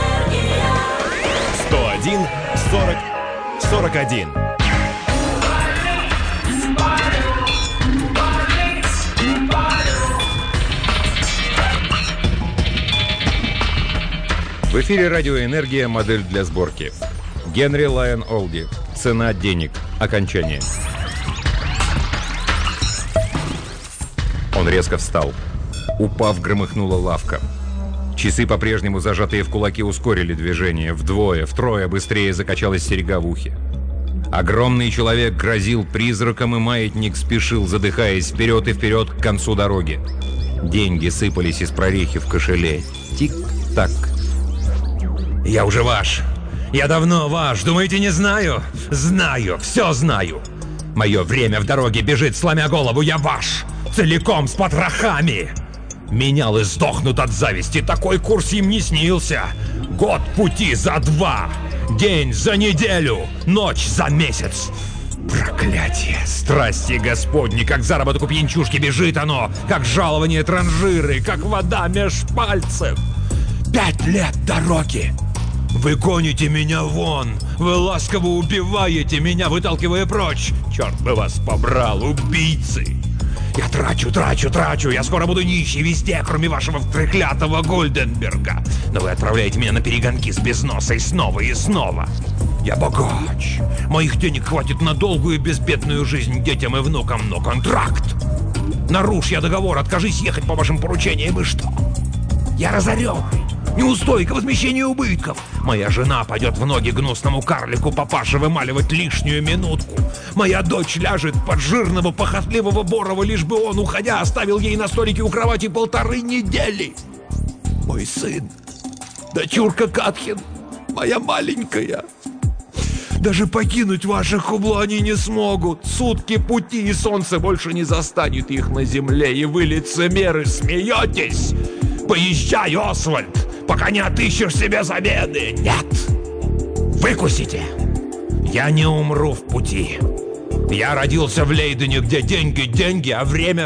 101 40 41. В эфире «Радиоэнергия», модель для сборки. Генри Лайон Олди. Цена денег. Окончание. Он резко встал. Упав, громыхнула лавка. Часы, по-прежнему зажатые в кулаки, ускорили движение. Вдвое, втрое быстрее закачалась серьга в ухе. Огромный человек грозил призраком, и маятник спешил, задыхаясь, вперед и вперед к концу дороги. Деньги сыпались из прорехи в кошеле. Тик-так. Я уже ваш. Я давно ваш. Думаете, не знаю? Знаю. Все знаю. Мое время в дороге бежит, сломя голову. Я ваш. Целиком, с потрохами. Менял и сдохнут от зависти. Такой курс им не снился. Год пути за 2. День за неделю. Ночь за месяц. Проклятие. Страсти Господни. Как заработок у пьянчушки бежит оно. Как жалование транжиры. Как вода меж пальцев. 5 лет дороги. Вы гоните меня вон. Вы ласково убиваете меня, выталкивая прочь. Черт бы вас побрал, убийцы. Я трачу. Я скоро буду нищий везде, кроме вашего треклятого Гольденберга. Но вы отправляете меня на перегонки с безносой снова и снова. Я богач. Моих денег хватит на долгую и безбедную жизнь детям и внукам, но контракт. Нарушь я договор, откажись ехать по вашим поручениям, и что? Я разорен. Неустойка возмещения убытков. Моя жена пойдет в ноги гнусному карлику папаше вымаливать лишнюю минутку. Моя дочь ляжет под жирного похотливого Борова, лишь бы он, уходя, оставил ей на столике у кровати 1,5 недели. Мой сын, дочурка Катхин, моя маленькая. Даже покинуть ваше хубло они не смогут. Сутки пути, и солнце больше не застанет их на земле. И вы, лицемеры, смеетесь. Поезжай, Освальд, пока не отыщешь себе замены. Нет, выкусите. Я не умру в пути. Я родился в Лейдене, где деньги, а время.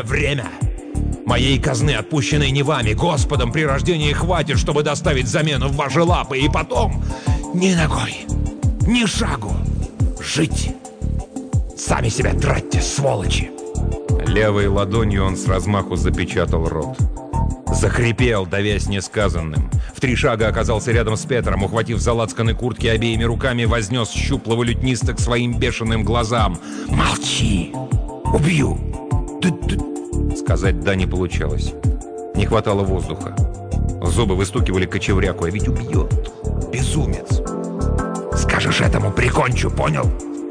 Моей казны, отпущенной не вами, Господом, при рождении хватит, чтобы доставить замену в ваши лапы. И потом ни ногой, ни шагу. Жить. Сами себя тратьте, сволочи. Левой ладонью он с размаху запечатал рот. Захрипел, давясь несказанным. В 3 шага оказался рядом с Петром, ухватив за лацканы куртки обеими руками, вознес щуплого лютниста к своим бешеным глазам. «Молчи! Убью!» Сказать «да» не получалось. Не хватало воздуха. Зубы выстукивали кочевряку, а ведь убьет. Безумец. «Скажешь этому, прикончу, понял?»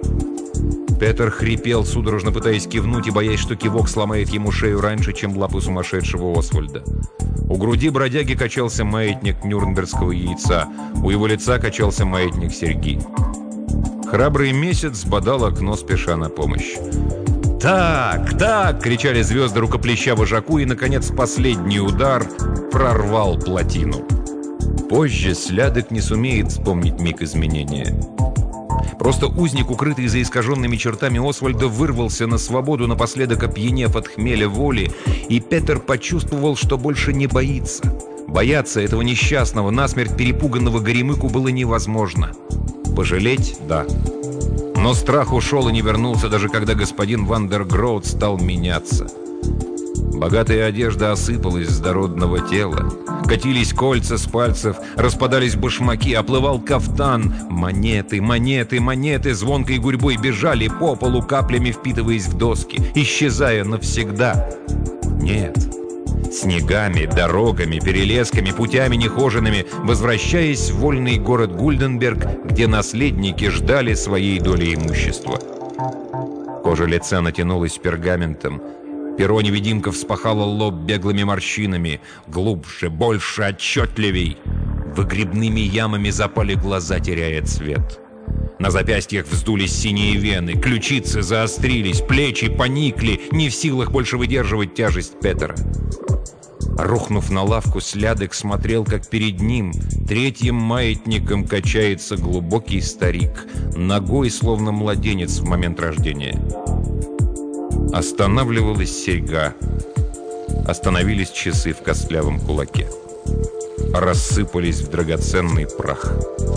Петр хрипел, судорожно пытаясь кивнуть и боясь, что кивок сломает ему шею раньше, чем лапы сумасшедшего Освальда. У груди бродяги качался маятник нюрнбергского яйца, у его лица качался маятник серьги. Храбрый месяц бодал окно, спеша на помощь. «Так!» — кричали звезды рукоплеща вожаку, и, наконец, последний удар прорвал плотину. Позже Слядок не сумеет вспомнить миг изменения. Просто узник, укрытый за искаженными чертами Освальда, вырвался на свободу, напоследок опьянев от хмеля воли, и Петр почувствовал, что больше не боится. Бояться этого несчастного, насмерть перепуганного горемыку было невозможно. Пожалеть – да. Но страх ушел и не вернулся, даже когда господин Вандергроуд стал меняться. Богатая одежда осыпалась с дородного тела. Катились кольца с пальцев, распадались башмаки, оплывал кафтан. Монеты, монеты, монеты звонкой гурьбой бежали по полу, каплями впитываясь в доски, исчезая навсегда. Нет. Снегами, дорогами, перелесками, путями нехоженными, возвращаясь в вольный город Гульденберг, где наследники ждали своей доли имущества. Кожа лица натянулась пергаментом. Перо невидимка вспахало лоб беглыми морщинами. Глубже, больше, отчетливей. Выгребными ямами запали глаза, теряя цвет. На запястьях вздулись синие вены, ключицы заострились, плечи поникли, не в силах больше выдерживать тяжесть Петера. Рухнув на лавку, Слядек смотрел, как перед ним третьим маятником качается глубокий старик, ногой словно младенец в момент рождения. Останавливалась серьга. Остановились часы в костлявом кулаке. Рассыпались в драгоценный прах.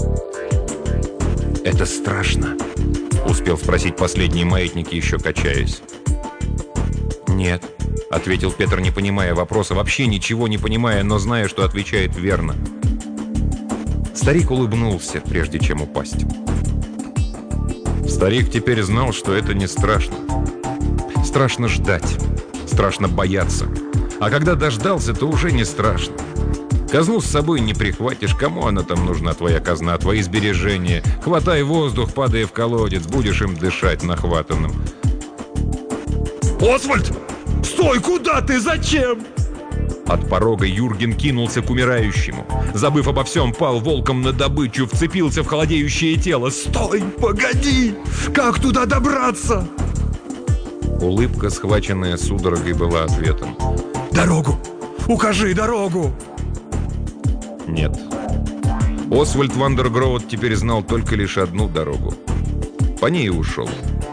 «Это страшно?» — успел спросить последний маятник, еще качаясь. «Нет», — ответил Петр, не понимая вопроса, вообще ничего не понимая, но зная, что отвечает верно. Старик улыбнулся, прежде чем упасть. Старик теперь знал, что это не страшно. Страшно ждать, страшно бояться. А когда дождался, то уже не страшно. Казну с собой не прихватишь, кому она там нужна, твоя казна, твои сбережения. Хватай воздух, падая в колодец, будешь им дышать нахватанным. «Освальд! Стой! Куда ты? Зачем?» От порога Юрген кинулся к умирающему. Забыв обо всем, пал волком на добычу, вцепился в холодеющее тело. «Стой! Погоди! Как туда добраться?» Улыбка, схваченная судорогой, была ответом. «Дорогу! Укажи дорогу!» Нет. Освальд Вандергроуд теперь знал только лишь одну дорогу. По ней и ушел.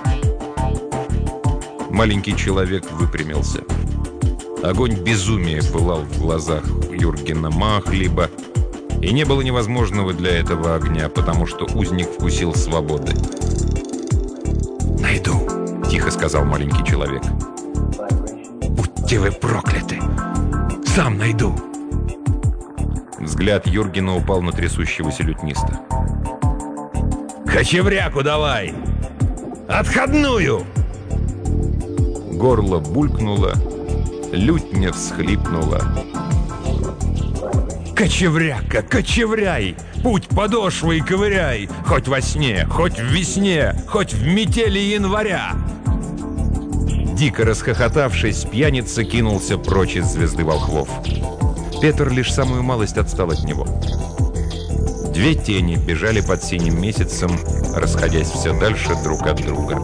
Маленький человек выпрямился. Огонь безумия пылал в глазах Юргена Махлиба, и не было невозможного для этого огня, потому что узник вкусил свободы. «Найду», — тихо сказал маленький человек. «Будьте вы прокляты! Сам найду!» Взгляд Юргена упал на трясущегося лютниста. «Кочевряку давай! Отходную!» Горло булькнуло, лютня всхлипнула. «Кочевряка, кочевряй! Путь подошвой ковыряй! Хоть во сне, хоть в весне, хоть в метели января!» Дико расхохотавшись, пьяница кинулся прочь из звезды волхвов. Петр лишь самую малость отстал от него. Две тени бежали под синим месяцем, расходясь все дальше друг от друга.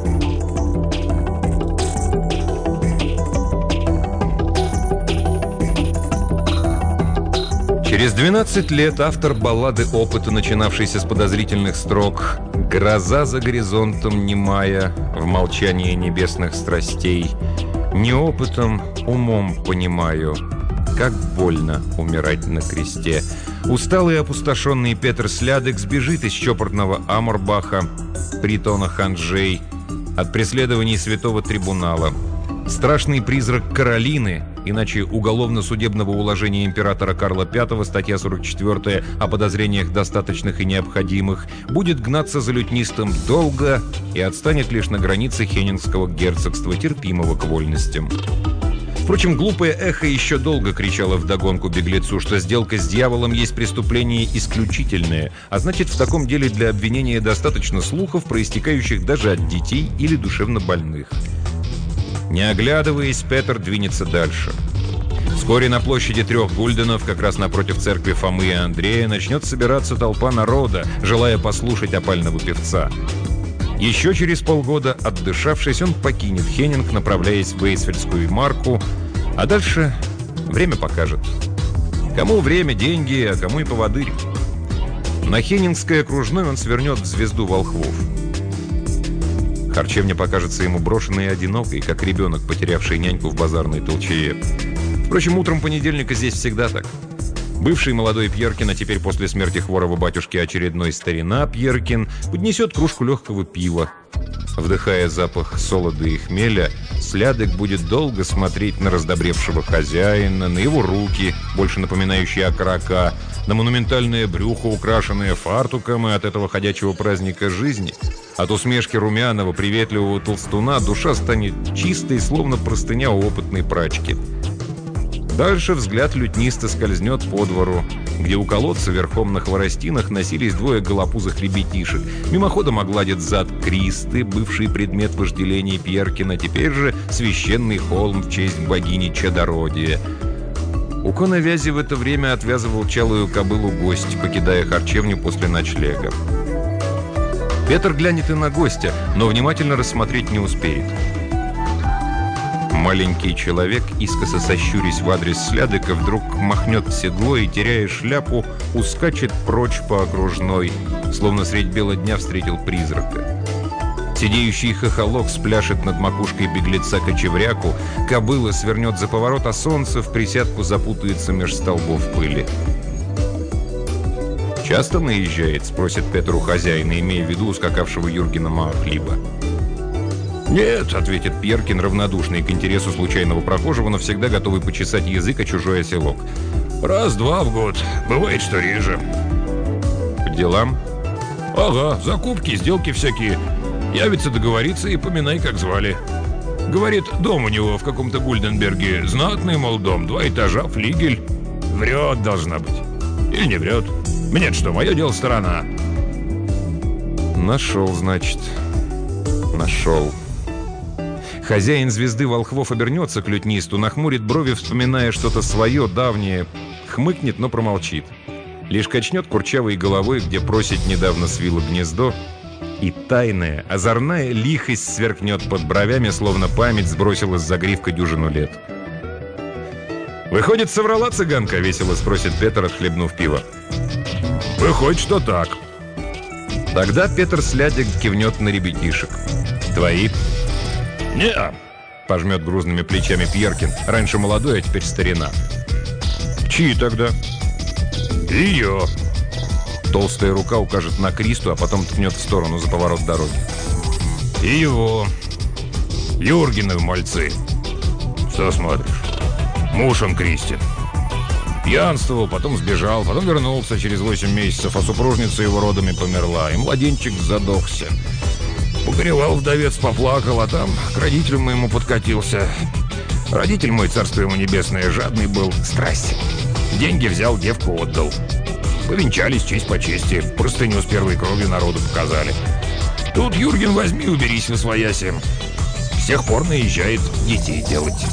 Через 12 лет автор баллады опыта, начинавшейся с подозрительных строк «Гроза за горизонтом немая, в молчании небесных страстей, не опытом, умом понимаю, как больно умирать на кресте». Усталый и опустошенный Петр Слядек сбежит из чопорного Амурбаха, притона ханжей, от преследований святого трибунала. Страшный призрак Каролины, иначе уголовно-судебного уложения императора Карла V, статья 44 о подозрениях достаточных и необходимых, будет гнаться за лютнистом долго и отстанет лишь на границе Хеннингского герцогства, терпимого к вольностям. Впрочем, глупое эхо еще долго кричало вдогонку беглецу, что сделка с дьяволом есть преступление исключительное, а значит, в таком деле для обвинения достаточно слухов, проистекающих даже от детей или душевнобольных. Не оглядываясь, Петр двинется дальше. Вскоре на площади 3 гульденов, как раз напротив церкви Фомы и Андрея, начнет собираться толпа народа, желая послушать опального певца. Еще через полгода, отдышавшись, он покинет Хеннинг, направляясь в Эйсфельдскую марку, а дальше время покажет. Кому время, деньги, а кому и поводырь. На Хеннингской окружной он свернет в звезду волхвов. Харчевня покажется ему брошенной и одинокой, как ребенок, потерявший няньку в базарной толчее. Впрочем, утром понедельника здесь всегда так. Бывший молодой Пьеркин, а теперь после смерти хворого батюшки очередной старина Пьеркин, поднесет кружку легкого пива. Вдыхая запах солода и хмеля, Слядок будет долго смотреть на раздобревшего хозяина, на его руки, больше напоминающие окорока, на монументальное брюхо, украшенное фартуком, и от этого ходячего праздника жизни. От усмешки румяного, приветливого толстуна душа станет чистой, словно простыня опытной прачки. Дальше взгляд лютниста скользнет по двору, где у колодца верхом на хворостинах носились двое голопузых ребятишек. Мимоходом огладит зад Кристы, бывший предмет вожделения Пьеркина, теперь же священный холм в честь богини чадородия. У коновязи в это время отвязывал чалую кобылу гость, покидая харчевню после ночлега. Петр глянет и на гостя, но внимательно рассмотреть не успеет. Маленький человек, искоса сощурясь в адрес Слядыка, вдруг махнет в седло и, теряя шляпу, ускачет прочь по окружной, словно средь бела дня встретил призрака. Сидеющий хохолок спляшет над макушкой беглеца кочевряку, кобыла свернет за поворот, а солнце в присядку запутается меж столбов пыли. «Часто наезжает?» — спросит Петр у хозяина, имея в виду ускакавшего Юргена Маахлиба. «Нет», — ответит Пьеркин, равнодушный к интересу случайного прохожего, но всегда готовый почесать язык о чужой оселок. «Раз-два в год. Бывает, что реже». «По делам?» «Ага, закупки, сделки всякие. Явится договориться и поминай, как звали. Говорит, дом у него в каком-то Гульденберге. Знатный, мол, дом, 2 этажа, флигель. Врет, должна быть. Или не врет. Мне-то что, мое дело сторона». «Нашел, значит. Нашел». Хозяин звезды волхвов обернется к лютнисту, нахмурит брови, вспоминая что-то свое, давнее, хмыкнет, но промолчит. Лишь качнет курчавой головой, где просить недавно свило гнездо, и тайная, озорная лихость сверкнет под бровями, словно память сбросила с загривка дюжину лет. «Выходит, соврала цыганка?» — весело спросит Петр, отхлебнув пиво. «Выходит, что так». Тогда Петр Слядик кивнет на ребятишек. «Твои?» «Не-а», — пожмет грузными плечами Пьеркин. Раньше молодой, а теперь старина. «Чьи тогда?» «Ее». Толстая рука укажет на Кристу, а потом ткнет в сторону за поворот дороги. «И его. Юргены мальцы. Что смотришь? Муж он Кристин. Пьянствовал, потом сбежал, потом вернулся через 8 месяцев, а супружница его родами померла, и младенчик задохся. Погоревал вдовец, поплакал, а там к родителям моему подкатился. Родитель мой, царство ему небесное, жадный был, страсть. Деньги взял, девку отдал. Повенчались честь по чести, простыню с первой кровью народу показали. Тут, Юрген, возьми, уберись восвояси. С тех пор наезжает детей делать».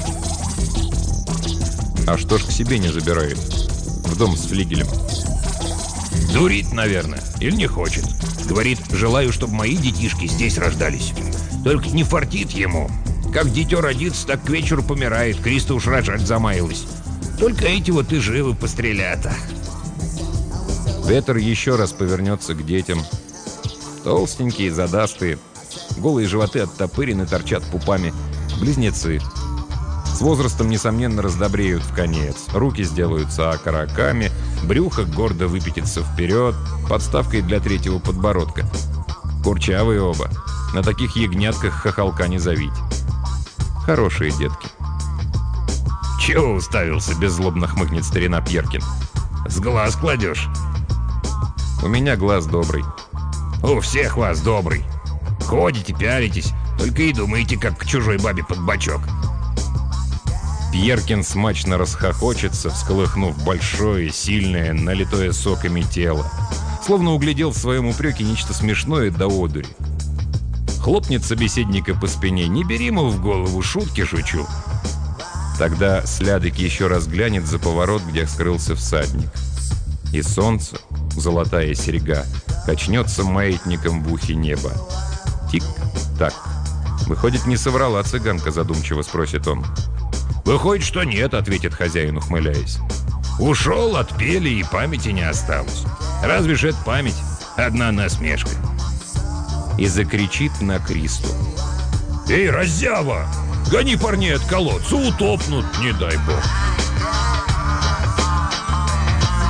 «А что ж к себе не забирает? В дом с флигелем?» «Дурит, наверное, или не хочет. Говорит, желаю, чтобы мои детишки здесь рождались. Только не фартит ему. Как дитё родится, так к вечеру помирает. Криста уж рожать замаялась. Только эти вот и живы пострелята». Петр еще раз повернется к детям. Толстенькие, задастые. Голые животы оттопырены, торчат пупами. Близнецы. С возрастом, несомненно, раздобреют в конец. Руки сделаются окороками, брюхо гордо выпятится вперед, подставкой для 3-го подбородка. Курчавые оба. На таких ягнятках хохолка не завить. Хорошие детки. «Чего уставился?» — беззлобно хмыкнет старина Пьеркин. «С глаз кладешь?» «У меня глаз добрый». «У всех вас добрый. Ходите, пялитесь, только и думаете, как к чужой бабе под бочок». Пьеркин смачно расхохочется, всколыхнув большое, сильное, налитое соками тело. Словно углядел в своем упреке нечто смешное до одури. Хлопнет собеседника по спине: «Не бери ему в голову, шутки шучу». Тогда Слядык еще раз глянет за поворот, где скрылся всадник. И солнце, золотая серьга, качнется маятником в ухе неба. Тик-так. «Выходит, не соврала цыганка?» — задумчиво спросит он. «Выходит, что нет», — ответит хозяин, ухмыляясь. «Ушел, отпели, и памяти не осталось. Разве же это память? Одна насмешка». И закричит на Кристу: «Эй, раззява! Гони парней от колодца, утопнут, не дай бог!»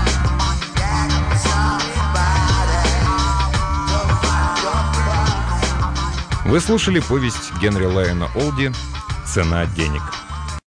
Вы слушали повесть Генри Лайона Олди «Цена денег».